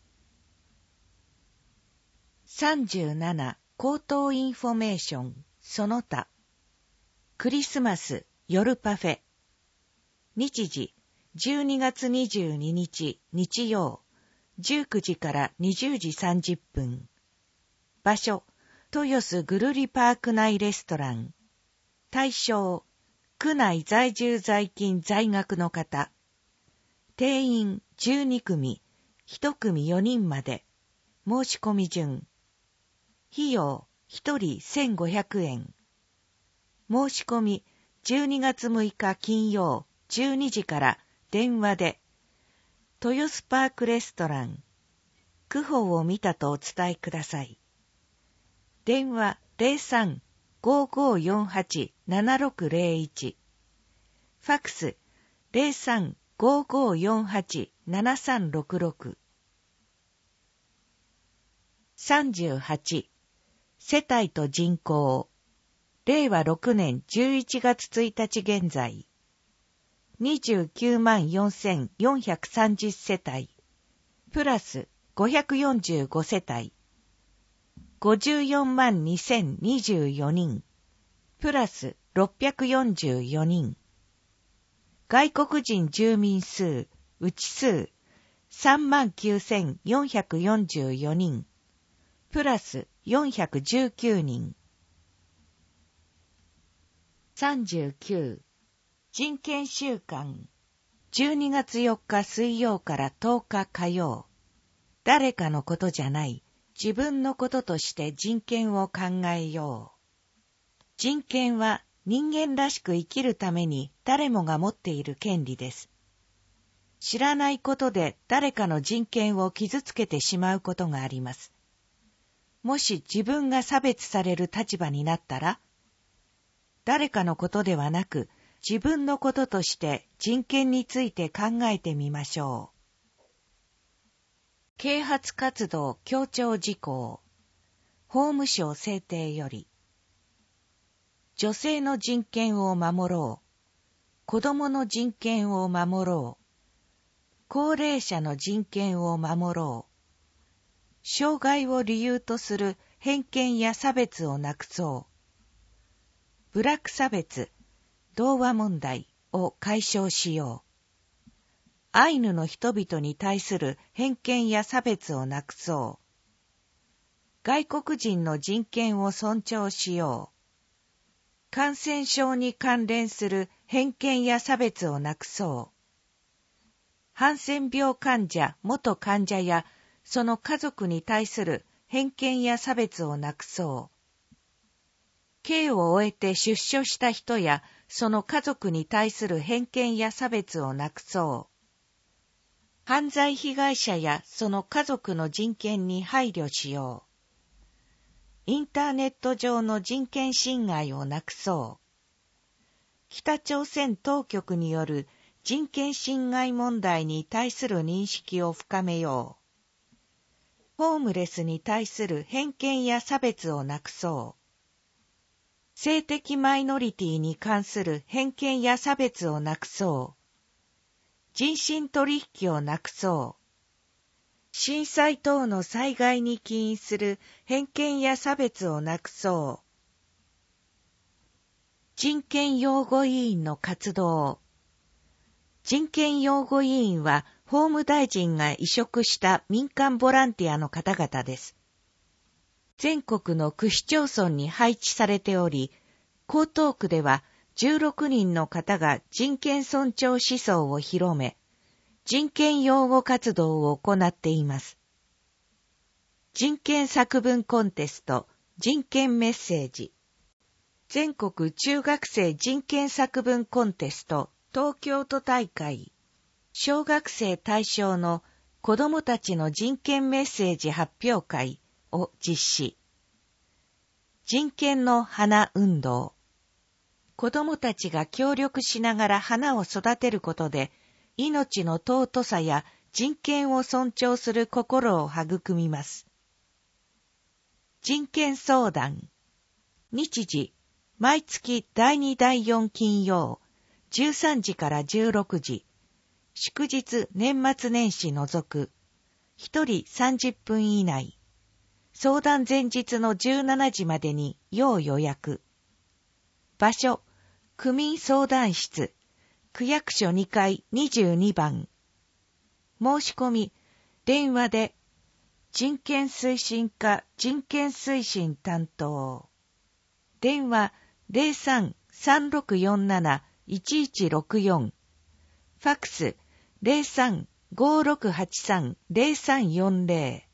S4: さんじゅうなな、口頭インフォメーション、その他。クリスマス、夜パフェ。日時、じゅうにがつにじゅうににち、日曜、じゅうくじからにじゅうじさんじゅっぷん。場所、豊洲ぐるりパーク内レストラン。対象、区内在住在勤在学の方。定員じゅうにくみ、いちくみよにんまで。申し込み順。費用、ひとりせんごひゃくえん。申し込み、じゅうにがつむいか金曜、じゅうにじから電話で。豊洲パークレストラン。区報を見たとお伝えください。電話ゼロさん ごごよんはち ななろくゼロいち。ファックスゼロさん ごごよんはち ななさんろくろく。さんじゅうはち、世帯と人口。れいわろくねんじゅういちがつついたち現在。にじゅうきゅうまんよんせんよんひゃくさんじゅう世帯。プラスごひゃくよんじゅうご世帯。ごじゅうよんまんにせんにじゅうよにん。プラスろっぴゃくよんじゅうよにん。外国人住民数、うち数、さんまんきゅうせんよんひゃくよんじゅうよにん。プラスよんひゃくじゅうきゅうにん。さんじゅうきゅう、人権週間。じゅうにがつよっか水曜からとおか火曜。誰かのことじゃない、自分のこととして人権を考えよう。人権は人間らしく生きるために誰もが持っている権利です。知らないことで誰かの人権を傷つけてしまうことがあります。 もし自分が差別される立場になったら、誰かのことではなく、自分のこととして人権について考えてみましょう。啓発活動協調事項、法務省制定より、女性の人権を守ろう、子供の人権を守ろう、高齢者の人権を守ろう、障害を理由とする偏見や差別をなくそう、部落差別、童話問題を解消しよう、アイヌの人々に対する偏見や差別をなくそう、外国人の人権を尊重しよう、感染症に関連する偏見や差別をなくそう、ハンセン病患者、元患者やその家族に対する偏見や差別をなくそう、刑を終えて出所した人やその家族に対する偏見や差別をなくそう、犯罪被害者やその家族の人権に配慮しよう、インターネット上の人権侵害をなくそう、北朝鮮当局による人権侵害問題に対する認識を深めよう、ホームレスに対する偏見や差別をなくそう、性的マイノリティに関する偏見や差別をなくそう、人身取引をなくそう、震災等の災害に起因する偏見や差別をなくそう。人権擁護委員の活動。人権擁護委員は法務大臣が委嘱した民間ボランティアの方々です。全国の区市町村に配置されており、江東区ではじゅうろくにんの方が人権尊重思想を広め、人権擁護活動を行っています。人権作文コンテスト、人権メッセージ。全国中学生人権作文コンテスト、東京都大会。小学生対象の子どもたちの人権メッセージ発表会を実施。人権の花運動。子どもたちが協力しながら花を育てることで、命の尊さや人権を尊重する心を育みます。人権相談。日時、毎月だいにだいよん金曜、じゅうさんじからじゅうろくじ、祝日年末年始除く、ひとりさんじゅっぷん以内、相談前日のじゅうしちじまでに要予約。場所、区民相談室、区役所にかいにじゅうにばん。申し込み、電話で、人権推進課人権推進担当。電話 ゼロさん さんろくよんなな いちいちろくよん。ファックス ゼロさん ごろくはちさん ゼロさんよんゼロ。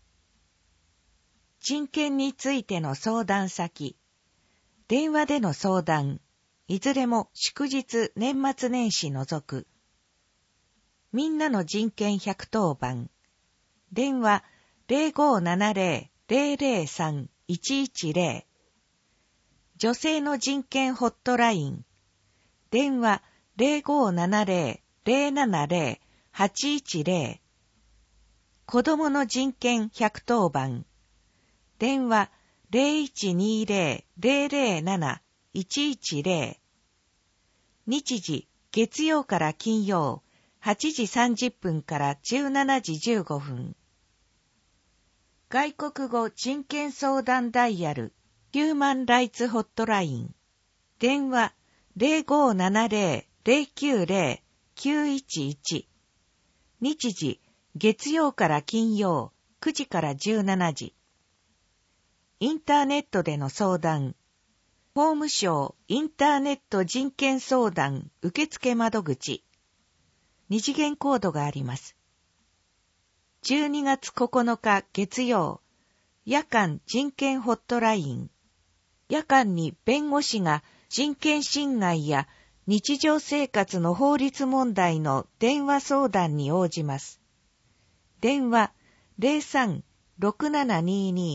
S4: 人権についての相談先。電話での相談。いずれも祝日年末年始除く。みんなの人権ひゃくとおばん。電話 ゼロごななゼロ ゼロゼロさん いちいちゼロ。女性の人権ホットライン。電話 ゼロごななゼロ ゼロななゼロ はちいちゼロ。子供の人権ひゃくとおばん。電話 ゼロいちにゼロ ゼロゼロなな いちいちゼロ。日時、月曜から金曜、はちじさんじゅっぷんからじゅうしちじじゅうごふん。外国語人権相談ダイヤル、ヒューマンライツホットライン。電話 ゼロごななゼロ ゼロきゅうゼロ きゅういちいち。日時、月曜から金曜、くじからじゅうしちじ。インターネットでの相談。法務省インターネット人権相談受付窓口。二次元コードがあります。じゅうにがつここのか月曜、夜間人権ホットライン。夜間に弁護士が人権侵害や日常生活の法律問題の電話相談に応じます。電話 ゼロさん ろくななにに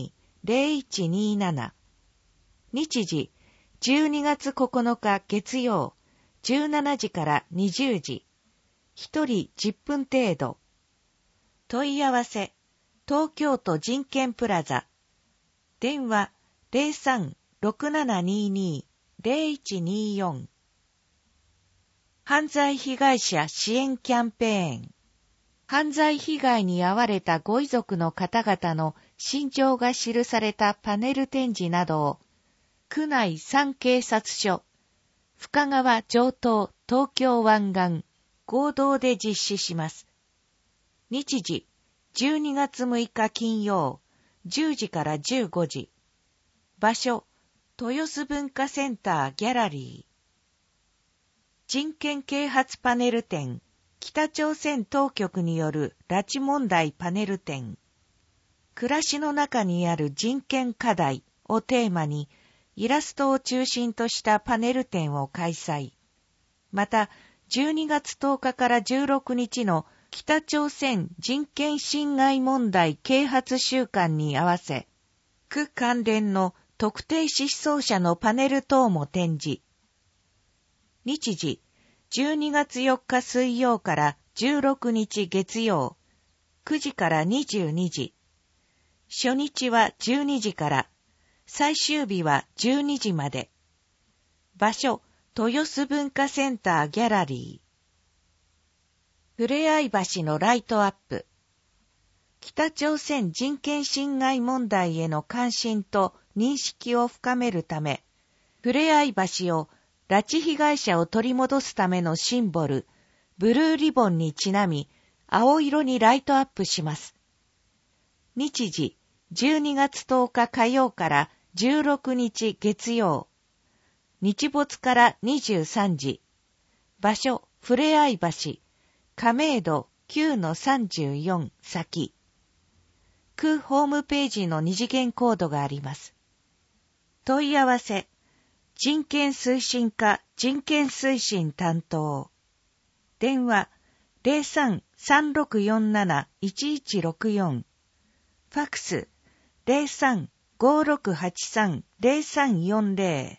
S4: ゼロいちになな。日時、じゅうにがつここのか月曜、じゅうしちじからにじゅうじ。一人じゅっぷん程度。問い合わせ、東京都人権プラザ。電話 ゼロさん ろくななにに ゼロいちによん。犯罪被害者支援キャンペーン。犯罪被害に遭われたご遺族の方々の心情が記されたパネル展示などを、区内さん警察署、深川城東東京湾岸合同で実施します。日時、じゅうにがつむいか金曜、じゅうじからじゅうごじ。場所、豊洲文化センターギャラリー。人権啓発パネル展、北朝鮮当局による拉致問題パネル展。暮らしの中にある人権課題をテーマに、イラストを中心としたパネル展を開催。また、じゅうにがつとおかからじゅうろくにちの北朝鮮人権侵害問題啓発週間に合わせ、区関連の特定失踪者のパネル等も展示。日時、じゅうにがつよっか水曜からじゅうろくにち月曜、くじからにじゅうにじ。初日はじゅうにじから、最終日はじゅうにじまで。場所、豊洲文化センターギャラリー。ふれあい橋のライトアップ。北朝鮮人権侵害問題への関心と認識を深めるため、ふれあい橋を拉致被害者を取り戻すためのシンボル、ブルーリボンにちなみ、青色にライトアップします。日時、じゅうにがつとおか火曜からじゅうろくにち月曜。日没からにじゅうさんじ。場所、ふれあい橋。亀戸 きゅうのさんじゅうよん 先。区ホームページの二次元コードがあります。問い合わせ。人権推進課人権推進担当。電話 ゼロさん さんろくよんなな いちいちろくよん。ファクス ゼロさん ごろくはちさん ゼロさんよんゼロ。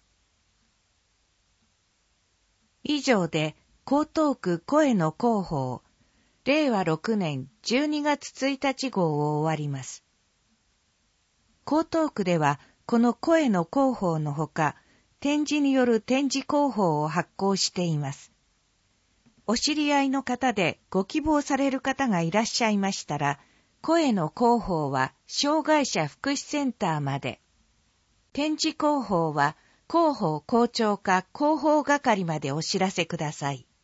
S4: 以上で江東区声の広報れいわろくねんじゅうにがつついたち号を終わります。江東区ではこの声の広報のほか、展示による展示広報を発行しています。お知り合いの方でご希望される方がいらっしゃいましたら、声の広報は障害者福祉センターまで。展示広報は広報校長課広報係までお知らせください。